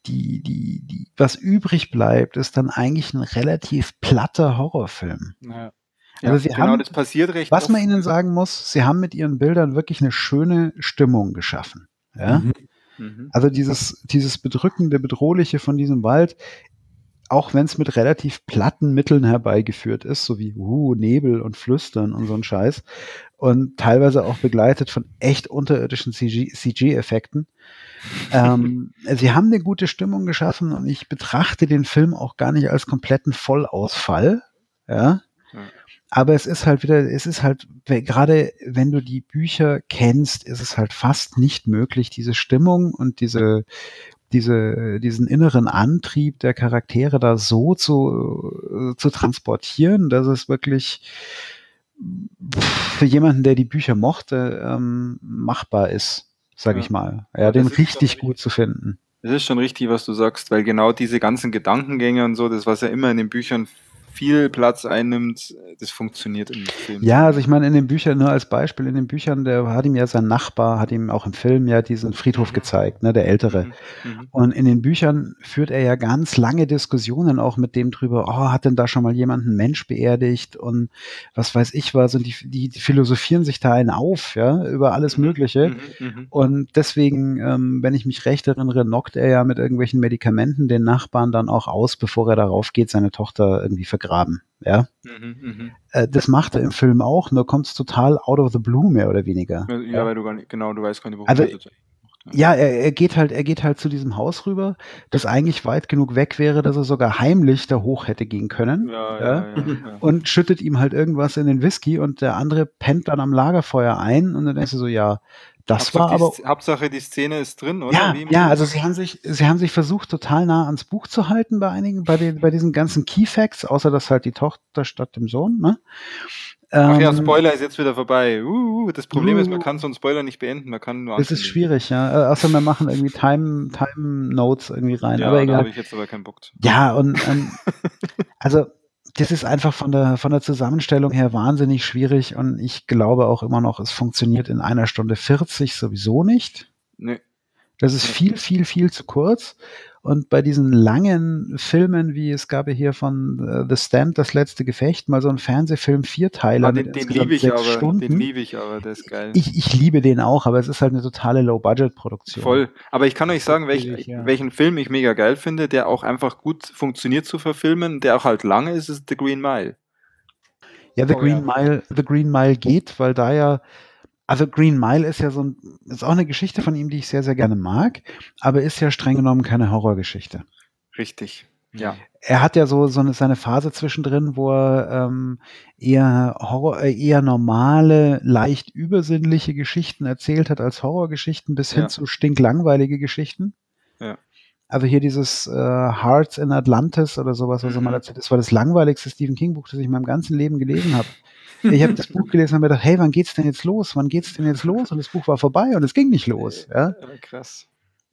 was übrig bleibt, ist dann eigentlich ein relativ platter Horrorfilm. Ja. Also das passiert recht was man ihnen sagen muss, sie haben mit ihren Bildern wirklich eine schöne Stimmung geschaffen. Ja? Also dieses bedrückende, bedrohliche von diesem Wald, auch wenn es mit relativ platten Mitteln herbeigeführt ist, so wie Nebel und Flüstern und so ein Scheiß, und teilweise auch begleitet von echt unterirdischen CG-Effekten. Sie haben eine gute Stimmung geschaffen, und ich betrachte den Film auch gar nicht als kompletten Vollausfall. Ja. Aber es ist halt gerade wenn du die Bücher kennst, ist es halt fast nicht möglich, diese Stimmung und diesen inneren Antrieb der Charaktere da so zu transportieren, dass es wirklich für jemanden, der die Bücher mochte, machbar ist, sage ich mal. Ja, den richtig gut zu finden. Das ist schon richtig, was du sagst, weil genau diese ganzen Gedankengänge und so, das, was ja immer in den Büchern viel Platz einnimmt, das funktioniert im Film. Ja, also ich meine, in den Büchern, nur als Beispiel, in den Büchern, sein Nachbar hat ihm auch im Film ja diesen Friedhof gezeigt, ne, der Ältere. Und in den Büchern führt er ja ganz lange Diskussionen auch mit dem drüber, hat denn da schon mal jemand einen Mensch beerdigt und was weiß ich was, und die philosophieren sich da einen auf, ja, über alles Mögliche. Und deswegen, wenn ich mich recht erinnere, knockt er ja mit irgendwelchen Medikamenten den Nachbarn dann auch aus, bevor er darauf geht, seine Tochter irgendwie vergraben, ja. Das macht er im Film auch, nur kommt es total out of the blue, mehr oder weniger. Ja, weil du weißt gar nicht, warum also, er das macht. Ja, er geht halt zu diesem Haus rüber, das eigentlich weit genug weg wäre, dass er sogar heimlich da hoch hätte gehen können. Ja. Und schüttet ihm halt irgendwas in den Whisky und der andere pennt dann am Lagerfeuer ein und dann denkst du so, ja, das war aber... Hauptsache die Szene ist drin, oder? Ja, also sie haben sich versucht, total nah ans Buch zu halten bei diesen ganzen Keyfacts, außer dass halt die Tochter statt dem Sohn, ne? Ach ja, Spoiler ist jetzt wieder vorbei. Das Problem ist, man kann so einen Spoiler nicht beenden, man kann nur Das ist schwierig, ja. Außer wir machen irgendwie Time Notes irgendwie rein. Ja, aber da habe ich jetzt aber keinen Bock. Ja, und also das ist einfach von der Zusammenstellung her wahnsinnig schwierig und ich glaube auch immer noch, es funktioniert in 1 Stunde 40 sowieso nicht. Nee. Das ist viel, viel, viel zu kurz. Und bei diesen langen Filmen, wie es gab ja hier von The Stand, das letzte Gefecht, mal so ein Fernsehfilm, 4-Teiler mit insgesamt 6 Stunden. Den liebe ich aber, der ist geil. Ich liebe den auch, aber es ist halt eine totale Low-Budget-Produktion. Voll. Aber ich kann euch sagen, welchen Film ich mega geil finde, der auch einfach gut funktioniert zu verfilmen, der auch halt lange ist The Green Mile. Ja, The Green Mile geht, weil da ja also Green Mile ist ja ist auch eine Geschichte von ihm, die ich sehr, sehr gerne mag, aber ist ja streng genommen keine Horrorgeschichte. Richtig, ja. Er hat ja so seine Phase zwischendrin, wo er eher normale, leicht übersinnliche Geschichten erzählt hat als Horrorgeschichten bis hin zu stinklangweilige Geschichten. Ja. Also hier dieses Hearts in Atlantis oder sowas, was er mal erzählt, das war das langweiligste Stephen King Buch, das ich in meinem ganzen Leben gelesen habe. Ich habe das Buch gelesen und habe mir gedacht, hey, wann geht's denn jetzt los? Und das Buch war vorbei und es ging nicht los. Ja? Krass.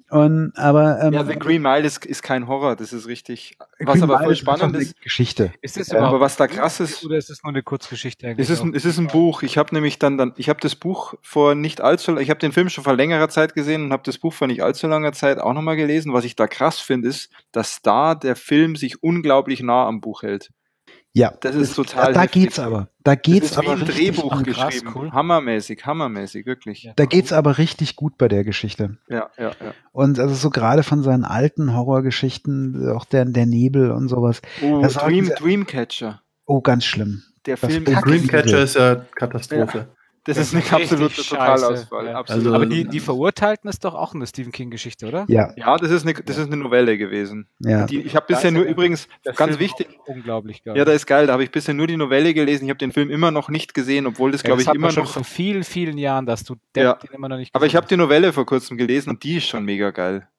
Ja, The Green Mile ist kein Horror, das ist richtig. Was aber voll spannend ist. Geschichte. Ist das aber was da krass ist. Oder ist es nur eine Kurzgeschichte? Es ist ein Buch. Ich habe nämlich ich habe das Buch vor nicht allzu, ich habe den Film schon vor längerer Zeit gesehen und habe das Buch vor nicht allzu langer Zeit auch nochmal gelesen. Was ich da krass finde, ist, dass da der Film sich unglaublich nah am Buch hält. Ja, das ist total da geht's aber. Da geht's das ist aber wie ein Drehbuch geschrieben. Cool. Hammermäßig, wirklich. Ja, da geht's aber richtig gut bei der Geschichte. Ja. Und also so gerade von seinen alten Horrorgeschichten, auch der Nebel und sowas. Dreamcatcher. Oh, ganz schlimm. Der Film Dreamcatcher ist ja Katastrophe. Ja. Das ist eine absolute Totalausfall. Ja. Also, aber die Verurteilten ist doch auch eine Stephen King-Geschichte, oder? Ja. Ja, das ist eine Novelle gewesen. Ja. Ich habe bisher nur übrigens, ganz Film wichtig. Unglaublich geil. Ja, da ist geil. Da habe ich bisher nur die Novelle gelesen. Ich habe den Film immer noch nicht gesehen, obwohl das, glaube ich, immer schon noch. vor vielen, vielen Jahren, dass du den immer noch nicht gesehen hast. Aber ich habe die Novelle vor kurzem gelesen und die ist schon mega geil.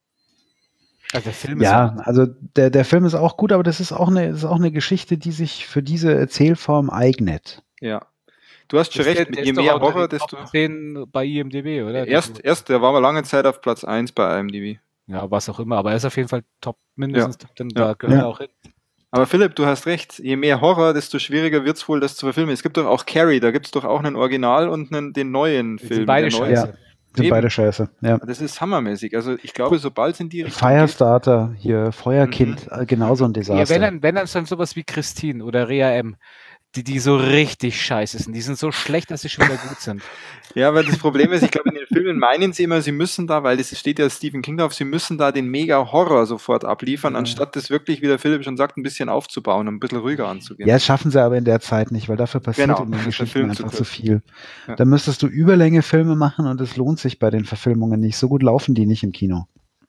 Also der Film also der Film ist auch gut, aber das ist auch eine Geschichte, die sich für diese Erzählform eignet. Ja. Du hast schon recht, je mehr Horror, desto... bei IMDb, oder? Der war mal lange Zeit auf Platz 1 bei IMDb. Ja, was auch immer, aber er ist auf jeden Fall mindestens Top 10, da gehört er auch hin. Aber Philipp, du hast recht, je mehr Horror, desto schwieriger wird es wohl, das zu verfilmen. Es gibt doch auch Carrie, da gibt es doch auch einen Original und den neuen Film. Sind beide scheiße. Sind beide scheiße, ja. Das ist hammermäßig. Also ich glaube, sobald es in die Richtung Firestarter, hier, Feuerkind, genauso ein Desaster. Ja, wenn dann sowas wie Christine oder Rea M., die so richtig scheiße sind. Die sind so schlecht, dass sie schon wieder gut sind. Ja, aber das Problem ist, ich glaube, in den Filmen meinen sie immer, sie müssen da, weil das steht ja Stephen King drauf, sie müssen da den Mega-Horror sofort abliefern, anstatt das wirklich, wie der Philipp schon sagt, ein bisschen aufzubauen, um ein bisschen ruhiger anzugehen. Ja, das schaffen sie aber in der Zeit nicht, weil dafür passiert in den Geschichten einfach zu viel. Ja. Da müsstest du Überlänge Filme machen und es lohnt sich bei den Verfilmungen nicht. So gut laufen die nicht im Kino.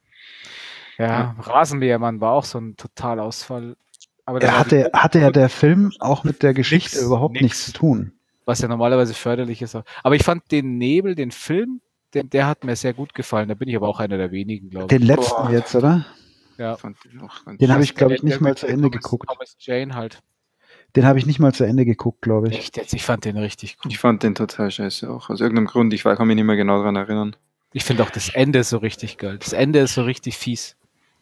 Ja, Rasenmähermann war auch so ein Totalausfall. Aber hatte ja der Film auch mit der Geschichte überhaupt nichts zu tun. Was ja normalerweise förderlich ist. Aber ich fand den Nebel, den Film, der hat mir sehr gut gefallen. Da bin ich aber auch einer der wenigen, glaube ich. Den letzten jetzt, oder? Ja. Den habe ich, glaube ich, nicht mal zu Ende geguckt. Thomas Jane halt. Den habe ich nicht mal zu Ende geguckt, glaube ich. Echt jetzt? Ich fand den richtig gut. Ich fand den total scheiße auch. Aus irgendeinem Grund. Ich kann mich nicht mehr genau daran erinnern. Ich finde auch das Ende so richtig geil. Das Ende ist so richtig fies.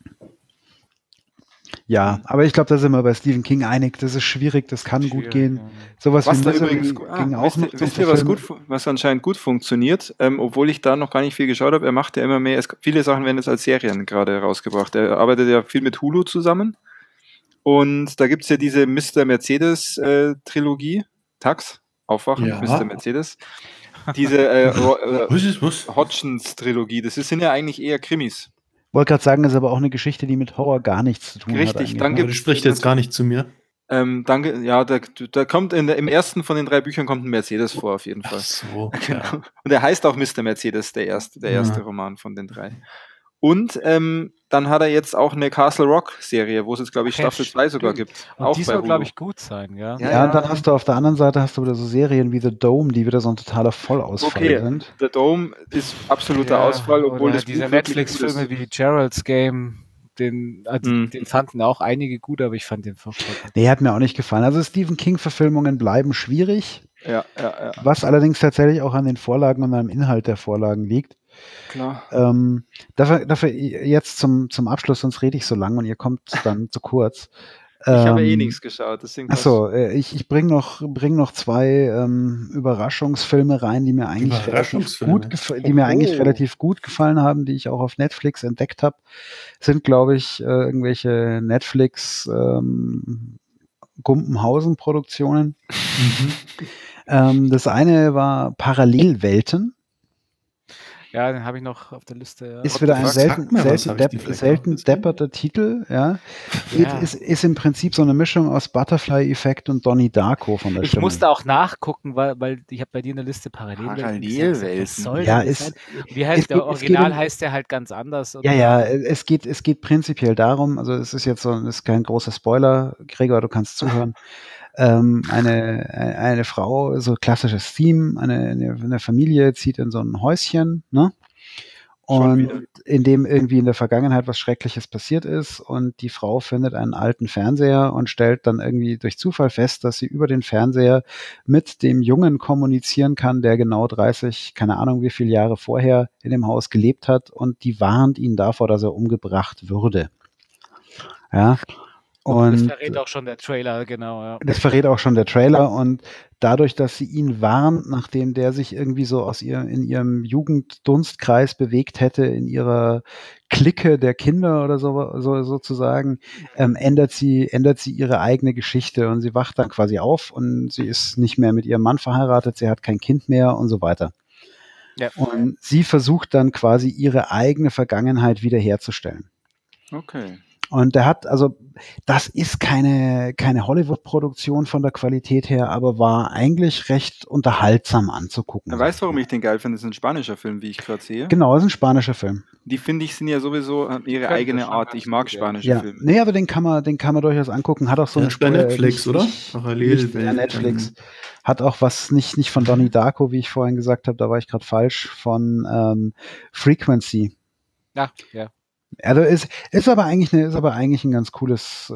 Ja, aber ich glaube, da sind wir bei Stephen King einig. Das ist schwierig, das kann gut gehen. Ja. Sowas was wie übrigens ging auch noch. Wisst ihr, was anscheinend gut funktioniert? Obwohl ich da noch gar nicht viel geschaut habe. Er macht ja immer mehr. Viele Sachen werden jetzt als Serien gerade rausgebracht. Er arbeitet ja viel mit Hulu zusammen. Und da gibt es ja diese Mr. Mercedes-Trilogie. Tax, Aufwachen, ja. Mr. Mercedes. Diese Hodgins-Trilogie. Das sind ja eigentlich eher Krimis. Wollte gerade sagen, das ist aber auch eine Geschichte, die mit Horror gar nichts zu tun hat. Richtig, dann aber das spricht jetzt gar nicht zu mir. Danke, ja, da kommt im ersten von den 3 Büchern kommt ein Mercedes vor, auf jeden Fall. Ach so, genau. Ja. Und er heißt auch Mr. Mercedes, der erste Roman von den 3. Und dann hat er jetzt auch eine Castle Rock Serie, wo es jetzt, glaube ich, Staffel 2 sogar gibt. Und die soll, glaube ich, gut sein, ja. Ja, und dann hast du auf der anderen Seite wieder so Serien wie The Dome, die wieder so ein totaler Vollausfall sind. The Dome ist absoluter Ausfall, obwohl es diese Netflix-Filme wie Gerald's Game, den fanden auch einige gut, aber ich fand den furchtbar. Nee, hat mir auch nicht gefallen. Also Stephen King-Verfilmungen bleiben schwierig. Ja. Was allerdings tatsächlich auch an den Vorlagen und am Inhalt der Vorlagen liegt. Klar. Dafür jetzt zum Abschluss, sonst rede ich so lang und ihr kommt dann zu kurz. Ich habe nichts geschaut. Achso, ich bring noch 2 Überraschungsfilme rein, die mir eigentlich relativ gut gefallen haben, die ich auch auf Netflix entdeckt habe. Sind, glaube ich, irgendwelche Netflix Gumpenhausen-Produktionen. Das eine war Parallelwelten. Ja, den habe ich noch auf der Liste. Ja. Ist wieder ein selten depperter Titel. Ja. Ist im Prinzip so eine Mischung aus Butterfly-Effekt und Donnie Darko von der Stimme. Ich musste auch nachgucken, weil ich habe bei dir in der Liste Parallelwelten. Wie heißt der Original? Heißt der halt ganz anders. Oder? Ja, es geht prinzipiell darum, also es ist jetzt ist kein großer Spoiler, Gregor, du kannst zuhören. Eine Frau, so klassisches Theme, eine Familie zieht in so ein Häuschen, ne? Und in dem irgendwie in der Vergangenheit was Schreckliches passiert ist und die Frau findet einen alten Fernseher und stellt dann irgendwie durch Zufall fest, dass sie über den Fernseher mit dem Jungen kommunizieren kann, der genau 30, keine Ahnung wie viele Jahre vorher in dem Haus gelebt hat, und die warnt ihn davor, dass er umgebracht würde. Ja. Und das verrät auch schon der Trailer, genau. Ja. Das verrät auch schon der Trailer, und dadurch, dass sie ihn warnt, nachdem der sich irgendwie so in ihrem Jugenddunstkreis bewegt hätte, in ihrer Clique der Kinder oder so sozusagen, ändert sie ihre eigene Geschichte, und sie wacht dann quasi auf und sie ist nicht mehr mit ihrem Mann verheiratet, sie hat kein Kind mehr und so weiter. Ja. Und sie versucht dann quasi ihre eigene Vergangenheit wiederherzustellen. Okay. Und das ist keine Hollywood-Produktion von der Qualität her, aber war eigentlich recht unterhaltsam anzugucken. Du weißt, warum ich den geil finde? Das ist ein spanischer Film, wie ich gerade sehe. Genau, das ist ein spanischer Film. Die, finde ich, sind ja sowieso ihre eigene Art. Ich mag spanische Filme. Nee, aber den kann man durchaus angucken. Hat auch so ein Spiel. Netflix, oder? Parallelwelt. Netflix. Hat auch was, nicht von Donnie Darko, wie ich vorhin gesagt habe, da war ich gerade falsch, von Frequency. Ja. Also ist aber eigentlich ein ganz cooles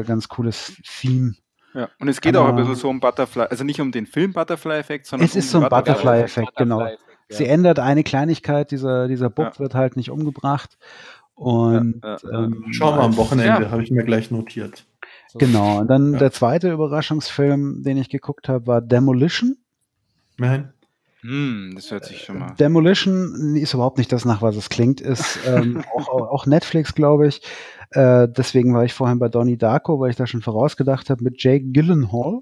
Theme. Ja, und es geht auch ein bisschen so um Butterfly, also nicht um den Film Butterfly-Effekt, sondern es ist so ein Butterfly-Effekt, genau. Sie ändert eine Kleinigkeit, dieser Bub wird halt nicht umgebracht. Und schauen wir am Wochenende, habe ich mir gleich notiert. Genau, und dann der zweite Überraschungsfilm, den ich geguckt habe, war Demolition. Nein. Das hört sich schon mal. Demolition ist überhaupt nicht das, nach was es klingt, ist auch Netflix, glaube ich. Deswegen war ich vorhin bei Donnie Darko, weil ich da schon vorausgedacht habe, mit Jake Gyllenhaal.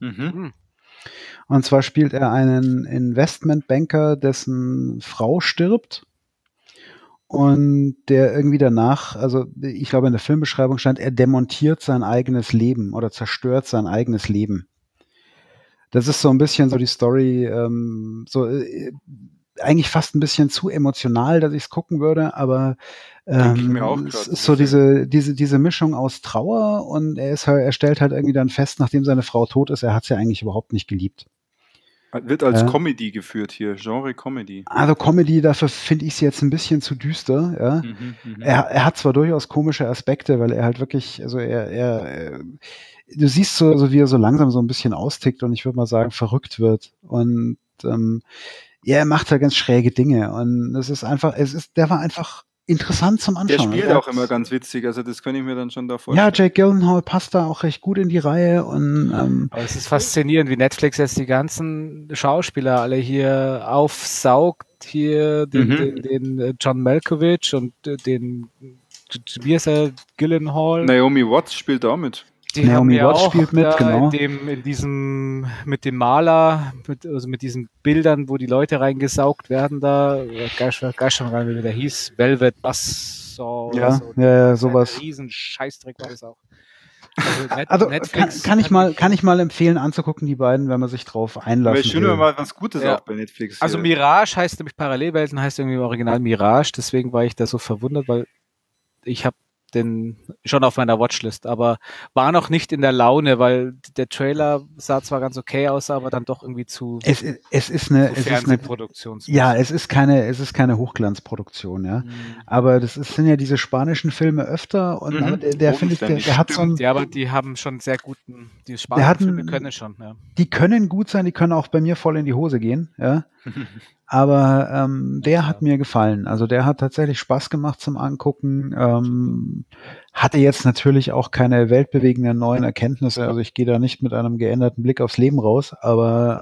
Und zwar spielt er einen Investmentbanker, dessen Frau stirbt. Und der irgendwie danach, also ich glaube in der Filmbeschreibung stand, er demontiert sein eigenes Leben oder zerstört sein eigenes Leben. Das ist so ein bisschen so die Story, eigentlich fast ein bisschen zu emotional, dass ich es gucken würde, aber es ist so diese Mischung aus Trauer, und er stellt halt irgendwie dann fest, nachdem seine Frau tot ist, er hat sie eigentlich überhaupt nicht geliebt. Wird als Comedy geführt hier, Genre Comedy. Also Comedy, dafür finde ich es jetzt ein bisschen zu düster. Ja. Er hat zwar durchaus komische Aspekte, weil er halt wirklich, also du siehst so, wie er so langsam so ein bisschen austickt und ich würde mal sagen, verrückt wird. Und er macht da ganz schräge Dinge. Und der war einfach interessant zum Anschauen. Der spielt auch immer ganz witzig, also das kann ich mir dann schon da vorstellen. Ja, Jake Gyllenhaal passt da auch recht gut in die Reihe. Und, aber es ist faszinierend, wie Netflix jetzt die ganzen Schauspieler alle hier aufsaugt. Hier den John Malkovich und den, wie heißt er, Gyllenhaal. Naomi Watts spielt auch mit. Naomi Watts spielt mit, genau. Mit dem Maler, mit diesen Bildern, wo die Leute reingesaugt werden, da, gar schon gar nicht, wie der hieß, Velvet Buzzsaw oder so. Ja, sowas. Ein riesen Scheißdreck war das auch. Also Netflix kann ich mal empfehlen anzugucken, die beiden, wenn man sich drauf einlassen will. Schön, wenn mal was Gutes auch bei Netflix. Also Mirage heißt nämlich Parallelwelten, heißt irgendwie im Original Mirage, deswegen war ich da so verwundert, weil ich habe den schon auf meiner Watchlist, aber war noch nicht in der Laune, weil der Trailer sah zwar ganz okay aus, aber dann doch irgendwie zu Fernsehproduktion. Ja, es ist keine Hochglanzproduktion, ja. Aber sind ja diese spanischen Filme öfter und der finde ich, der hat so einen. Ja, aber die haben schon sehr guten, die spanischen Filme können schon, ja. Die können gut sein, die können auch bei mir voll in die Hose gehen, ja. Aber der hat mir gefallen. Also der hat tatsächlich Spaß gemacht zum Angucken. Hatte jetzt natürlich auch keine weltbewegenden neuen Erkenntnisse. Also ich gehe da nicht mit einem geänderten Blick aufs Leben raus. Aber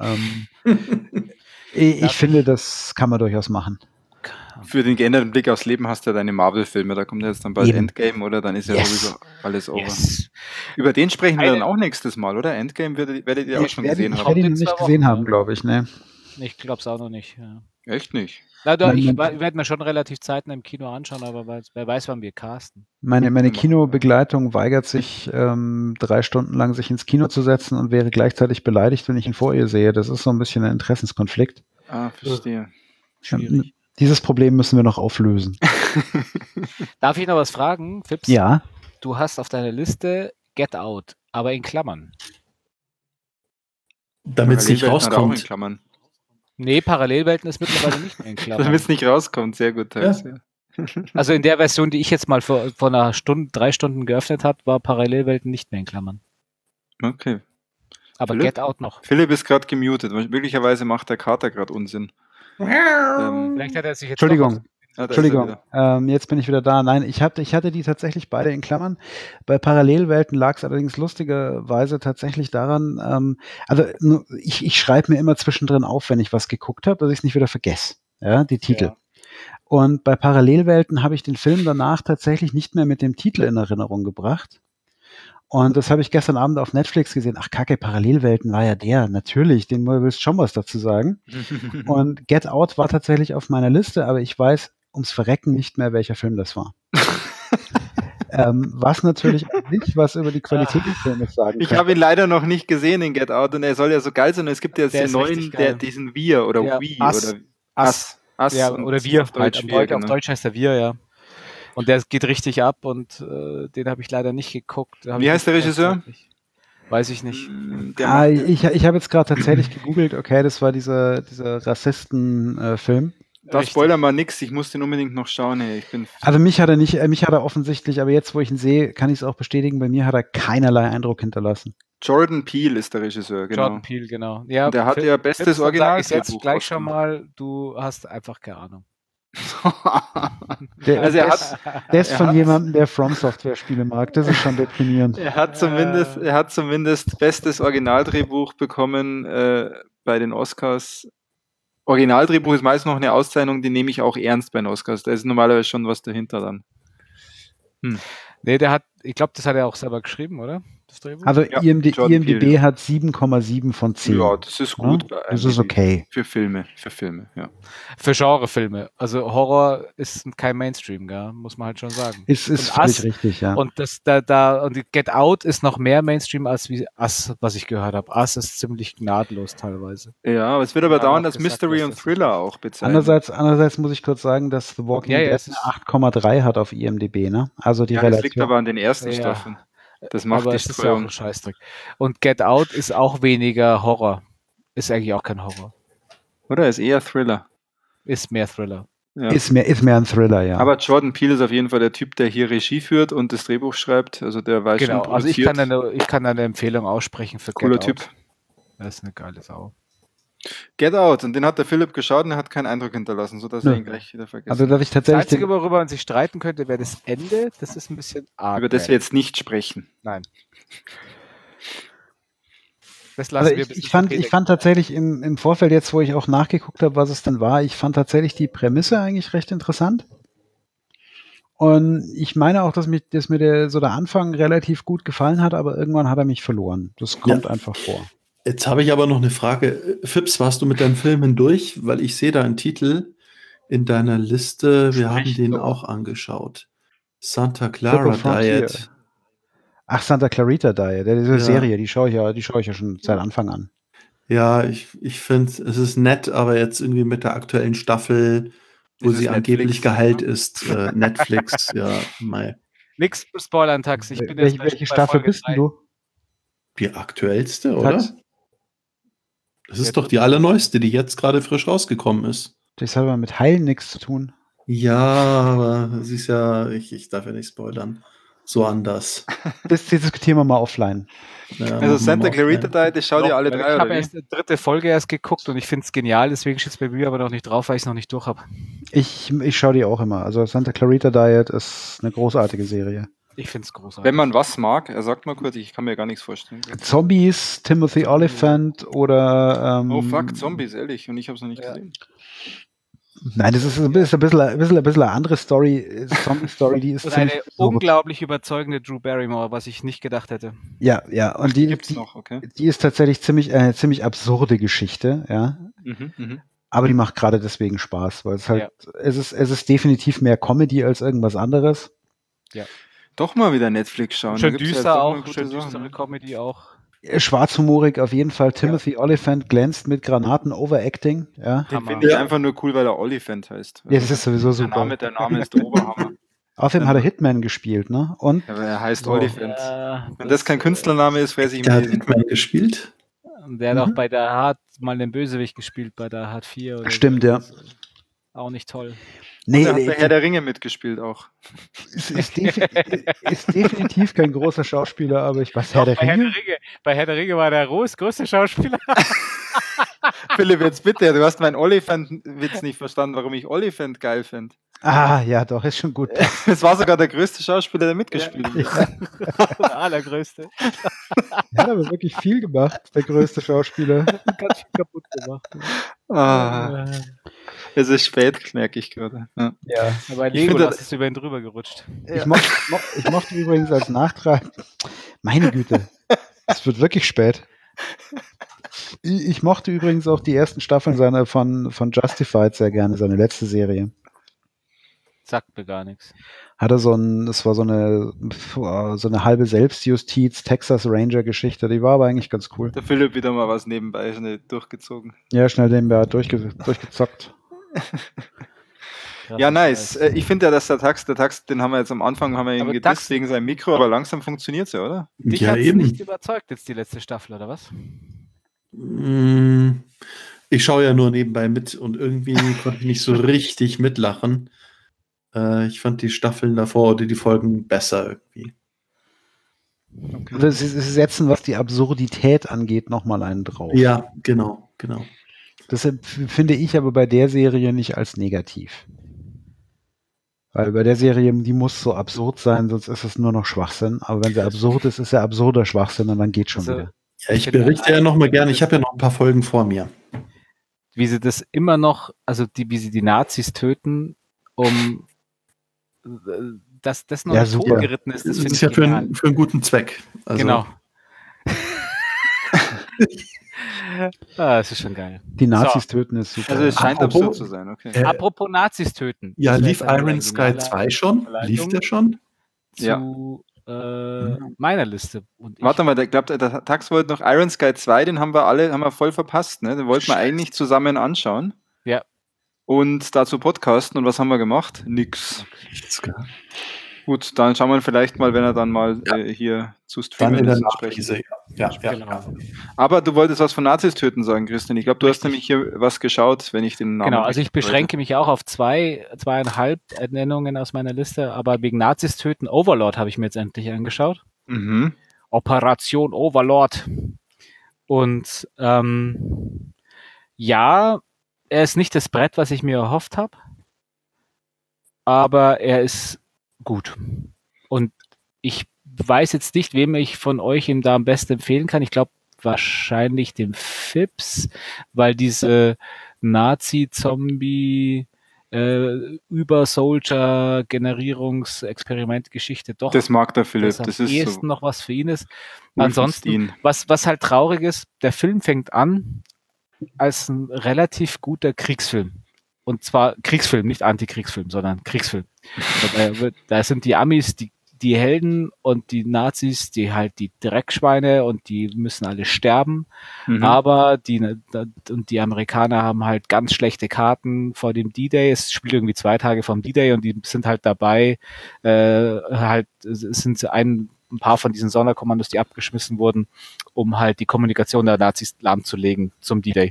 ich finde, das kann man durchaus machen. Für den geänderten Blick aufs Leben hast du ja deine Marvel-Filme. Da kommt jetzt dann bald Endgame, oder? Dann ist ja sowieso alles over. Über den sprechen wir dann auch nächstes Mal, oder? Endgame werdet ihr auch schon gesehen haben. Ich werde ihn noch nicht gesehen haben, glaube ich, ne? Ich glaube es auch noch nicht. Ja. Echt nicht? Na, doch, ich werde mir schon relativ zeitnah im Kino anschauen, aber wer weiß, wann wir casten. Meine Kinobegleitung weigert sich, 3 Stunden lang sich ins Kino zu setzen und wäre gleichzeitig beleidigt, wenn ich ihn vor ihr sehe. Das ist so ein bisschen ein Interessenskonflikt. Ah, verstehe. Schwierig. Dieses Problem müssen wir noch auflösen. Darf ich noch was fragen, Fips? Ja. Du hast auf deiner Liste Get Out, aber in Klammern. Damit es nicht rauskommt. Nee, Parallelwelten ist mittlerweile nicht mehr in Klammern. Damit es nicht rauskommt, sehr gut. Ja. Also in der Version, die ich jetzt mal vor einer Stunde, 3 Stunden geöffnet habe, war Parallelwelten nicht mehr in Klammern. Okay. Aber Philipp? Get Out noch. Philipp ist gerade gemutet. Möglicherweise macht der Kater gerade Unsinn. Vielleicht hat er sich jetzt Entschuldigung, jetzt bin ich wieder da. Nein, ich hatte die tatsächlich beide in Klammern. Bei Parallelwelten lag es allerdings lustigerweise tatsächlich daran, ich schreibe mir immer zwischendrin auf, wenn ich was geguckt habe, dass ich es nicht wieder vergesse. Ja, die Titel. Ja. Und bei Parallelwelten habe ich den Film danach tatsächlich nicht mehr mit dem Titel in Erinnerung gebracht. Und das habe ich gestern Abend auf Netflix gesehen. Ach kacke, Parallelwelten war ja der. Natürlich, den willst du schon was dazu sagen. Und Get Out war tatsächlich auf meiner Liste, aber ich weiß ums Verrecken nicht mehr, welcher Film das war. Was natürlich nicht was über die Qualität des Filmes sagen kann. Ich habe ihn leider noch nicht gesehen in Get Out und er soll ja so geil sein. Und es gibt ja jetzt den neuen, diesen Wir oder Wii oder Us. Ja, oder Wir. Auf Deutsch heißt er Wir, ja. Und der geht richtig ab und den habe ich leider nicht geguckt. Wie heißt der Regisseur? Weiß ich nicht. Ich habe jetzt gerade tatsächlich gegoogelt, okay, das war dieser Rassisten-Film. Da spoiler mal nix, ich muss den unbedingt noch schauen. Ey. Also mich hat er offensichtlich, aber jetzt, wo ich ihn sehe, kann ich es auch bestätigen, bei mir hat er keinerlei Eindruck hinterlassen. Jordan Peele ist der Regisseur, genau. Jordan Peele, genau. Ja, der hat ja bestes Original. Ich jetzt gleich schon mal, du hast einfach keine Ahnung. Der ist von jemandem, der From Software Spiele mag. Das ist schon deprimierend. Er hat zumindest bestes Originaldrehbuch bekommen bei den Oscars. Originaldrehbuch ist meist noch eine Auszeichnung, die nehme ich auch ernst bei den Oscars. Da ist normalerweise schon was dahinter dann. Nee, ich glaube, das hat er auch selber geschrieben, oder? Das Drehbuch? Also ja, IMDb hat 7,7 von 10. Ja, das ist gut. Ja? Das ist okay. Für Filme, ja. Für Genrefilme. Also Horror ist kein Mainstream, gell? Muss man halt schon sagen. Ist völlig richtig, ja. Und und Get Out ist noch mehr Mainstream als wie Us, was ich gehört habe. Us ist ziemlich gnadlos teilweise. Ja, aber es wird aber dauern, dass Mystery und Thriller auch bezeichnet. Andererseits muss ich kurz sagen, dass The Walking Dead 8,3 hat auf IMDb, ne? Also die Relation. Das liegt aber an den ersten Staffeln. Das macht aber es ist ja auch ein Scheißdreck. Und Get Out ist auch weniger Horror. Ist eigentlich auch kein Horror. Oder ist eher Thriller. Ist mehr Thriller. Ja. Ist mehr ein Thriller, ja. Aber Jordan Peele ist auf jeden Fall der Typ, der hier Regie führt und das Drehbuch schreibt. Also der weiß schon produziert. Also ich kann eine Empfehlung aussprechen für Cooler Typ. Das ist eine geile Sau. Get Out, und den hat der Philipp geschaut und er hat keinen Eindruck hinterlassen, sodass er ihn gleich wieder vergessen hat. Also, dass ich tatsächlich das Einzige, worüber man sich streiten könnte, wäre das Ende. Das ist ein bisschen arg. Über das wir jetzt nicht sprechen. Nein. Das lassen wir ich fand tatsächlich im Vorfeld jetzt, wo ich auch nachgeguckt habe, was es denn war, ich fand tatsächlich die Prämisse eigentlich recht interessant. Und ich meine auch, dass mir der Anfang relativ gut gefallen hat, aber irgendwann hat er mich verloren. Das kommt einfach vor. Jetzt habe ich aber noch eine Frage. Fips, warst du mit deinen Filmen durch? Weil ich sehe da einen Titel in deiner Liste. Wir haben den auch angeschaut. Santa Clara Diet. Ach, Santa Clarita Diet, diese Serie, die schaue ich ja schon seit Anfang an. Ja, ich finde, es ist nett, aber jetzt irgendwie mit der aktuellen Staffel, wo sie angeblich geheilt ist, Netflix, ja, mei. Nix spoilern, Tax. Welche Staffel bist du? Die aktuellste, oder? Das ist doch die allerneueste, die jetzt gerade frisch rausgekommen ist. Das hat aber mit Heilen nichts zu tun. Ja, aber es ist ja, ich darf ja nicht spoilern. So anders. Das diskutieren wir mal offline. Ja, also Santa Clarita Diet, ich schaue dir alle 3 Ich habe erst die 3. Folge erst geguckt und ich finde es genial, deswegen steht es bei mir aber noch nicht drauf, weil ich es noch nicht durch habe. Ich schaue die auch immer. Also Santa Clarita Diet ist eine großartige Serie. Ich finde es großartig. Wenn man was mag, er sagt mal kurz, ich kann mir gar nichts vorstellen. Zombies, Timothy Olyphant oder oh fuck, Zombies, ehrlich, und ich habe es noch nicht gesehen. Nein, das ist ein bisschen eine andere Story. Zombie-Story, die ist das ist eine unglaublich überzeugende Drew Barrymore, was ich nicht gedacht hätte. Ja, und die ist tatsächlich ziemlich absurde Geschichte, ja. Aber die macht gerade deswegen Spaß, weil es halt, es ist definitiv mehr Comedy als irgendwas anderes. Ja. Doch mal wieder Netflix schauen. Schön düster auch, schön düstere Comedy auch. Schwarzhumorig auf jeden Fall. Timothy Olyphant glänzt mit Granaten, Overacting. Ja. Den finde ich einfach nur cool, weil er Olyphant heißt. Also das ist sowieso super. Der Name ist der Oberhammer. Außerdem hat er Hitman gespielt, ne? Und? Aber er heißt Olyphant. Wenn das kein Künstlername ist, weiß ich nicht. Der hat Hitman gespielt? Der hat auch bei der Hard mal den Bösewicht gespielt, bei der Hard 4. Oder stimmt, so. Ja. Auch nicht toll. Nee, er hat bei Herr der Ringe mitgespielt auch. Ist definitiv kein großer Schauspieler, aber ich weiß, Herr der Ringe. Bei Herr der Ringe war der größte Schauspieler. Philipp, jetzt bitte, du hast meinen Oliphant-Witz nicht verstanden, warum ich Oliphant geil finde. Ah, ja, doch, ist schon gut. Es war sogar der größte Schauspieler, der mitgespielt hat. Der allergrößte. Er hat aber wirklich viel gemacht, der größte Schauspieler. Ganz viel kaputt gemacht. Es ist spät, merke ich gerade. Ja. Aber Legolas ist über ihn drüber gerutscht. Ich mochte übrigens als Nachtrag, meine Güte, es wird wirklich spät. Ich mochte übrigens auch die ersten Staffeln von Justified sehr gerne, seine letzte Serie. Sagt mir gar nichts. Hat er das war so eine halbe Selbstjustiz, Texas Ranger Geschichte, die war aber eigentlich ganz cool. Der Philipp wieder mal was nebenbei schnell durchgezogen. Ja, schnell nebenbei durchgezockt. Ja, nice. Ich finde ja, dass der Tax, den haben wir jetzt am Anfang, ihn gedisst wegen seinem Mikro, aber langsam funktioniert es ja, oder? Dich hat es nicht überzeugt jetzt die letzte Staffel, oder was? Ich schaue ja nur nebenbei mit und irgendwie konnte ich nicht so richtig mitlachen. Ich fand die Staffeln davor oder die Folgen besser irgendwie. Okay. Sie setzen, was die Absurdität angeht, nochmal einen drauf. Ja, genau. Das finde ich aber bei der Serie nicht als negativ. Weil bei der Serie, die muss so absurd sein, sonst ist es nur noch Schwachsinn. Aber wenn sie absurd ist, ist ja absurder Schwachsinn und dann geht schon wieder. Ja, ich berichte ja nochmal gerne. Ich habe ja noch ein paar Folgen vor mir. Wie sie das immer noch, wie sie die Nazis töten, dass das noch nicht totgeritten ist. Das ist ja für einen guten Zweck. Also. Genau. Das ist schon geil. Die Nazis töten ist super. Also es scheint absurd zu sein, okay. Apropos Nazis töten. Ja, lief Iron Sky 2 schon? Lief der schon? Zu meiner Liste. Warte mal, ich glaube, der Tax wollte noch Iron Sky 2, den haben wir voll verpasst, ne? Den wollten wir eigentlich zusammen anschauen. Ja. Und dazu podcasten. Und was haben wir gemacht? Nix. Gut, dann schauen wir vielleicht mal, wenn er dann mal hier zu streamen ist. Ja, genau. Aber du wolltest was von Nazis töten sagen, Christian. Ich glaube, du hast nämlich hier was geschaut, wenn ich den Namen... Genau, also ich beschränke mich auch auf 2,5 Nennungen aus meiner Liste, aber wegen Nazis töten, Overlord habe ich mir jetzt endlich angeschaut. Mhm. Operation Overlord. Und ja, er ist nicht das Brett, was ich mir erhofft habe, aber er ist gut. Und ich weiß jetzt nicht, wem ich von euch ihm da am besten empfehlen kann. Ich glaube wahrscheinlich dem Phipps, weil diese Nazi-Zombie Über-Soldier-Generierungsexperiment-Geschichte doch. Das mag der Philipp. Das ist so noch was für ihn ist. Ansonsten, was halt traurig ist, der Film fängt an als ein relativ guter Kriegsfilm. Und zwar Kriegsfilm, nicht Antikriegsfilm, sondern Kriegsfilm. Da sind die Amis, die die Helden und die Nazis, die halt die Dreckschweine und die müssen alle sterben. Aber die Amerikaner haben halt ganz schlechte Karten vor dem D-Day. Es spielt irgendwie 2 Tage vom D-Day und die sind halt dabei, sind ein paar von diesen Sonderkommandos, die abgeschmissen wurden, um halt die Kommunikation der Nazis lahmzulegen zum D-Day.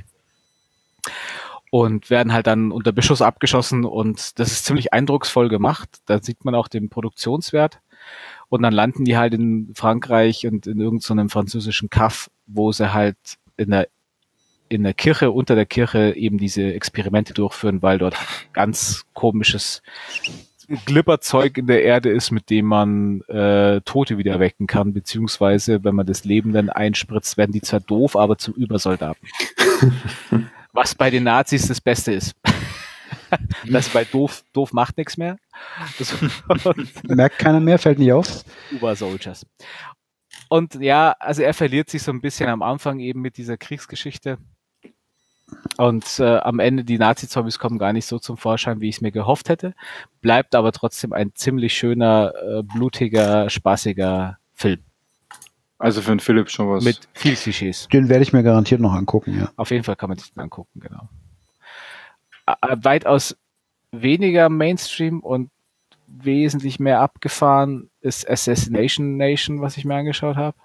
Und werden halt dann unter Beschuss abgeschossen und das ist ziemlich eindrucksvoll gemacht. Da sieht man auch den Produktionswert. Und dann landen die halt in Frankreich und in irgendeinem französischen Kaff, wo sie halt in der Kirche, unter der Kirche eben diese Experimente durchführen, weil dort ganz komisches Glibberzeug in der Erde ist, mit dem man Tote wieder wecken kann, beziehungsweise wenn man das Leben dann einspritzt, werden die zwar doof, aber zum Übersoldaten. Was bei den Nazis das Beste ist. Das, weil doof macht nichts mehr. Merkt keiner mehr, fällt nicht auf. Uber-Soldiers. Und ja, also er verliert sich so ein bisschen am Anfang eben mit dieser Kriegsgeschichte. Und am Ende, die Nazi-Zombies kommen gar nicht so zum Vorschein, wie ich es mir gehofft hätte. Bleibt aber trotzdem ein ziemlich schöner, blutiger, spaßiger Film. Also für den Philipp schon was. Mit viel Klischees. Den werde ich mir garantiert noch angucken, ja. Auf jeden Fall kann man sich den angucken, genau. Weitaus weniger Mainstream und wesentlich mehr abgefahren ist Assassination Nation, was ich mir angeschaut habe.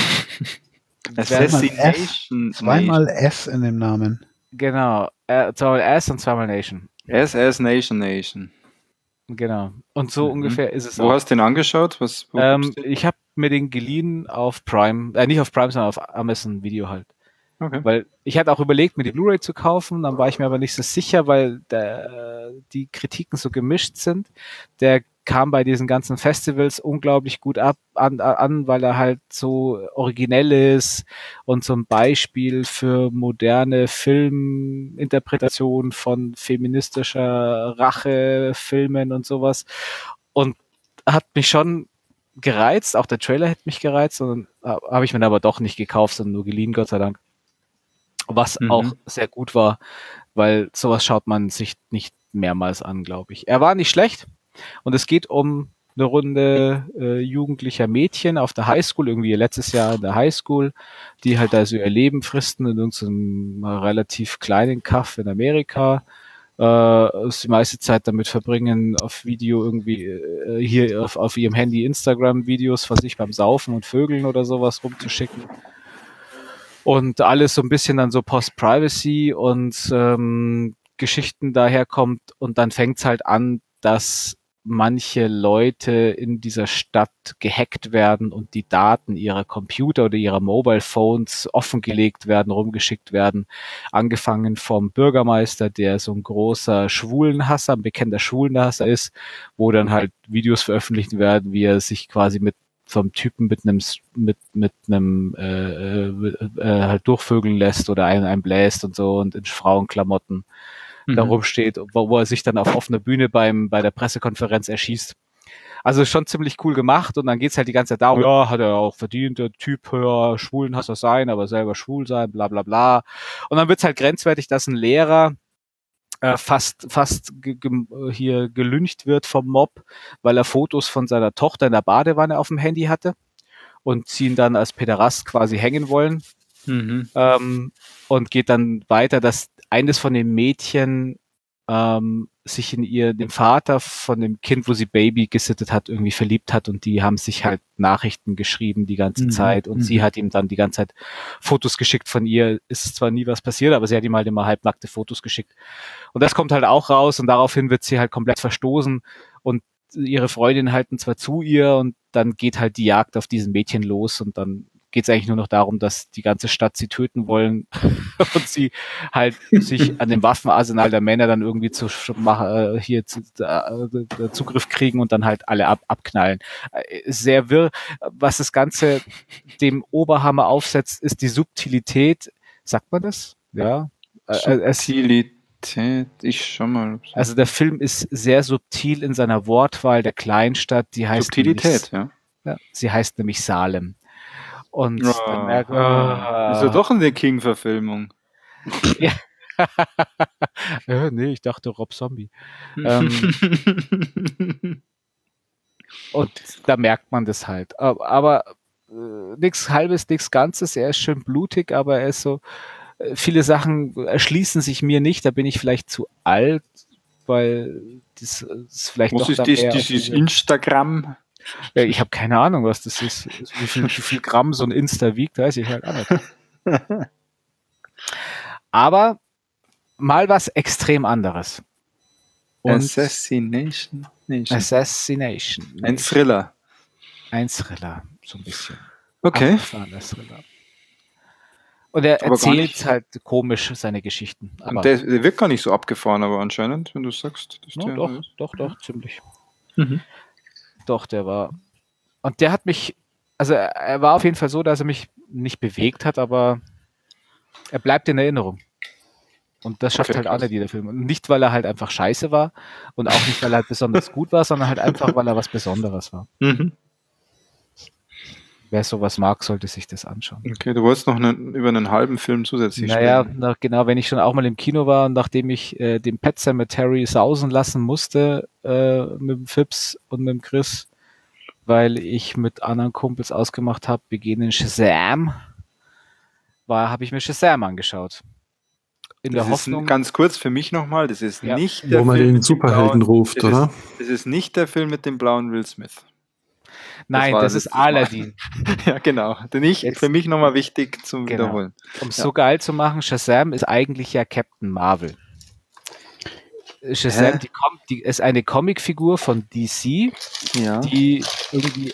Assassination. Zweimal S in dem Namen. Genau. Zweimal S und zweimal Nation. SS Nation. Genau. Und so ungefähr ist es auch. Wo hast du den angeschaut? Ich habe mir den geliehen auf Prime. Nicht auf Prime, sondern auf Amazon Video halt. Okay. Weil ich hatte auch überlegt, mir die Blu-ray zu kaufen, dann war ich mir aber nicht so sicher, weil die Kritiken so gemischt sind. Der kam bei diesen ganzen Festivals unglaublich gut an, weil er halt so originell ist und so ein Beispiel für moderne Filminterpretation von feministischer Rache-Filmen und sowas. Und hat mich schon gereizt, auch der Trailer hätte mich gereizt, und habe ich mir aber doch nicht gekauft, sondern nur geliehen, Gott sei Dank. Was auch sehr gut war, weil sowas schaut man sich nicht mehrmals an, glaube ich. Er war nicht schlecht und es geht um eine Runde jugendlicher Mädchen auf der Highschool, irgendwie letztes Jahr in der Highschool, die halt also ihr Leben fristen in irgendeinem relativ kleinen Kaff in Amerika, die meiste Zeit damit verbringen, auf Video irgendwie hier auf ihrem Handy Instagram-Videos von sich beim Saufen und Vögeln oder sowas rumzuschicken. Und alles so ein bisschen dann so Post-Privacy und Geschichten daherkommt. Und dann fängt's halt an, dass manche Leute in dieser Stadt gehackt werden und die Daten ihrer Computer oder ihrer Mobile Phones offengelegt werden, rumgeschickt werden. Angefangen vom Bürgermeister, der so ein großer Schwulenhasser, ein bekannter Schwulenhasser ist, wo dann halt Videos veröffentlicht werden, wie er sich quasi vom Typen mit einem halt durchvögeln lässt oder einen bläst und so und in Frauenklamotten da rumsteht, wo er sich dann auf offener Bühne bei der Pressekonferenz erschießt. Also schon ziemlich cool gemacht und dann geht's halt die ganze Zeit darum, ja, hat er auch verdient, der Typ, ja, Schwulenhasser sein, aber selber schwul sein, bla bla bla. Und dann wird's halt grenzwertig, dass ein Lehrer fast hier gelyncht wird vom Mob, weil er Fotos von seiner Tochter in der Badewanne auf dem Handy hatte und sie ihn dann als Päderast quasi hängen wollen. Und geht dann weiter, dass eines von den Mädchen sich in dem Vater von dem Kind, wo sie Baby gesittet hat, irgendwie verliebt hat und die haben sich halt Nachrichten geschrieben die ganze Zeit und sie hat ihm dann die ganze Zeit Fotos geschickt von ihr. Ist zwar nie was passiert, aber sie hat ihm halt immer halbnackte Fotos geschickt. Und das kommt halt auch raus und daraufhin wird sie halt komplett verstoßen und ihre Freundinnen halten zwar zu ihr und dann geht halt die Jagd auf diesen Mädchen los und dann geht es eigentlich nur noch darum, dass die ganze Stadt sie töten wollen und sie halt sich an dem Waffenarsenal der Männer dann irgendwie Zugriff kriegen und dann halt alle abknallen. Sehr wirr. Was das Ganze dem Oberhammer aufsetzt, ist die Subtilität. Sagt man das? Ja. Subtilität, ich schau mal. Also der Film ist sehr subtil in seiner Wortwahl der Kleinstadt. Die heißt Subtilität, ja. Sie heißt nämlich Salem. Und dann merkt man, ist ja doch eine King-Verfilmung. Ja. Nee, ich dachte Rob Zombie. Und da merkt man das halt. Aber nichts Halbes, nichts Ganzes. Er ist schön blutig, aber er ist so, viele Sachen erschließen sich mir nicht. Da bin ich vielleicht zu alt, weil das ist vielleicht was doch ist dieses Instagram? Ja, ich habe keine Ahnung, was das ist. Wie viel Gramm so ein Insta wiegt, weiß ich halt auch nicht. Aber mal was extrem anderes. Und Assassination. Ein Thriller. Ein Thriller, so ein bisschen. Okay. Thriller. Und er erzählt halt komisch seine Geschichten. Aber und der wird gar nicht so abgefahren, aber anscheinend, wenn du sagst. Doch, ziemlich. Mhm. Doch, der war. Und der hat mich, also er war auf jeden Fall so, dass er mich nicht bewegt hat, aber er bleibt in Erinnerung. Und das schafft halt auch nicht jeder Film. Und nicht, weil er halt einfach scheiße war und auch nicht, weil er halt besonders gut war, sondern halt einfach, weil er was Besonderes war. Mhm. Wer sowas mag, sollte sich das anschauen. Okay, du wolltest noch über einen halben Film zusätzlich sprechen. Genau, wenn ich schon auch mal im Kino war und nachdem ich den Pet Sematary sausen lassen musste mit dem Fips und mit dem Chris, weil ich mit anderen Kumpels ausgemacht habe, wir gehen in Shazam, habe ich mir Shazam angeschaut. In der Hoffnung. Ganz kurz für mich nochmal, das ist nicht der Film, wo man den Superhelden ruft, oder? Das ist nicht der Film mit dem blauen Will Smith. Nein, das ist Aladdin. Ja, genau. Für mich nochmal wichtig zum Wiederholen. Um es so geil zu machen, Shazam ist eigentlich ja Captain Marvel. Shazam, die ist eine Comicfigur von DC, die irgendwie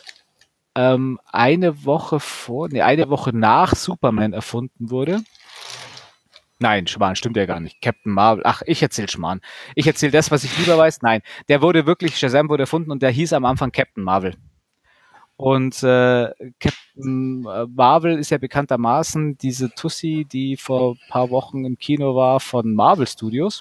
eine Woche nach Superman erfunden wurde. Nein, Schmarrn, stimmt ja gar nicht. Captain Marvel. Ach, ich erzähle Schmarrn. Ich erzähle das, was ich lieber weiß. Nein, Shazam wurde erfunden und der hieß am Anfang Captain Marvel. Und Captain Marvel ist ja bekanntermaßen diese Tussi, die vor ein paar Wochen im Kino war von Marvel Studios,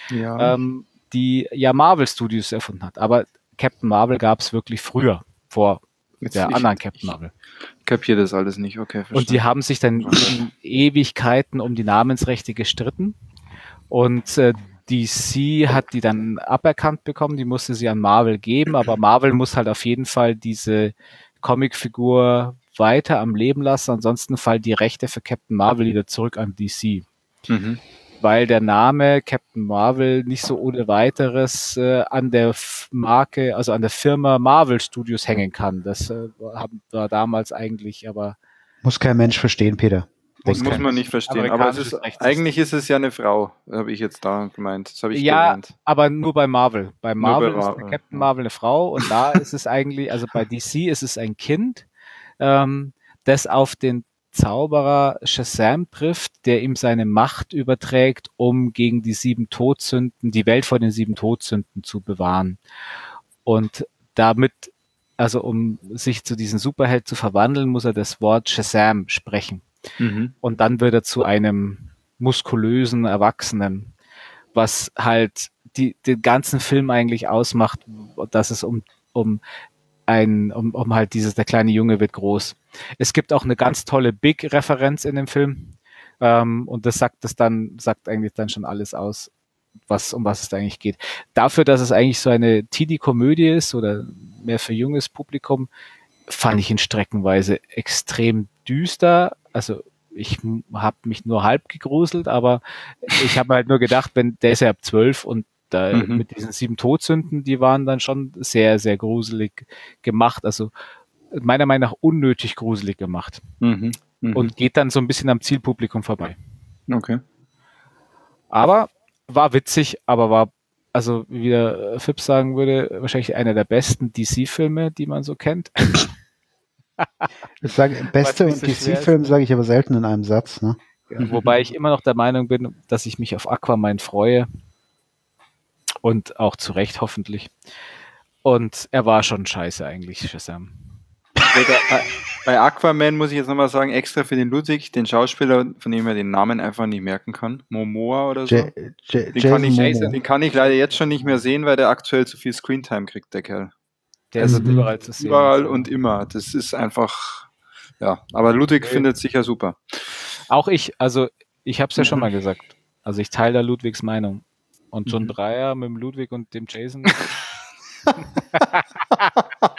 die ja Marvel Studios erfunden hat. Aber Captain Marvel gab es wirklich früher, vor der anderen Captain Marvel. Ich kapiere das alles nicht, okay. Verstanden. Und die haben sich dann in Ewigkeiten um die Namensrechte gestritten. Und DC hat die dann aberkannt bekommen, die musste sie an Marvel geben, aber Marvel muss halt auf jeden Fall diese Comicfigur weiter am Leben lassen, ansonsten fallen die Rechte für Captain Marvel wieder zurück an DC. Mhm. Weil der Name Captain Marvel nicht so ohne weiteres an der Marke, also an der Firma Marvel Studios hängen kann. Das war damals eigentlich, aber... Muss kein Mensch verstehen, Peter. Das muss man nicht verstehen, aber eigentlich ist es ja eine Frau, habe ich jetzt da gemeint. Das habe ich gelernt. Aber nur bei Marvel. Bei Marvel ist der Captain Marvel eine Frau und da ist es eigentlich, also bei DC ist es ein Kind, das auf den Zauberer Shazam trifft, der ihm seine Macht überträgt, um gegen die 7 Todsünden, die Welt vor den 7 Todsünden zu bewahren. Und damit, also um sich zu diesem Superheld zu verwandeln, muss er das Wort Shazam sprechen. Mhm. Und dann wird er zu einem muskulösen Erwachsenen, was halt den ganzen Film eigentlich ausmacht, dass es um halt der kleine Junge wird groß. Es gibt auch eine ganz tolle Big-Referenz in dem Film, und das sagt eigentlich dann schon alles aus, um was es da eigentlich geht. Dafür, dass es eigentlich so eine Teenie-Komödie ist oder mehr für junges Publikum, fand ich ihn streckenweise extrem düster. Also ich habe mich nur halb gegruselt, aber ich habe halt nur gedacht, der ist ja ab 12 und mit diesen 7 Todsünden, die waren dann schon sehr, sehr gruselig gemacht. Also meiner Meinung nach unnötig gruselig gemacht. Mhm. Mhm. Und geht dann so ein bisschen am Zielpublikum vorbei. Okay. Aber war witzig, aber war, also wie der Fips sagen würde, wahrscheinlich einer der besten DC-Filme, die man so kennt. Ich sage, beste und DC-Film sage ich aber selten in einem Satz. Ne? Ja, wobei ich immer noch der Meinung bin, dass ich mich auf Aquaman freue. Und auch zu Recht hoffentlich. Und er war schon scheiße eigentlich, Shazam. Bei Aquaman muss ich jetzt nochmal sagen, extra für den Ludwig, den Schauspieler, von dem er den Namen einfach nicht merken kann. Momoa oder so. Den kann ich leider jetzt schon nicht mehr sehen, weil der aktuell zu viel Screentime kriegt, der Kerl. Der ist überall zu sehen. Überall und immer. Das ist einfach, ja. Aber Ludwig findet es sicher super. Auch ich habe es ja schon mal gesagt. Also ich teile da Ludwigs Meinung. Und so ein Dreier mit dem Ludwig und dem Jason.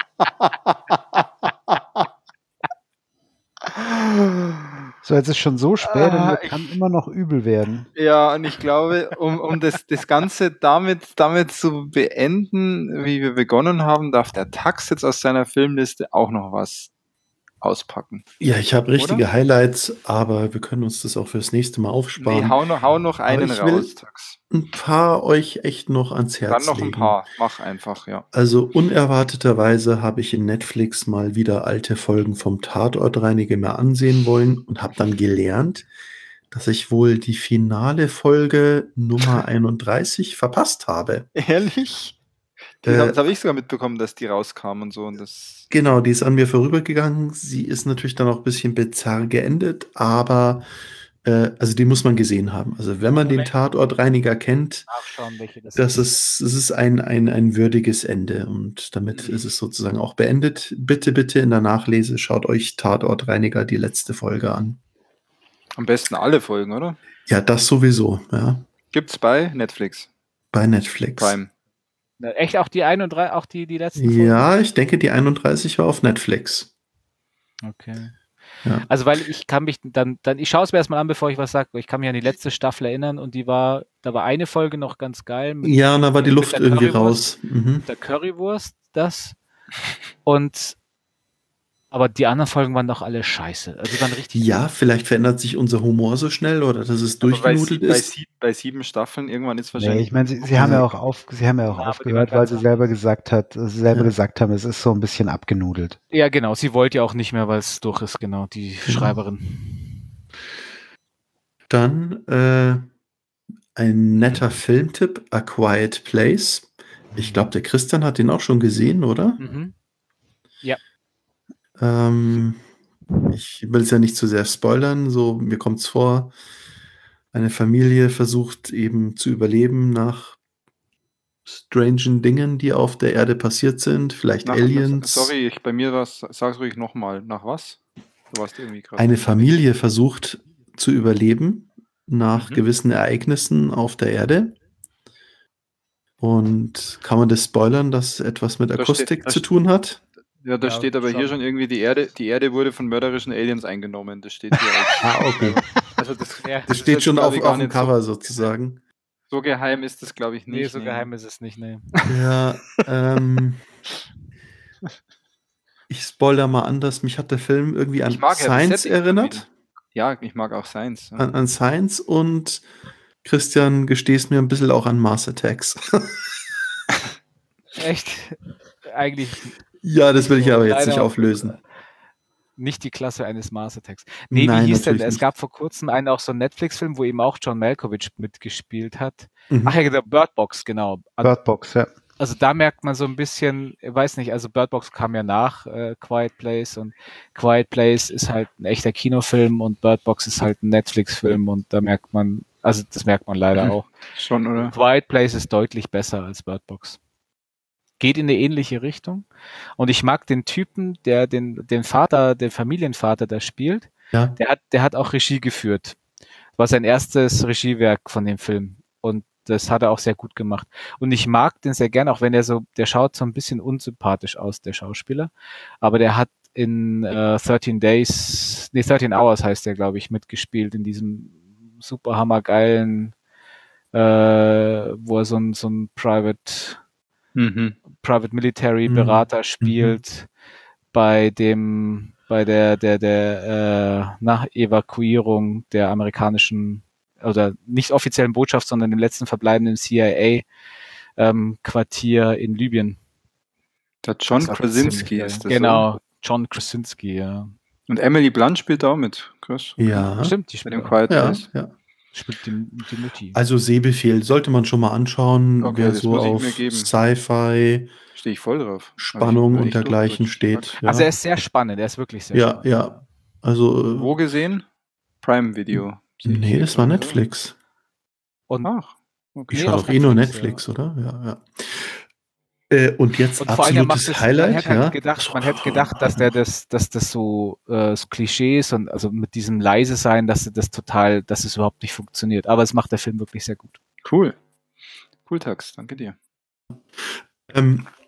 So, jetzt ist schon so spät und mir kann immer noch übel werden. Ja, und ich glaube, um das Ganze damit zu beenden, wie wir begonnen haben, darf der Tax jetzt aus seiner Filmliste auch noch was auspacken. Ja, ich habe richtige Highlights, aber wir können uns das auch fürs nächste Mal aufsparen. Nee, hau noch einen raus, Tax. Ein paar euch echt noch ans Herz legen. Dann noch ein paar, mach einfach, ja. Also unerwarteterweise habe ich in Netflix mal wieder alte Folgen vom Tatortreiniger mir ansehen wollen und habe dann gelernt, dass ich wohl die finale Folge Nummer 31 verpasst habe. Ehrlich? Das habe ich sogar mitbekommen, dass die rauskam und so. Und das genau, die ist an mir vorübergegangen. Sie ist natürlich dann auch ein bisschen bizarr geendet, aber also die muss man gesehen haben. Also wenn man den Tatortreiniger kennt, das ist ein würdiges Ende und damit ist es sozusagen auch beendet. Bitte in der Nachlese schaut euch Tatortreiniger die letzte Folge an. Am besten alle Folgen, oder? Ja, das sowieso, ja. Gibt's bei Netflix? Bei Netflix. Prime. Echt auch die 31, auch die letzten Folgen? Ja, ich denke, die 31 war auf Netflix. Okay. Ja. Also weil ich kann mich dann ich schaue es mir erstmal an, bevor ich was sage. Ich kann mich an die letzte Staffel erinnern und da war eine Folge noch ganz geil. Ja, und da war die Luft irgendwie raus. Mit der Currywurst, aber die anderen Folgen waren doch alle scheiße. Also die waren richtig. Ja, vielleicht verändert sich unser Humor so schnell oder dass es durchgenudelt ist. Bei 7 Staffeln irgendwann ist wahrscheinlich. Nee, ich meine, sie haben ja auch aufgehört, weil sie selber gesagt haben, es ist so ein bisschen abgenudelt. Ja, genau. Sie wollte ja auch nicht mehr, weil es durch ist, genau, die Schreiberin. Dann ein netter Filmtipp, A Quiet Place. Ich glaube, der Christian hat den auch schon gesehen, oder? Mhm. Ja. Ich will es ja nicht zu sehr spoilern, so mir kommt es vor, eine Familie versucht eben zu überleben nach strangen Dingen, die auf der Erde passiert sind, vielleicht Aliens. Sorry, bei mir war es, sag's ruhig nochmal, nach was? Du warst irgendwie gerade. Eine Familie versucht zu überleben nach gewissen Ereignissen auf der Erde. Und kann man das spoilern, dass etwas mit Akustik zu tun hat? Ja, da steht aber hier schon irgendwie, die Erde wurde von mörderischen Aliens eingenommen. Das steht hier. Okay. Also das steht schon auf dem Cover sozusagen. So geheim ist das, glaube ich, nicht. Nee, so geheim ist es nicht, nee. Ja, ich spoilere mal anders. Mich hat der Film irgendwie an Science erinnert. Ja, ich mag auch Science. Ja. An Science und Christian, gestehst mir ein bisschen auch an Mars Attacks. Echt? Eigentlich. Ja, das will ich aber jetzt nicht auflösen. Nicht die Klasse eines Mars Attacks. Nee, wie hieß denn? Es gab vor kurzem auch so einen Netflix-Film, wo eben auch John Malkovich mitgespielt hat. Ach ja, der Bird Box, genau. Bird Box, ja. Also da merkt man so ein bisschen, ich weiß nicht, also Bird Box kam ja nach Quiet Place und Quiet Place ist halt ein echter Kinofilm und Bird Box ist halt ein Netflix-Film und da merkt man, also das merkt man leider auch. Schon, oder? Quiet Place ist deutlich besser als Bird Box. Geht in eine ähnliche Richtung. Und ich mag den Typen, der den Vater, den Familienvater da spielt. Ja. Der hat auch Regie geführt. War sein erstes Regiewerk von dem Film. Und das hat er auch sehr gut gemacht. Und ich mag den sehr gern, auch wenn der schaut so ein bisschen unsympathisch aus, der Schauspieler. Aber der hat in 13 Hours heißt der, glaube ich, mitgespielt in diesem super hammergeilen, wo er so ein Private Military Berater spielt bei der Evakuierung der amerikanischen oder nicht offiziellen Botschaft, sondern dem letzten verbleibenden CIA Quartier in Libyen. Der John Krasinski ist das. Genau, John Krasinski, ja. Und Emily Blunt spielt da auch mit, Chris. Ja. Stimmt, die spielt mit dem Quiet Place. Ja. Spielt die Mutti. Also Sehbefehl sollte man schon mal anschauen, okay, wer so auf Sci-Fi, stehe ich voll drauf. Spannung und dergleichen steht. Ja. Also er ist sehr spannend, er ist wirklich sehr spannend. Ja. Also wo gesehen? Prime Video. Nee, das war Netflix. Und okay. Ich schaue doch nur Netflix, oder? Ja. Und jetzt absolutes Highlight. Man hätte gedacht, dass das so Klischees und also mit diesem leise sein, dass es überhaupt nicht funktioniert. Aber es macht der Film wirklich sehr gut. Cool, Tax, danke dir.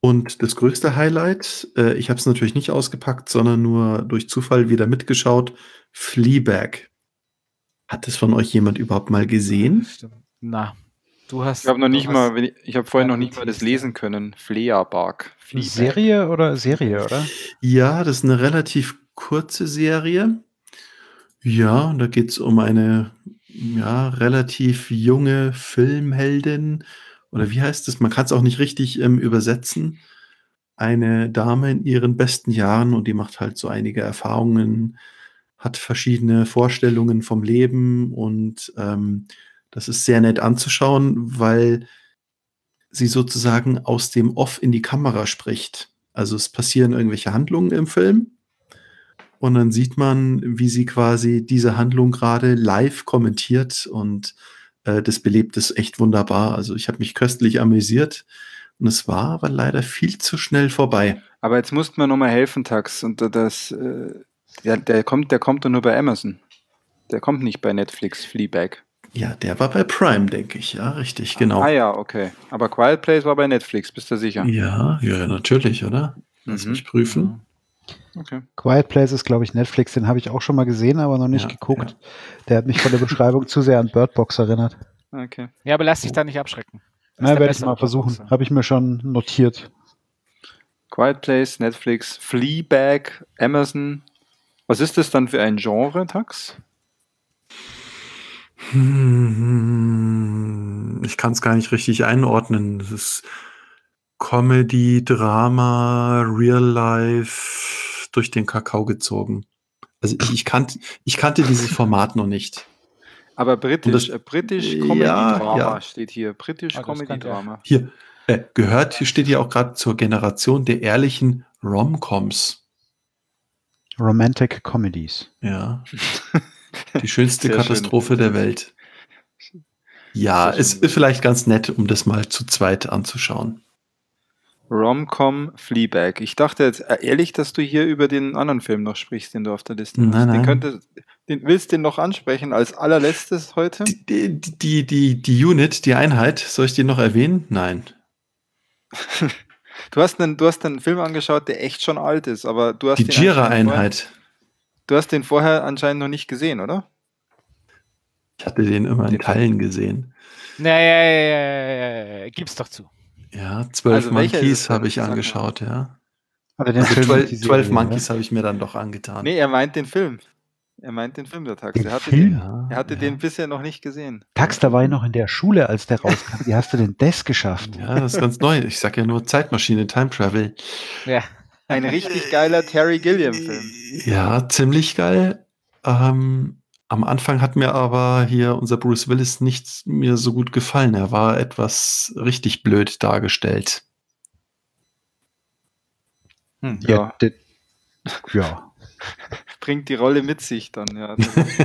Und das größte Highlight, ich habe es natürlich nicht ausgepackt, sondern nur durch Zufall wieder mitgeschaut, Fleabag. Hat das von euch jemand überhaupt mal gesehen? Stimmt. Na, du hast. Ich habe vorhin noch nicht mal das lesen können. Fleabag. Serie oder? Ja, das ist eine relativ kurze Serie. Ja, und da geht es um eine relativ junge Filmheldin. Oder wie heißt es? Man kann es auch nicht richtig übersetzen. Eine Dame in ihren besten Jahren und die macht halt so einige Erfahrungen, hat verschiedene Vorstellungen vom Leben und das ist sehr nett anzuschauen, weil sie sozusagen aus dem Off in die Kamera spricht. Also es passieren irgendwelche Handlungen im Film und dann sieht man, wie sie quasi diese Handlung gerade live kommentiert und das belebt es echt wunderbar. Also ich habe mich köstlich amüsiert und es war aber leider viel zu schnell vorbei. Aber jetzt musst du mir nochmal helfen, Tax. Und der kommt doch nur bei Amazon. Der kommt nicht bei Netflix, Fleabag. Ja, der war bei Prime, denke ich. Ja, richtig, genau. Ah ja, okay. Aber Quiet Place war bei Netflix, bist du sicher? Ja, natürlich, oder? Lass mich prüfen. Okay. Quiet Place ist, glaube ich, Netflix. Den habe ich auch schon mal gesehen, aber noch nicht geguckt. Ja. Der hat mich von der Beschreibung zu sehr an Bird Box erinnert. Okay. Ja, aber lass dich da nicht abschrecken. Na, werde ich mal versuchen. Habe ich mir schon notiert. Quiet Place, Netflix, Fleabag, Amazon. Was ist das dann für ein Genre, Tax? Ich kann es gar nicht richtig einordnen. Das ist Comedy, Drama, Real Life, durch den Kakao gezogen. Also ich kannte dieses Format noch nicht. Aber britisch Comedy-Drama steht hier. Britisch Comedy-Drama. Hier steht hier auch gerade zur Generation der ehrlichen Rom-Coms. Romantic Comedies. Ja. Die schönste Katastrophe der Welt. Ja, es ist vielleicht ganz nett, um das mal zu zweit anzuschauen. Rom-Com Fleabag. Ich dachte jetzt ehrlich, dass du hier über den anderen Film noch sprichst, den du auf der Liste hast. Nein. Willst du den noch ansprechen als allerletztes heute? Die Unit, die Einheit, soll ich den noch erwähnen? Nein. Du hast einen Film angeschaut, der echt schon alt ist, aber du hast die Jira-Einheit. Du hast den vorher anscheinend noch nicht gesehen, oder? Ich hatte den immer in Teilen gesehen. Naja, gib's doch zu. Ja, 12 Monkeys habe ich angeschaut, ja. Aber den Film 12 Monkeys habe ich mir dann doch angetan. Nee, er meint den Film. Der Tax. Er hatte den bisher noch nicht gesehen. Tax, da war ich noch in der Schule, als der rauskam. Wie hast du denn das geschafft? Ja, das ist ganz neu. Ich sag ja nur Zeitmaschine, Time Travel. Ja. Ein richtig geiler Terry Gilliam-Film. Ja, ziemlich geil. Am Anfang hat mir aber hier unser Bruce Willis nicht mir so gut gefallen. Er war etwas richtig blöd dargestellt. Ja. Bringt die Rolle mit sich dann, ja.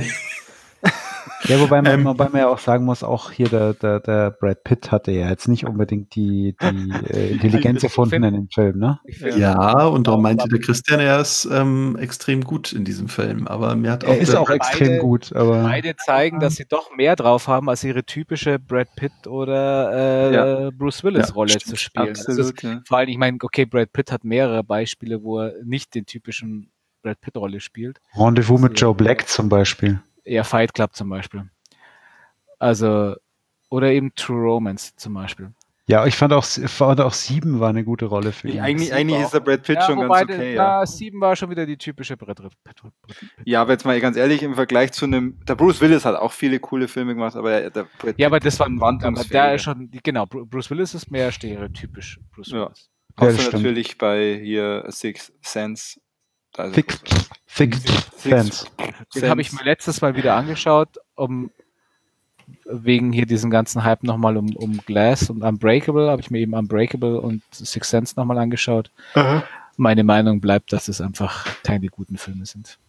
Ja, wobei man ja auch sagen muss, auch hier der Brad Pitt hatte ja jetzt nicht unbedingt die Intelligenz erfunden in dem Film, ne? Ja, und darum meinte der Christian, er ist extrem gut in diesem Film. Aber mir hat er ist auch extrem gut. Aber beide zeigen, dass sie doch mehr drauf haben, als ihre typische Brad Pitt oder Bruce Willis Rolle zu spielen. Absolut, vor allem, ich meine, okay, Brad Pitt hat mehrere Beispiele, wo er nicht den typischen Brad Pitt-Rolle spielt. Rendezvous mit Joe Black zum Beispiel. Ja, Fight Club zum Beispiel. Also, oder eben True Romance zum Beispiel. Ja, ich fand auch 7 war eine gute Rolle für ihn. Eigentlich ist der Brad Pitt schon ganz okay. Ja, 7 war schon wieder die typische Brad Pitt. Ja, aber jetzt mal ganz ehrlich, im Vergleich zu der Bruce Willis hat auch viele coole Filme gemacht, aber der Brad Pitt. Ja, aber das war ein Bruce Willis ist mehr stereotypisch. Bruce Willis. Außer natürlich bei hier Sixth Sense. Sixth Sense. Den habe ich mir letztes Mal wieder angeschaut, wegen hier diesen ganzen Hype nochmal um Glass und Unbreakable, habe ich mir eben Unbreakable und Sixth Sense nochmal angeschaut. Aha. Meine Meinung bleibt, dass es einfach keine guten Filme sind.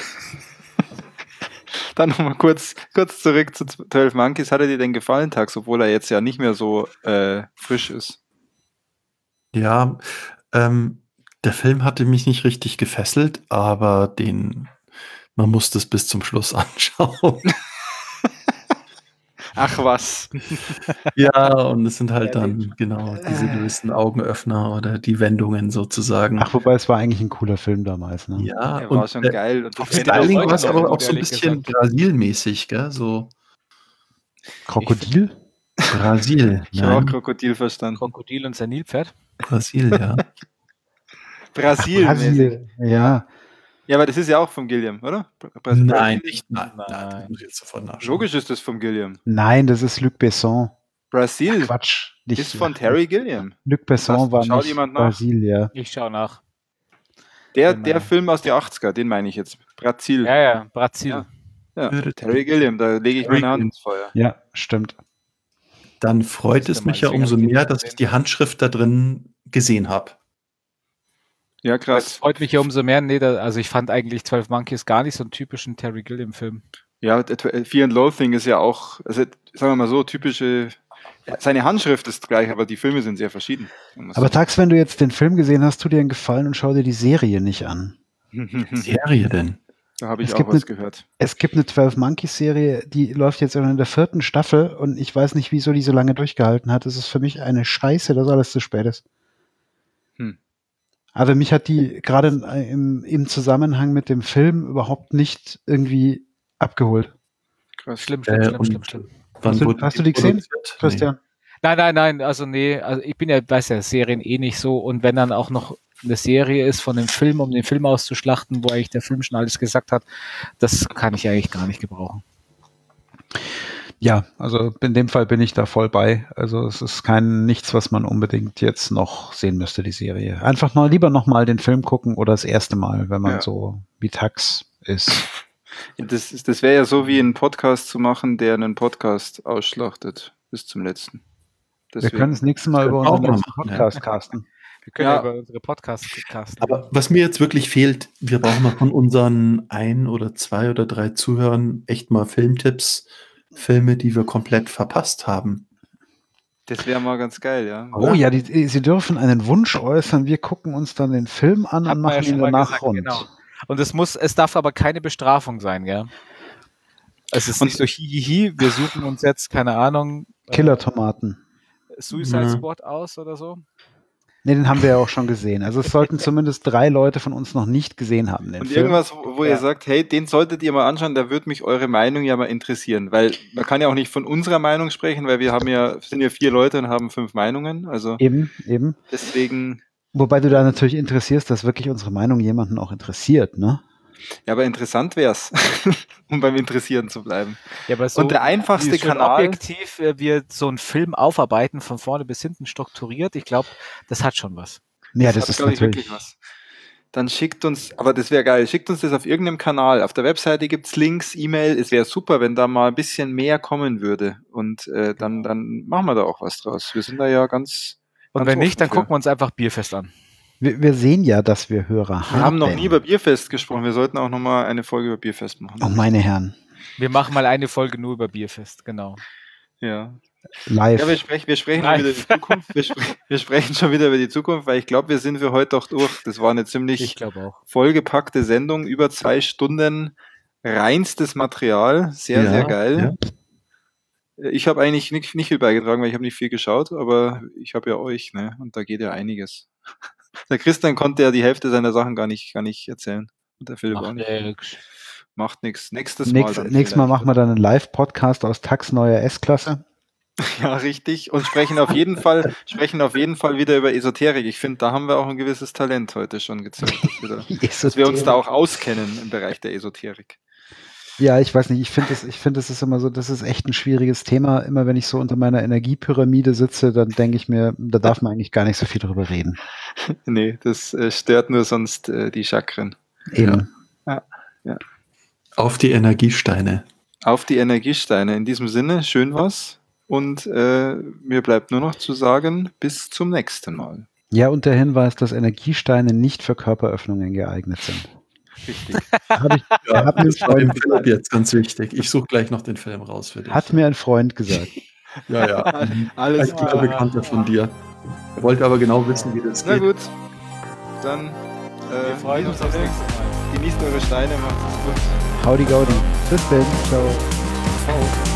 Dann nochmal kurz zurück zu 12 Monkeys. Hat er dir denn gefallen, Tax, obwohl er jetzt ja nicht mehr so frisch ist? Ja, der Film hatte mich nicht richtig gefesselt, aber man musste es bis zum Schluss anschauen. Ach was. Ja, und es sind halt dann genau diese gewissen Augenöffner oder die Wendungen sozusagen. Ach, wobei es war eigentlich ein cooler Film damals. Ne? Ja, er war schon geil. Und das Styling war es aber auch so ein bisschen Brasil-mäßig, gell? So Krokodil? Brasil. Ich habe auch Krokodil verstanden. Krokodil und sein Nilpferd? Brasil, ja. Brasil. Ja. Ja, aber das ist ja auch vom Gilliam, oder? Nein, nicht. Nein. Das muss ich jetzt sofort nachschauen. Logisch ist das vom Gilliam. Nein, das ist Luc Besson. Brasil? Quatsch. Nicht ist von Terry Gilliam. Luc Besson war nicht Brasil, ja. Ich schau nach. Der Film aus den 80er, den meine ich jetzt. Brasil. Ja, Brasil. Ja. Terry Gilliam, da lege ich meine Hand ins Feuer. Ja, stimmt. Dann freut es mich ja umso mehr, dass ich die Handschrift da drin gesehen habe. Ja, krass. Das freut mich ja umso mehr. Nee, also ich fand eigentlich 12 Monkeys gar nicht so einen typischen Terry Gilliam-Film. Ja, Fear and Loathing ist ja auch, also sagen wir mal so, typische, seine Handschrift ist gleich, aber die Filme sind sehr verschieden. Aber Tax, wenn du jetzt den Film gesehen hast, tu dir einen Gefallen und schau dir die Serie nicht an. Serie denn? Da habe ich auch was gehört. Es gibt eine 12 Monkeys Serie, die läuft jetzt in der 4. Staffel und ich weiß nicht, wieso die so lange durchgehalten hat. Es ist für mich eine Scheiße, dass alles zu spät ist. Also mich hat die gerade im Zusammenhang mit dem Film überhaupt nicht irgendwie abgeholt. Krass. Schlimm. Hast du die gesehen, Christian? Nein, also ich bin ja, weiß ja, Serien eh nicht so und wenn dann auch noch eine Serie ist von dem Film, um den Film auszuschlachten, wo eigentlich der Film schon alles gesagt hat, das kann ich eigentlich gar nicht gebrauchen. Ja, also in dem Fall bin ich da voll bei. Also es ist nichts, was man unbedingt jetzt noch sehen müsste, die Serie. Einfach lieber noch mal den Film gucken oder das erste Mal, wenn man so wie Tax ist. Das wäre ja so wie einen Podcast zu machen, der einen Podcast ausschlachtet bis zum letzten. Deswegen. Wir können das nächste Mal über unseren Podcast casten. Wir können über unsere Podcasts casten. Aber was mir jetzt wirklich fehlt, wir brauchen mal von unseren 1 oder 2 oder 3 Zuhörern echt mal Filmtipps, Filme, die wir komplett verpasst haben. Das wäre mal ganz geil, ja. Oh ja, Sie dürfen einen Wunsch äußern. Wir gucken uns dann den Film an und machen ihn danach rund. Genau. Und es darf aber keine Bestrafung sein, gell? Es ist nicht so hihihi, wir suchen uns jetzt, keine Ahnung, Killer-Tomaten. Suicide Squad aus oder so. Ne, den haben wir ja auch schon gesehen. Also es sollten zumindest 3 Leute von uns noch nicht gesehen haben. Den und Film. Irgendwas, wo ihr sagt, hey, den solltet ihr mal anschauen, da würde mich eure Meinung ja mal interessieren. Weil man kann ja auch nicht von unserer Meinung sprechen, weil wir sind ja 4 Leute und haben 5 Meinungen. Also eben. Deswegen. Wobei du da natürlich interessierst, dass wirklich unsere Meinung jemanden auch interessiert, ne? Ja, aber interessant wär's, um beim Interessieren zu bleiben. Ja, aber so und der einfachste Kanal. Objektiv, wir so einen Film aufarbeiten, von vorne bis hinten strukturiert, ich glaube, das hat schon was. Ja, das ist natürlich wirklich was. Dann schickt uns, aber das wäre geil, schickt uns das auf irgendeinem Kanal. Auf der Webseite gibt's Links, E-Mail. Es wäre super, wenn da mal ein bisschen mehr kommen würde. Und dann machen wir da auch was draus. Wir sind da ja ganz. Und wenn nicht, dann gucken wir uns einfach Bierfest an. Wir sehen ja, dass wir Hörer haben. Wir haben noch nie über Bierfest gesprochen. Wir sollten auch noch mal eine Folge über Bierfest machen. Oh, meine Herren. Wir machen mal eine Folge nur über Bierfest, genau. Ja. Live. Ja, wir sprechen wieder über die Zukunft. Wir sprechen schon wieder über die Zukunft, weil ich glaube, wir sind für heute auch durch. Das war eine ziemlich vollgepackte Sendung, über 2 Stunden reinstes Material. Sehr, sehr geil. Ja. Ich habe eigentlich nicht viel beigetragen, weil ich habe nicht viel geschaut, aber ich habe ja euch, ne? Und da geht ja einiges. Der Christian konnte ja die Hälfte seiner Sachen gar nicht erzählen. Und der Philipp auch nicht. Macht nichts. Nächstes Mal machen wir dann einen Live-Podcast aus Tax neuer S-Klasse. Ja, richtig. Und sprechen auf jeden Fall wieder über Esoterik. Ich finde, da haben wir auch ein gewisses Talent heute schon gezeigt, dass wir uns da auch auskennen im Bereich der Esoterik. Ja, ich weiß nicht, ich finde, das ist immer so, das ist echt ein schwieriges Thema. Immer wenn ich so unter meiner Energiepyramide sitze, dann denke ich mir, da darf man eigentlich gar nicht so viel drüber reden. Nee, das stört nur sonst die Chakren. Eben. Ja. Auf die Energiesteine. Auf die Energiesteine. In diesem Sinne, schön was. Und mir bleibt nur noch zu sagen, bis zum nächsten Mal. Ja, und der Hinweis, dass Energiesteine nicht für Körperöffnungen geeignet sind. Richtig. Das war dem Philipp jetzt ganz wichtig. Ich suche gleich noch den Film raus für dich. Hat mir ein Freund gesagt. Ja. Alles klar. Ein Bekannter von dir. Er wollte aber genau wissen, wie das geht. Na gut. Dann wir freuen uns aufs nächste Mal. Genießt eure Steine, macht es gut. Howdy, Gaudi. Bis dann. Ciao. Ciao.